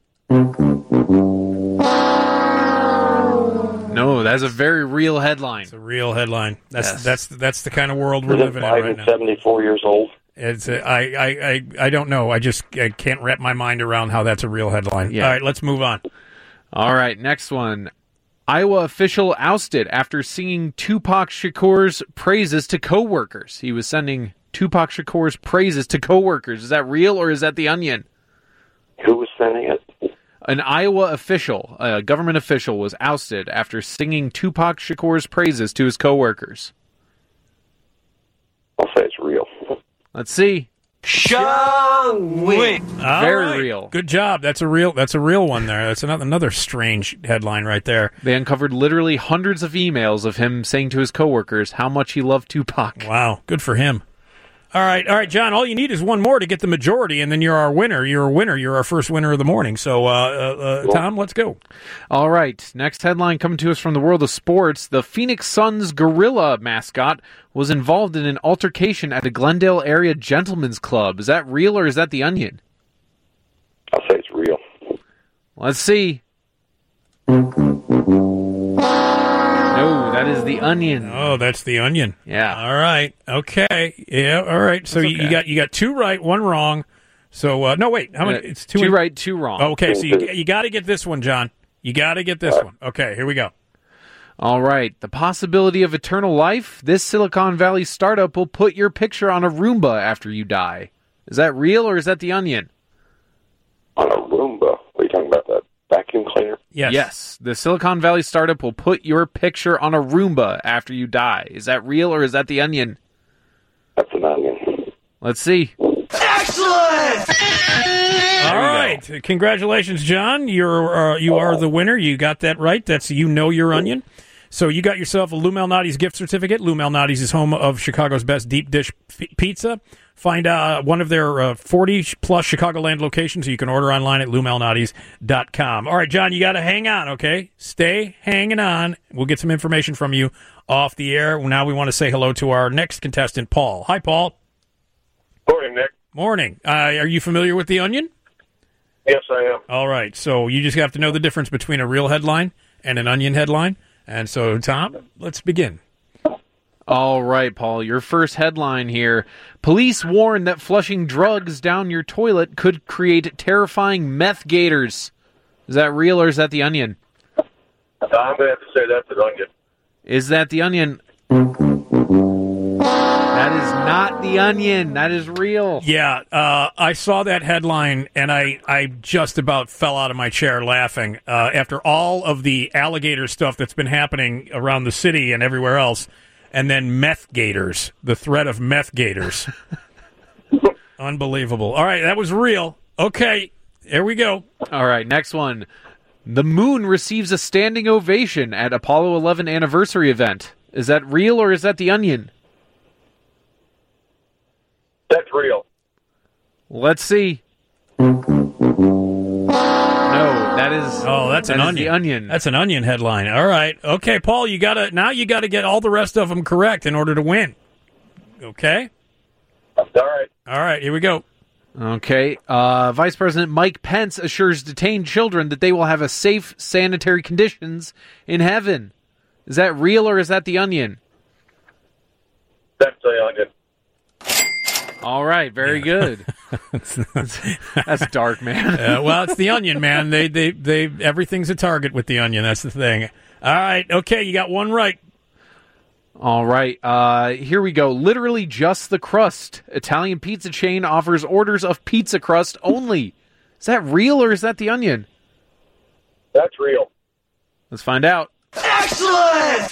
No, that's a very real headline. It's a real headline. That's Yes. that's that's the kind of world we're Isn't living in Biden right now. seventy-four years old? It's a, I, I I I don't know. I just I can't wrap my mind around how that's a real headline. Yeah. All right, let's move on. All right, next one. Iowa official ousted after singing Tupac Shakur's praises to coworkers. He was sending Tupac Shakur's praises to coworkers. Is that real or is that The Onion? Who was sending it? An Iowa official, a government official, was ousted after singing Tupac Shakur's praises to his coworkers. I'll say it's real. Let's see. Shang Wing. All Very right. real. Good job. That's a real. That's a real one there. That's another another strange headline right there. They uncovered literally hundreds of emails of him saying to his coworkers how much he loved Tupac. Wow. Good for him. All right, all right, John. All you need is one more to get the majority, and then you're our winner. You're a winner. You're our first winner of the morning. So, uh, uh, uh, Tom, let's go. All right. Next headline coming to us from the world of sports. The Phoenix Suns gorilla mascot was involved in an altercation at a Glendale area gentleman's club. Is that real or is that The Onion? I'll say it's real. Let's see. No, that is The Onion. Oh, that's The Onion. Yeah. All right. Okay. Yeah. All right. So That's you, okay. you got you got two right, one wrong. So uh, no, wait. How many? Uh, It's two, two in- right, two wrong. Okay. So you you got to get this one, John. You got to get this one. Okay. Here we go. All right. The possibility of eternal life. This Silicon Valley startup will put your picture on a Roomba after you die. Is that real or is that The Onion? On a Roomba? What are you talking about, that vacuum cleaner? Yes. Yes. The Silicon Valley startup will put your picture on a Roomba after you die. Is that real or is that The Onion? That's an onion. Let's see. Excellent! All right. Congratulations, John. You're uh, you are the winner. You got that right. That's You Know Your Onion. So you got yourself a Lou Malnati's gift certificate. Lou Malnati's is home of Chicago's best deep dish f- pizza. Find uh, one of their uh, forty-plus Chicagoland locations, so you can order online at lou malnati's dot com. All right, John, you got to hang on, okay? Stay hanging on. We'll get some information from you off the air. Now we want to say hello to our next contestant, Paul. Hi, Paul. Morning, Nick. Morning. Uh, are you familiar with The Onion? Yes, I am. All right, so you just have to know the difference between a real headline and an Onion headline. And so, Tom, let's begin. All right, Paul, your first headline here. Police warn that flushing drugs down your toilet could create terrifying meth gators. Is that real or is that The Onion? I'm going to have to say that's an Onion. Is that The Onion? That is not The Onion. That is real. Yeah, uh, I saw that headline, and I, I just about fell out of my chair laughing. Uh, after all of the alligator stuff that's been happening around the city and everywhere else, and then meth gators, the threat of meth gators. Unbelievable. All right, that was real. Okay, here we go. All right, next one. The moon receives a standing ovation at Apollo eleven anniversary event. Is that real or is that The Onion? That's real. Let's see. No, that is. Oh, that's that an is Onion. The Onion. That's an Onion headline. All right. Okay, Paul, you gotta now you got to get all the rest of them correct in order to win. Okay? All right. All right, here we go. Okay. Uh, Vice President Mike Pence assures detained children that they will have a safe sanitary conditions in heaven. Is that real or is that The Onion? That's the Onion. All right, very good. That's dark, man. Uh, well, it's The Onion, man. They, they, they. Everything's a target with The Onion. That's the thing. All right, okay, you got one right. All right, uh, here we go. Literally just the crust. Italian pizza chain offers orders of pizza crust only. Is that real or is that The Onion? That's real. Let's find out. Excellent!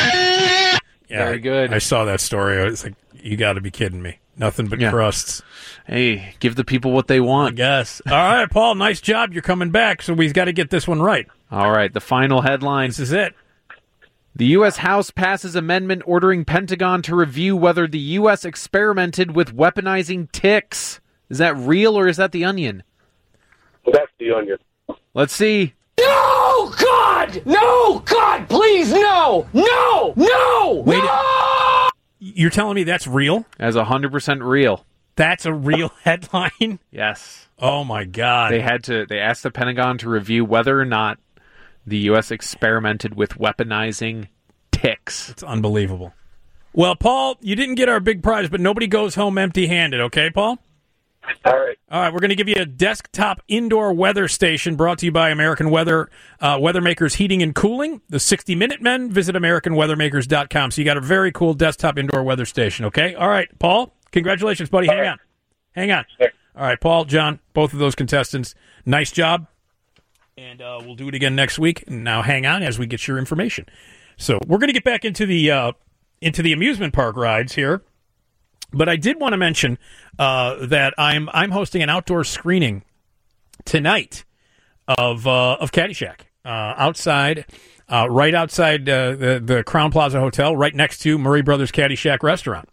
Yeah, Very good. I, I saw that story. I was like, you got to be kidding me. Nothing but Yeah. crusts. Hey, give the people what they want. I guess. All right, Paul, nice job. You're coming back, so we've got to get this one right. All right, the final headline. This is it. The U S House passes amendment ordering Pentagon to review whether the U S experimented with weaponizing ticks. Is that real or is that The Onion? That's the Onion. Let's see. No! God! No! God, please, no! No! No! Wait, no! You're telling me that's real? As one hundred percent real. That's a real headline? Yes. Oh, my God. They had to. They asked the Pentagon to review whether or not the U S experimented with weaponizing ticks. It's unbelievable. Well, Paul, you didn't get our big prize, but nobody goes home empty-handed, okay, Paul? All right. All right, we're going to give you a desktop indoor weather station brought to you by American Weather, uh, Weathermakers Heating and Cooling, the sixty minute men. Visit american weathermakers dot com. So you got a very cool desktop indoor weather station, okay? All right, Paul, congratulations, buddy. Hang on. Hang on. All right, Paul, John, both of those contestants, nice job. And uh, we'll do it again next week. Now hang on as we get your information. So we're going to get back into the uh, into the amusement park rides here. But I did want to mention uh, that I'm I'm hosting an outdoor screening tonight of uh, of Caddyshack uh, outside, uh, right outside uh, the the Crown Plaza Hotel, right next to Murray Brothers Caddyshack Restaurant.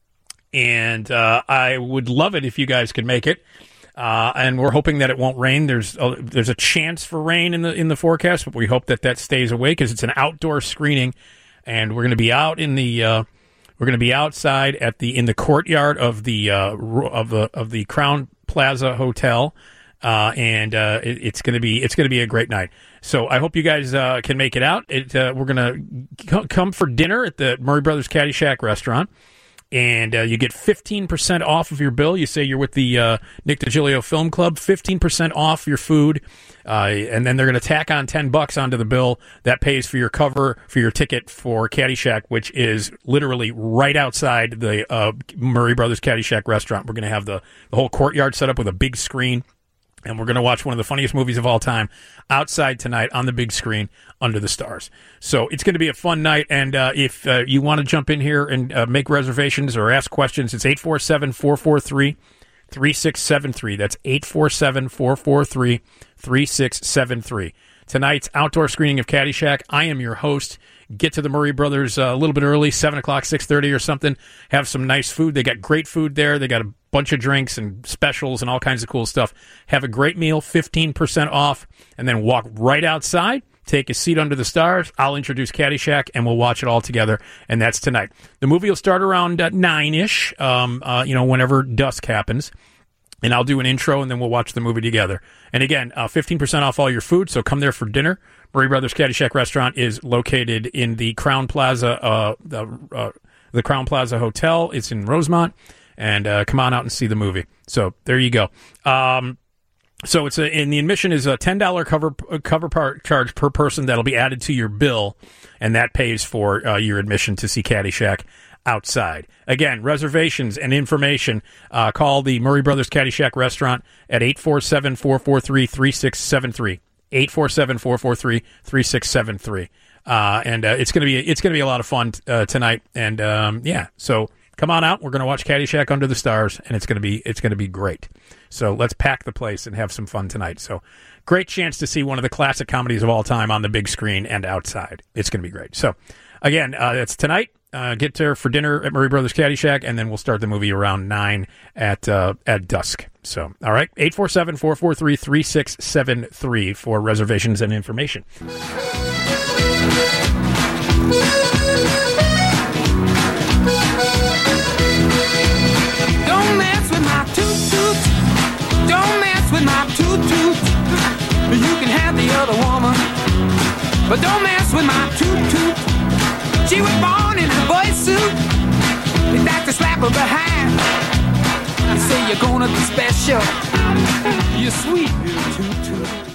And uh, I would love it if you guys could make it. Uh, and we're hoping that it won't rain. There's a, there's a chance for rain in the in the forecast, but we hope that that stays away because it's an outdoor screening, and we're going to be out in the uh, we're going to be outside at the in the courtyard of the uh, of the of the Crown Plaza Hotel, uh, and uh, it, it's going to be it's going to be a great night. So I hope you guys uh, can make it out. It, uh, we're going to come for dinner at the Murray Brothers Caddyshack Restaurant. And uh, you get fifteen percent off of your bill. You say you're with the uh, Nick DiGilio Film Club, fifteen percent off your food. Uh, and then they're going to tack on ten bucks onto the bill. That pays for your cover for your ticket for Caddyshack, which is literally right outside the uh, Murray Brothers Caddyshack restaurant. We're going to have the, the whole courtyard set up with a big screen. And we're going to watch one of the funniest movies of all time outside tonight on the big screen under the stars. So it's going to be a fun night. And uh, if uh, you want to jump in here and uh, make reservations or ask questions, it's eight four seven, four four three, three six seven three. That's eight four seven, four four three, three six seven three. Tonight's outdoor screening of Caddyshack. I am your host, get to the Murray Brothers uh, a little bit early, seven o'clock, six thirty or something. Have some nice food. They got great food there. They got a bunch of drinks and specials and all kinds of cool stuff. Have a great meal, fifteen percent off, and then walk right outside. Take a seat under the stars. I'll introduce Caddyshack, and we'll watch it all together, and that's tonight. The movie will start around uh, nine-ish, um, uh, you know, whenever dusk happens, and I'll do an intro, and then we'll watch the movie together. And again, uh, fifteen percent off all your food, so come there for dinner. Murray Brothers Caddyshack Restaurant is located in the Crown Plaza, uh, the, uh, the Crown Plaza Hotel. It's in Rosemont, and uh, come on out and see the movie. So there you go. Um, So it's a, and the admission is a ten dollars cover cover part charge per person that'll be added to your bill, and that pays for uh, your admission to see Caddyshack outside. Again, reservations and information, uh, call the Murray Brothers Caddyshack Restaurant at eight four seven, four four three, three six seven three. eight four seven, four four three, three six seven three. Uh, and uh, it's gonna be it's gonna be a lot of fun uh, tonight. And um, yeah, so come on out. We're gonna watch Caddyshack Under the Stars, and it's gonna be it's gonna be great. So let's pack the place and have some fun tonight. So great chance to see one of the classic comedies of all time on the big screen and outside. It's going to be great. So again, uh, it's tonight. Uh, get there for dinner at Murray Brothers Caddyshack, and then we'll start the movie around nine at uh, at dusk. So, all right, eight four seven, four four three, three six seven three for reservations and information. Don't mess with my toot-toot. Don't mess with my toot-toot. You can have the other woman, but don't mess with my toot-toot. She was born in a boy suit. You'd like to slap her behind and say you're gonna be special. You're sweet, little toot-toot.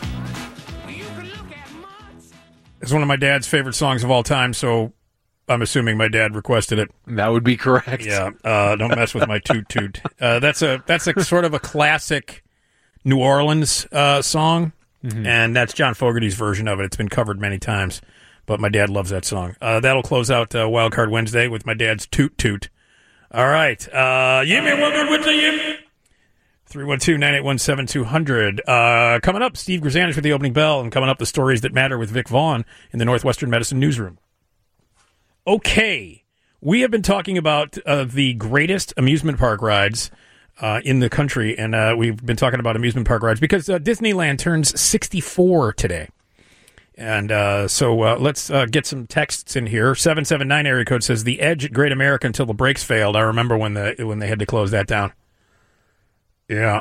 It's one of my dad's favorite songs of all time, so I'm assuming my dad requested it. That would be correct. Yeah, uh, don't mess with my toot toot. Uh, that's a that's a sort of a classic New Orleans uh, song, mm-hmm. and that's John Fogerty's version of it. It's been covered many times, but my dad loves that song. Uh, that'll close out uh, Wild Card Wednesday with my dad's toot toot. All right, uh, Yippee, Wild Card Wednesday, yippee. three one two, nine eight one, seven two zero zero. Uh, coming up, Steve Grzanich with the opening bell, and coming up, the stories that matter with Vic Vaughn in the Northwestern Medicine Newsroom. Okay, we have been talking about uh, the greatest amusement park rides uh, in the country, and uh, we've been talking about amusement park rides because uh, Disneyland turns sixty-four today. And uh, so uh, let's uh, get some texts in here. seven seven nine area code says, the Edge at Great America until the brakes failed. I remember when the when they had to close that down. Yeah.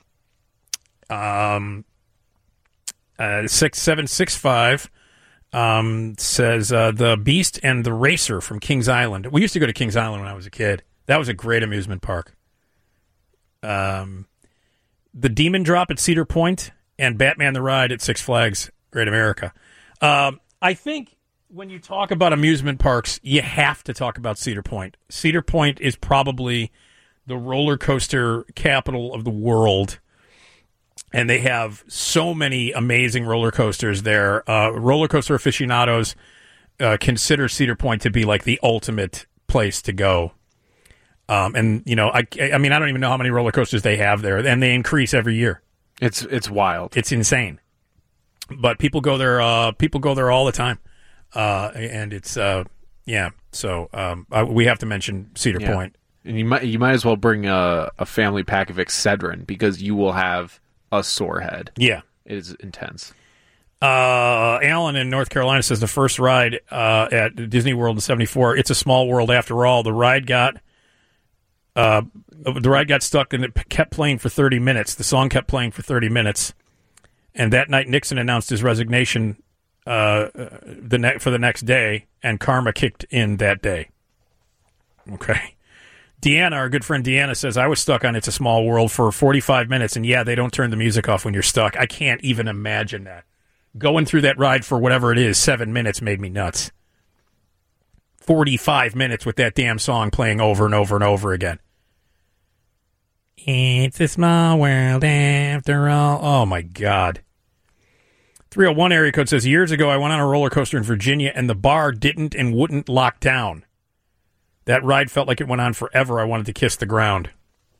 Um. Uh, six seven six five um says uh, the Beast and the Racer from Kings Island. We used to go to Kings Island when I was a kid. That was a great amusement park. Um, the Demon Drop at Cedar Point and Batman the Ride at Six Flags Great America. Um, I think when you talk about amusement parks, you have to talk about Cedar Point. Cedar Point is probably the roller coaster capital of the world, and they have so many amazing roller coasters there. Uh, roller coaster aficionados uh, consider Cedar Point to be like the ultimate place to go. Um, and you know, I, I mean, I don't even know how many roller coasters they have there, and they increase every year. It's it's wild. It's insane. But people go there. Uh, people go there all the time, uh, and it's uh, yeah. So um, I, we have to mention Cedar Yeah. Point. And you might you might as well bring a, a family pack of Excedrin because you will have a sore head. Yeah. It is intense. Uh, Alan in North Carolina says the first ride uh, at Disney World in seventy-four, It's a Small World after all. The ride got uh, the ride got stuck and it kept playing for thirty minutes. The song kept playing for thirty minutes. And that night Nixon announced his resignation uh, the ne- for the next day, and karma kicked in that day. Okay. Deanna, our good friend Deanna, says, I was stuck on It's a Small World for forty-five minutes, and yeah, they don't turn the music off when you're stuck. I can't even imagine that. Going through that ride for whatever it is, seven minutes made me nuts. forty-five minutes with that damn song playing over and over and over again. It's a small world after all. Oh, my God. three oh one area code says, years ago, I went on a roller coaster in Virginia, and the bar didn't and wouldn't lock down. That ride felt like it went on forever. I wanted to kiss the ground.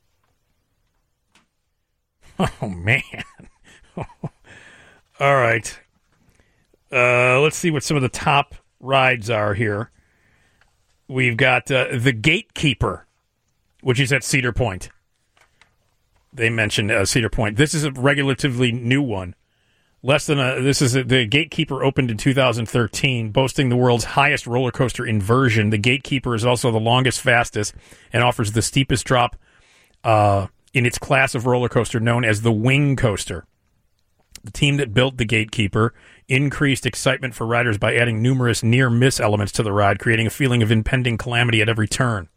Oh, man. All right. Uh, let's see what some of the top rides are here. We've got uh, the Gatekeeper, which is at Cedar Point. They mentioned uh, Cedar Point. This is a relatively new one. Less than a. This is a, the Gatekeeper opened in two thousand thirteen, boasting the world's highest roller coaster inversion. The Gatekeeper is also the longest, fastest, and offers the steepest drop uh, in its class of roller coaster, known as the Wing Coaster. The team that built the Gatekeeper increased excitement for riders by adding numerous near-miss elements to the ride, creating a feeling of impending calamity at every turn.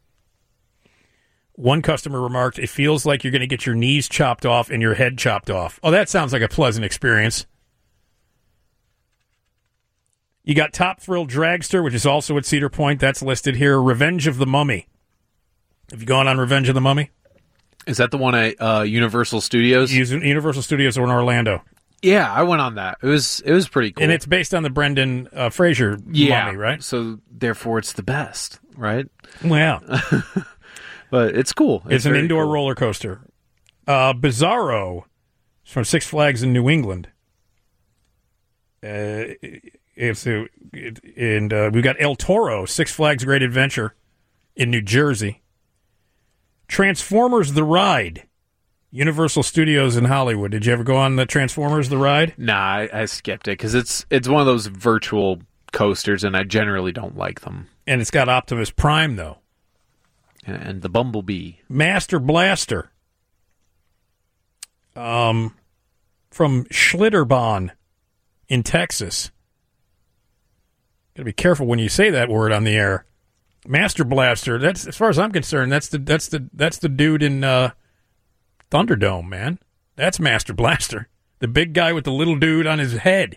One customer remarked, "It feels like you're going to get your knees chopped off and your head chopped off." Oh, that sounds like a pleasant experience. You got Top Thrill Dragster, which is also at Cedar Point. That's listed here. Revenge of the Mummy. Have you gone on Revenge of the Mummy? Is that the one at uh, Universal Studios? Universal Studios in Orlando. Yeah, I went on that. It was it was pretty cool. And it's based on the Brendan uh, Fraser yeah, Mummy, right? So therefore, it's the best, right? Well, but it's cool. It's, it's an indoor cool. roller coaster. Uh, Bizarro from Six Flags in New England. Uh, it's a, it, and uh, we've got El Toro, Six Flags Great Adventure in New Jersey. Transformers the Ride, Universal Studios in Hollywood. Did you ever go on the Transformers the Ride? Nah, I, I skipped it because it's it's one of those virtual coasters, and I generally don't like them. And it's got Optimus Prime, though. And, and the Bumblebee. Master Blaster. Um, from Schlitterbahn in Texas. Got to be careful when you say that word on the air. Master Blaster. That's, as far as I'm concerned, that's the that's the that's the dude in uh, Thunderdome, man. That's Master Blaster, the big guy with the little dude on his head.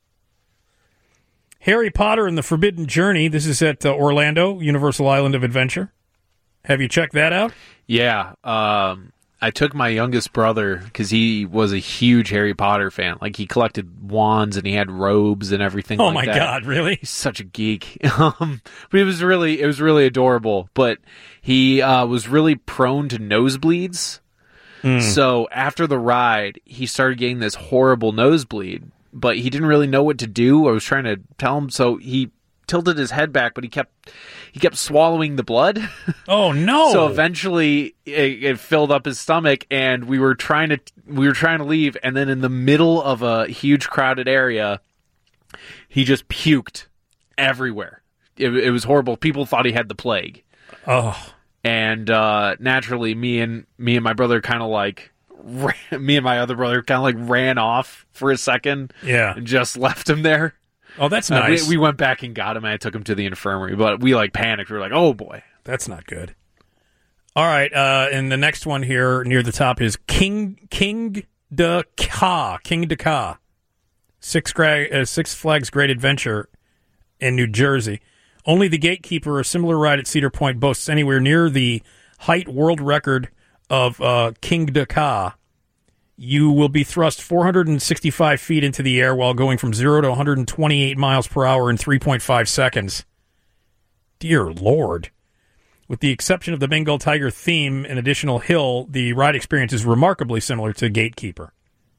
Harry Potter and the Forbidden Journey. This is at uh, Orlando, Universal Island of Adventure. Have you checked that out? Yeah, um, I took my youngest brother because he was a huge Harry Potter fan. Like, he collected wands and he had robes and everything. Oh like my that. God, really? He's such a geek. um, but it was really, it was really adorable. But he uh, was really prone to nosebleeds. Mm. So after the ride, he started getting this horrible nosebleed. But he didn't really know what to do. I was trying to tell him, so he tilted his head back, but he kept he kept swallowing the blood. Oh no! So eventually it, it filled up his stomach, and we were trying to we were trying to leave, and then in the middle of a huge crowded area, he just puked everywhere. It, it was horrible. People thought he had the plague. Oh, and uh, naturally, me and me and my brother kind of like. Me and my other brother kind of like ran off for a second, yeah, and just left him there. Oh, that's uh, nice. We, we went back and got him, and I took him to the infirmary. But we like panicked. We were like, "Oh boy, that's not good." All right, uh, and the next one here near the top is King King de Ka, King de Ka, Six, Gra- uh, Six Flags Great Adventure in New Jersey. Only the Gatekeeper, a similar ride at Cedar Point, boasts anywhere near the height world record of uh, King de Ka. You will be thrust four hundred sixty-five feet into the air while going from zero to one hundred twenty-eight miles per hour in three point five seconds. Dear Lord. With the exception of the Bengal Tiger theme and additional hill, the ride experience is remarkably similar to Gatekeeper.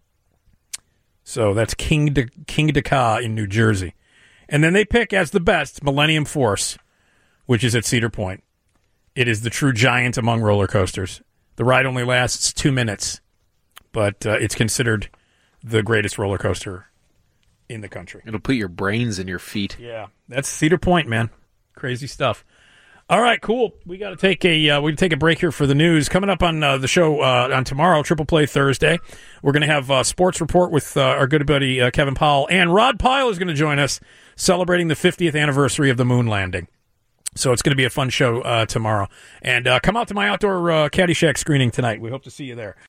So that's King de, King de Ka in New Jersey. And then they pick as the best Millennium Force, which is at Cedar Point. It is the true giant among roller coasters. The ride only lasts two minutes, but uh, it's considered the greatest roller coaster in the country. It'll put your brains in your feet. Yeah, that's Cedar Point, man. Crazy stuff. All right, cool. We got to take a uh, we take a break here for the news. Coming up on uh, the show uh, on tomorrow, Triple Play Thursday, we're going to have a sports report with uh, our good buddy uh, Kevin Powell, and Rod Pyle is going to join us celebrating the fiftieth anniversary of the moon landing. So it's going to be a fun show uh, tomorrow. And uh, come out to my outdoor uh, Caddyshack screening tonight. We hope to see you there.